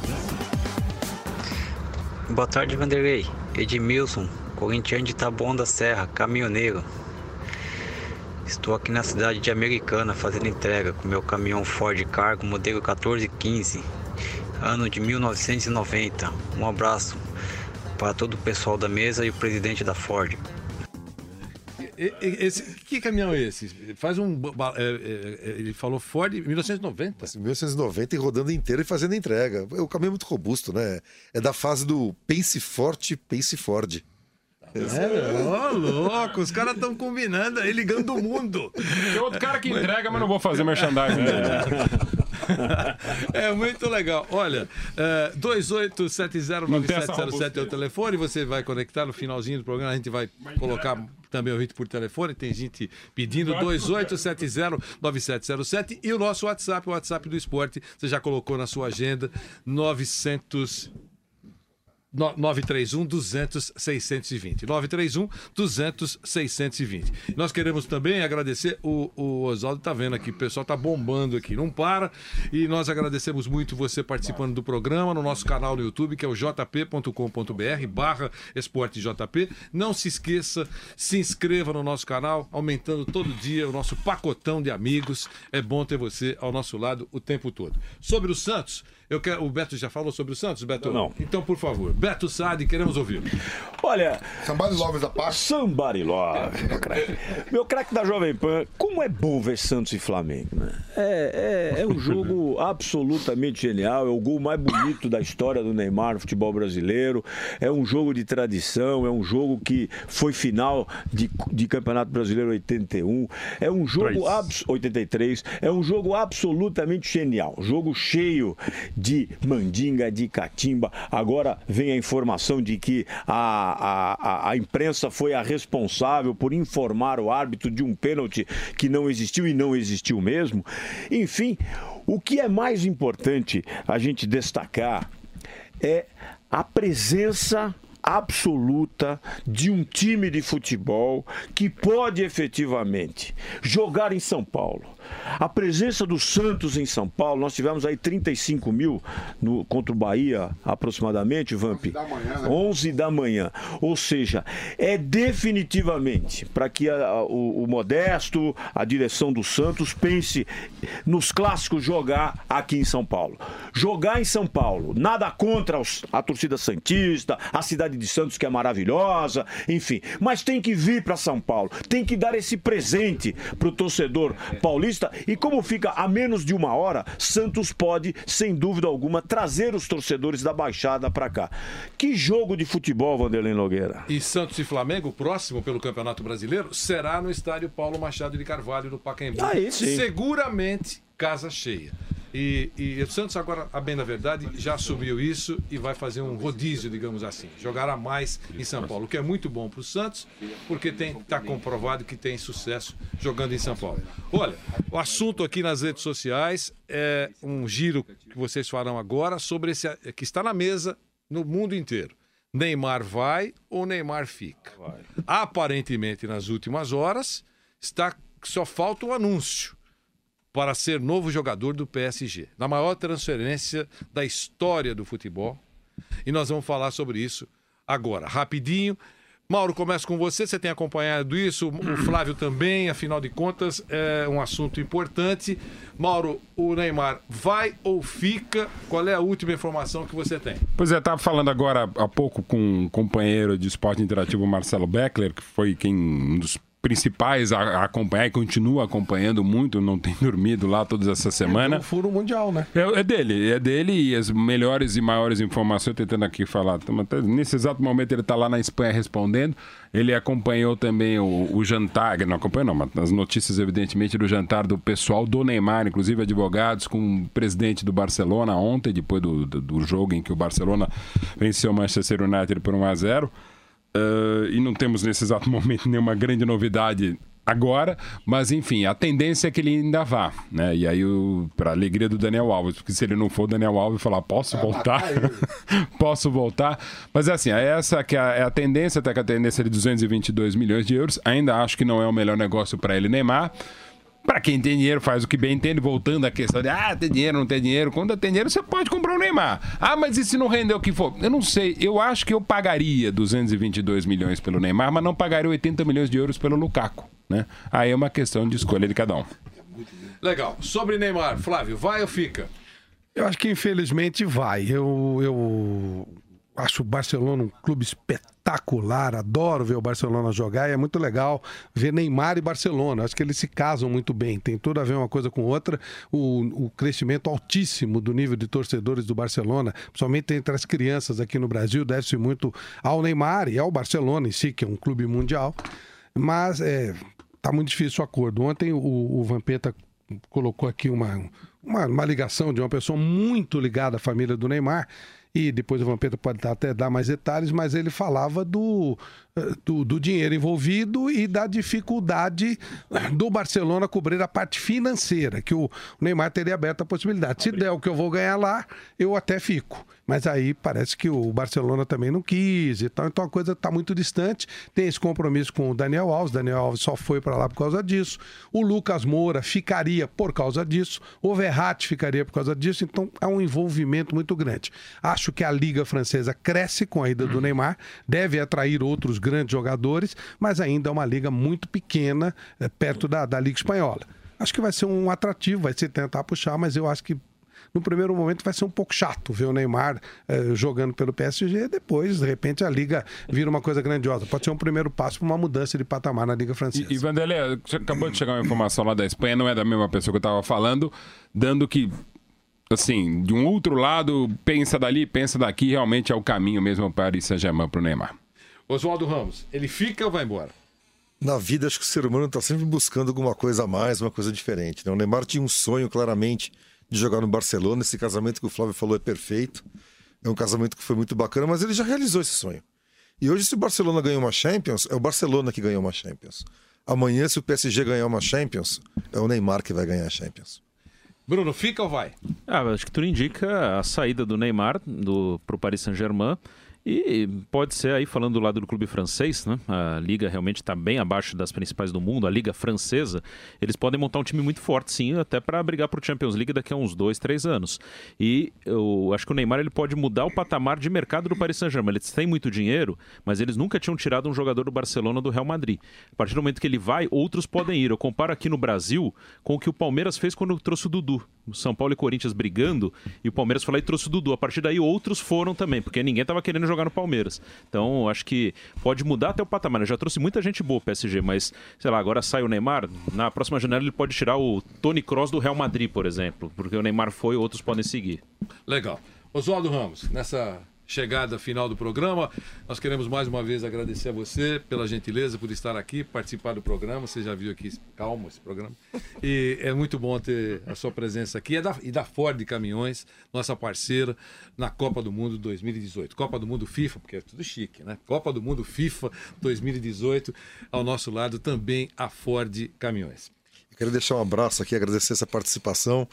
Speaker 7: Boa tarde, Vanderlei. Edmilson, corintiano de Taboão da Serra, caminhoneiro. Estou aqui na cidade de Americana fazendo entrega com meu caminhão Ford Cargo modelo quatorze quinze, ano de mil novecentos e noventa. Um abraço para todo o pessoal da mesa e o presidente da Ford.
Speaker 9: E- e- Esse, que caminhão é esse? Faz um. ba- é, é, é, ele falou Ford mil novecentos e noventa.
Speaker 10: mil novecentos e noventa e rodando inteiro e fazendo entrega. O caminhão é muito robusto, né? É da fase do pense forte, pense Ford.
Speaker 9: É, ô, louco, os caras estão combinando aí, ligando o mundo.
Speaker 11: Tem outro cara que entrega, mas não vou fazer merchandising dele.
Speaker 9: É muito legal. Olha, é, dois oito sete zero nove sete zero sete é o telefone, você vai conectar no finalzinho do programa, a gente vai colocar também o vídeo por telefone, tem gente pedindo dois oito sete zero nove sete zero sete e o nosso WhatsApp, o WhatsApp do esporte, você já colocou na sua agenda, novecentos nove três um, duzentos, seiscentos e vinte. nove três um, duzentos, seiscentos e vinte. Nós queremos também agradecer, o, o Oswaldo está vendo aqui, o pessoal está bombando aqui, não para, e nós agradecemos muito você participando do programa no nosso canal no YouTube, que é o jp ponto com ponto br barra esporte jp. Não se esqueça, se inscreva no nosso canal, aumentando todo dia o nosso pacotão de amigos. É bom ter você ao nosso lado o tempo todo. Sobre o Santos, eu quero, o Beto já falou sobre o Santos, Beto?
Speaker 3: Não.
Speaker 9: Então, por favor, Beto Sade, queremos ouvir.
Speaker 3: Olha,
Speaker 10: Somebody Love da parte.
Speaker 3: Somebody Love, meu craque. Meu craque da Jovem Pan, como é bom ver Santos e Flamengo, né? É, é, é um jogo absolutamente genial, é o gol mais bonito da história do Neymar no futebol brasileiro, é um jogo de tradição, é um jogo que foi final de, de Campeonato Brasileiro oitenta e um, é um jogo abs- oitenta e três, é um jogo absolutamente genial, jogo cheio de mandinga, de catimba. Agora vem a informação de que a, a, a imprensa foi a responsável por informar o árbitro de um pênalti que não existiu e não existiu mesmo. Enfim, o que é mais importante a gente destacar é a presença absoluta de um time de futebol que pode efetivamente jogar em São Paulo, A presença do Santos em São Paulo, nós tivemos aí trinta e cinco mil no, contra o Bahia, aproximadamente, Vamp. onze da manhã. Ou seja, é definitivamente para que a, a, o, o Modesto, a direção do Santos, pense nos clássicos jogar aqui em São Paulo. Jogar em São Paulo, nada contra os, a torcida santista, a cidade de Santos que é maravilhosa, enfim, mas tem que vir para São Paulo, tem que dar esse presente para o torcedor paulista e como fica a menos de uma hora, Santos pode, sem dúvida alguma, trazer os torcedores da Baixada para cá. Que jogo de futebol, Vanderlei Nogueira.
Speaker 9: E Santos e Flamengo, próximo pelo Campeonato Brasileiro, será no estádio Paulo Machado de Carvalho, no Pacaembu.
Speaker 3: Aí sim.
Speaker 9: Seguramente casa cheia. E, e o Santos agora, a bem da verdade, já assumiu isso e vai fazer um rodízio, digamos assim. Jogará mais em São Paulo, o que é muito bom para o Santos, porque está comprovado que tem sucesso jogando em São Paulo. Olha, o assunto aqui nas redes sociais é um giro que vocês farão agora sobre esse que está na mesa no mundo inteiro. Neymar vai ou Neymar fica? Vai. Aparentemente, nas últimas horas, está, só falta o anúncio para ser novo jogador do P S G. Na maior transferência da história do futebol. E nós vamos falar sobre isso agora, rapidinho. Mauro, começo com você. Você tem acompanhado isso, o Flávio também, afinal de contas, é um assunto importante. Mauro, o Neymar vai ou fica? Qual é a última informação que você tem?
Speaker 11: Pois é, estava falando agora há pouco com um companheiro de esporte interativo, Marcelo Beckler, que foi quem um dos principais a, a acompanhar e continua acompanhando muito, não tem dormido lá toda essa semana.
Speaker 1: É o Furo Mundial, né?
Speaker 11: É, é dele, é dele e as melhores e maiores informações, tentando aqui falar. Nesse exato momento ele está lá na Espanha respondendo. Ele acompanhou também o, o jantar, não acompanhou não, mas as notícias evidentemente do jantar do pessoal do Neymar, inclusive advogados com o presidente do Barcelona ontem, depois do, do, do jogo em que o Barcelona venceu o Manchester United por um a zero. Uh, e não temos nesse exato momento nenhuma grande novidade agora, mas enfim, a tendência é que ele ainda vá, né? E aí, para alegria do Daniel Alves, porque se ele não for, o Daniel Alves falar, posso voltar? Posso voltar? Mas assim, essa que é a, é a tendência, até que a tendência é de duzentos e vinte e dois milhões de euros, ainda acho que não é o melhor negócio para ele, Neymar. Para quem tem dinheiro, faz o que bem entende, voltando à questão de, ah, tem dinheiro, não tem dinheiro. Quando tem dinheiro, você pode comprar o Neymar. Ah, mas e se não render o que for? Eu não sei, eu acho que eu pagaria duzentos e vinte e dois milhões pelo Neymar, mas não pagaria oitenta milhões de euros pelo Lukaku, né? Aí é uma questão de escolha de cada um.
Speaker 9: Legal. Sobre Neymar, Flávio, vai ou fica?
Speaker 1: Eu acho que infelizmente vai. Eu... eu... Acho o Barcelona um clube espetacular, adoro ver o Barcelona jogar e é muito legal ver Neymar e Barcelona. Acho que eles se casam muito bem, tem tudo a ver uma coisa com outra. O, o crescimento altíssimo do nível de torcedores do Barcelona, principalmente entre as crianças aqui no Brasil, deve-se muito ao Neymar e ao Barcelona em si, que é um clube mundial. Mas é, tá muito difícil o acordo. Ontem o, o Vampeta colocou aqui uma, uma, uma ligação de uma pessoa muito ligada à família do Neymar. E depois o Vampeta pode até dar mais detalhes, mas ele falava do, do, do dinheiro envolvido e da dificuldade do Barcelona cobrir a parte financeira, que o Neymar teria aberto a possibilidade. Se der o que eu vou ganhar lá, eu até fico. Mas aí parece que o Barcelona também não quis e tal, então a coisa está muito distante. Tem esse compromisso com o Daniel Alves, Daniel Alves só foi para lá por causa disso. O Lucas Moura ficaria por causa disso, o Verratti ficaria por causa disso, então há um envolvimento muito grande. Acho que a Liga Francesa cresce com a ida do Neymar, deve atrair outros grandes jogadores, mas ainda é uma liga muito pequena, é, perto da, da Liga Espanhola. Acho que vai ser um atrativo, vai ser tentar puxar, mas eu acho que no primeiro momento vai ser um pouco chato ver o Neymar eh, jogando pelo P S G, depois, de repente, a Liga vira uma coisa grandiosa. Pode ser um primeiro passo para uma mudança de patamar na Liga Francesa.
Speaker 11: E, e Vanderlei, acabou de chegar uma informação lá da Espanha, não é da mesma pessoa que eu estava falando, dando que, assim, de um outro lado, pensa dali, pensa daqui, realmente é o caminho mesmo para Paris Saint-Germain para o Neymar.
Speaker 9: Oswaldo Ramos, ele fica ou vai embora?
Speaker 10: Na vida, acho que o ser humano está sempre buscando alguma coisa a mais, uma coisa diferente, né? O Neymar tinha um sonho, claramente, de jogar no Barcelona. Esse casamento que o Flávio falou é perfeito. É um casamento que foi muito bacana, mas ele já realizou esse sonho. E hoje, se o Barcelona ganhou uma Champions, é o Barcelona que ganhou uma Champions. Amanhã, se o P S G ganhar uma Champions, é o Neymar que vai ganhar a Champions.
Speaker 9: Bruno, fica ou vai?
Speaker 4: Ah, acho que tudo indica a saída do Neymar do, pro Paris Saint-Germain. E pode ser aí, falando do lado do clube francês, né? A liga realmente está bem abaixo das principais do mundo, a liga francesa, eles podem montar um time muito forte, sim, até para brigar para o Champions League daqui a uns dois, três anos. E eu acho que o Neymar ele pode mudar o patamar de mercado do Paris Saint-Germain. Eles têm muito dinheiro, mas eles nunca tinham tirado um jogador do Barcelona ou do Real Madrid. A partir do momento que ele vai, outros podem ir. Eu comparo aqui no Brasil com o que o Palmeiras fez quando trouxe o Dudu. O São Paulo e Corinthians brigando, e o Palmeiras foi lá e trouxe o Dudu. A partir daí outros foram também, porque ninguém estava querendo jogar no Palmeiras. Então acho que pode mudar até o patamar. Eu já trouxe muita gente boa pro P S G, mas sei lá, agora sai o Neymar, na próxima janela ele pode tirar o Toni Kroos do Real Madrid, por exemplo, porque o Neymar foi, outros podem seguir.
Speaker 9: Legal. Oswaldo Ramos, nessa chegada final do programa, nós queremos mais uma vez agradecer a você pela gentileza, por estar aqui, participar do programa. Você já viu aqui, calmo esse programa, e é muito bom ter a sua presença aqui, e da, e da Ford Caminhões, nossa parceira na Copa do Mundo dois mil e dezoito, Copa do Mundo FIFA, porque é tudo chique, né? Copa do Mundo FIFA dois mil e dezoito, ao nosso lado também a Ford Caminhões.
Speaker 10: Eu quero deixar um abraço aqui, agradecer essa participação.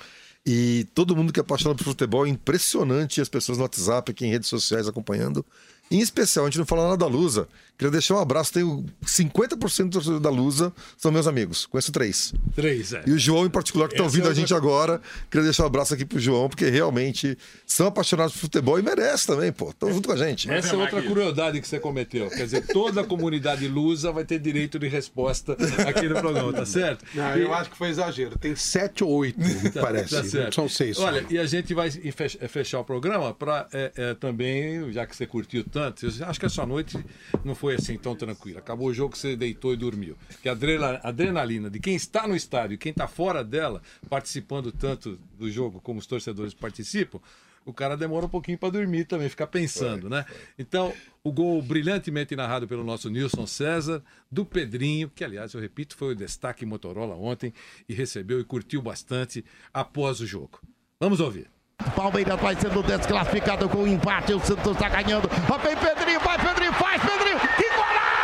Speaker 10: E todo mundo que é apaixonado por futebol, é impressionante as pessoas no WhatsApp, aqui em redes sociais acompanhando. Em especial, a gente não fala nada da Lusa. Queria deixar um abraço, tenho cinquenta por cento do torcedor da Lusa, são meus amigos. Conheço três.
Speaker 9: Três, é.
Speaker 10: E o João, em particular, que está ouvindo é a gente agora. Queria deixar um abraço aqui pro João, porque realmente são apaixonados por futebol e merece também, pô. Estão junto com a gente.
Speaker 9: Essa é outra crueldade que você cometeu. Quer dizer, toda a comunidade Lusa vai ter direito de resposta aqui no programa, tá certo?
Speaker 1: Não, eu acho que foi exagero. Tem sete ou oito, me parece.
Speaker 9: Tá certo.
Speaker 1: São seis.
Speaker 9: Olha, e a gente vai fechar o programa para é, é, também, já que você curtiu tanto, eu acho que essa noite não foi assim tão tranquila. Acabou o jogo, você deitou e dormiu. Que a adrenalina de quem está no estádio e quem está fora dela, participando tanto do jogo como os torcedores participam, o cara demora um pouquinho para dormir também, ficar pensando, né? Então, o gol brilhantemente narrado pelo nosso Nilson César, do Pedrinho, que aliás, eu repito, foi o destaque Motorola ontem e recebeu e curtiu bastante após o jogo. Vamos ouvir.
Speaker 8: Palmeiras vai sendo desclassificado com o empate, o Santos está ganhando. Ó, vem Pedrinho, vai Pedrinho, faz Pedrinho, que golaço!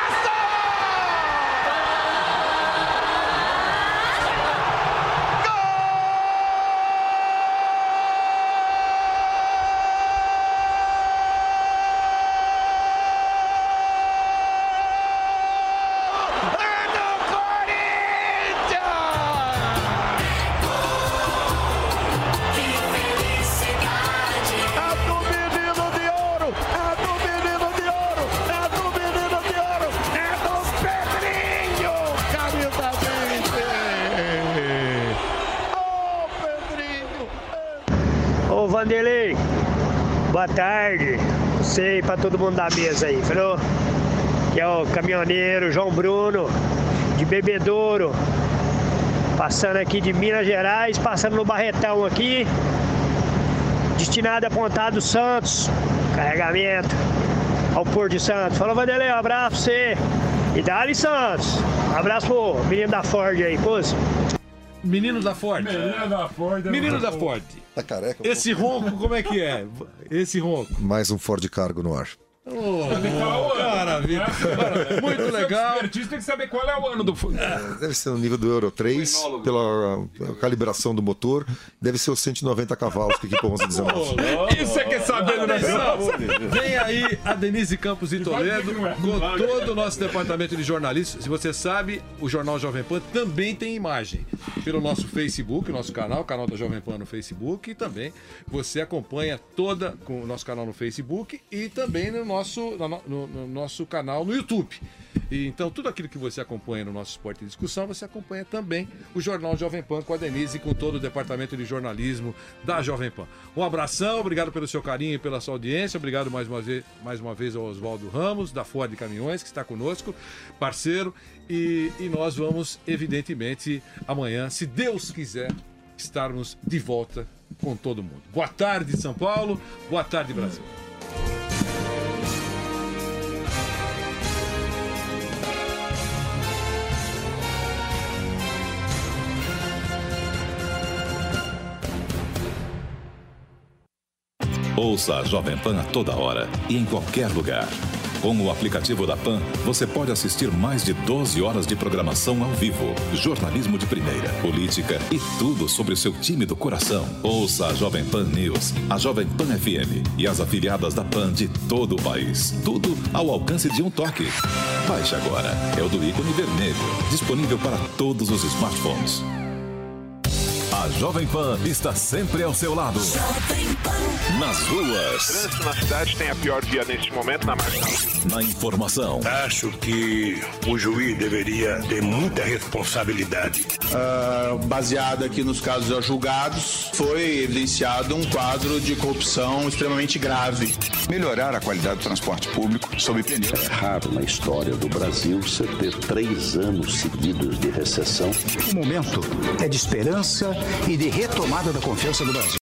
Speaker 16: Vanderlei, boa tarde. Sei para todo mundo da mesa aí, falou? Que é o caminhoneiro João Bruno, de Bebedouro, passando aqui de Minas Gerais, passando no Barretão aqui, destinado a Pontado Santos, carregamento ao Porto de Santos. Falou, Vanderlei, um abraço pra você. E dá-lhe Santos. Um abraço pro menino da Ford aí, pôs.
Speaker 9: Menino da Ford.
Speaker 11: Menino da Ford.
Speaker 9: Menino da Ford.
Speaker 10: Tá careca.
Speaker 9: Esse ronco, como é que é? Esse ronco.
Speaker 10: Mais um Ford Cargo no ar.
Speaker 11: Oh, oh,
Speaker 9: maravilha. Muito legal.
Speaker 11: O artista tem que saber qual é o ano do
Speaker 10: é, deve ser no nível do Euro três, pela calibração do motor. Deve ser os cento e noventa cavalos que equipam onze dezenove.
Speaker 9: Isso você quer saber, né? Vem aí a Denise Campos e Toledo com todo o nosso departamento de jornalistas. Se você sabe, o Jornal Jovem Pan também tem imagem pelo nosso Facebook, nosso canal, o canal da Jovem Pan no Facebook, e também você acompanha toda com o nosso canal no Facebook e também no nosso Nosso, no, no, no nosso canal no YouTube. E, então, tudo aquilo que você acompanha no nosso Esporte e Discussão, você acompanha também o Jornal Jovem Pan com a Denise e com todo o departamento de jornalismo da Jovem Pan. Um abração, obrigado pelo seu carinho e pela sua audiência, obrigado mais uma vez, mais uma vez ao Oswaldo Ramos, da Ford Caminhões, que está conosco, parceiro, e, e nós vamos, evidentemente, amanhã, se Deus quiser, estarmos de volta com todo mundo. Boa tarde, São Paulo, boa tarde, Brasil.
Speaker 12: Ouça a Jovem Pan a toda hora e em qualquer lugar. Com o aplicativo da Pan, você pode assistir mais de doze horas de programação ao vivo, jornalismo de primeira, política e tudo sobre o seu time do coração. Ouça a Jovem Pan News, a Jovem Pan F M e as afiliadas da Pan de todo o país. Tudo ao alcance de um toque. Baixe agora. É o do ícone vermelho. Disponível para todos os smartphones. A Jovem Pan está sempre ao seu lado. Nas ruas.
Speaker 20: O trânsito na cidade tem a pior via neste momento, na marginal.
Speaker 12: Na informação.
Speaker 21: Acho que o juiz deveria ter muita responsabilidade.
Speaker 23: Uh, baseado aqui nos casos já julgados, foi evidenciado um quadro de corrupção extremamente grave.
Speaker 24: Melhorar a qualidade do transporte público sob pneu.
Speaker 25: É raro na história do Brasil você ter três anos seguidos de recessão.
Speaker 26: O momento é de esperança e de retomada da confiança do Brasil.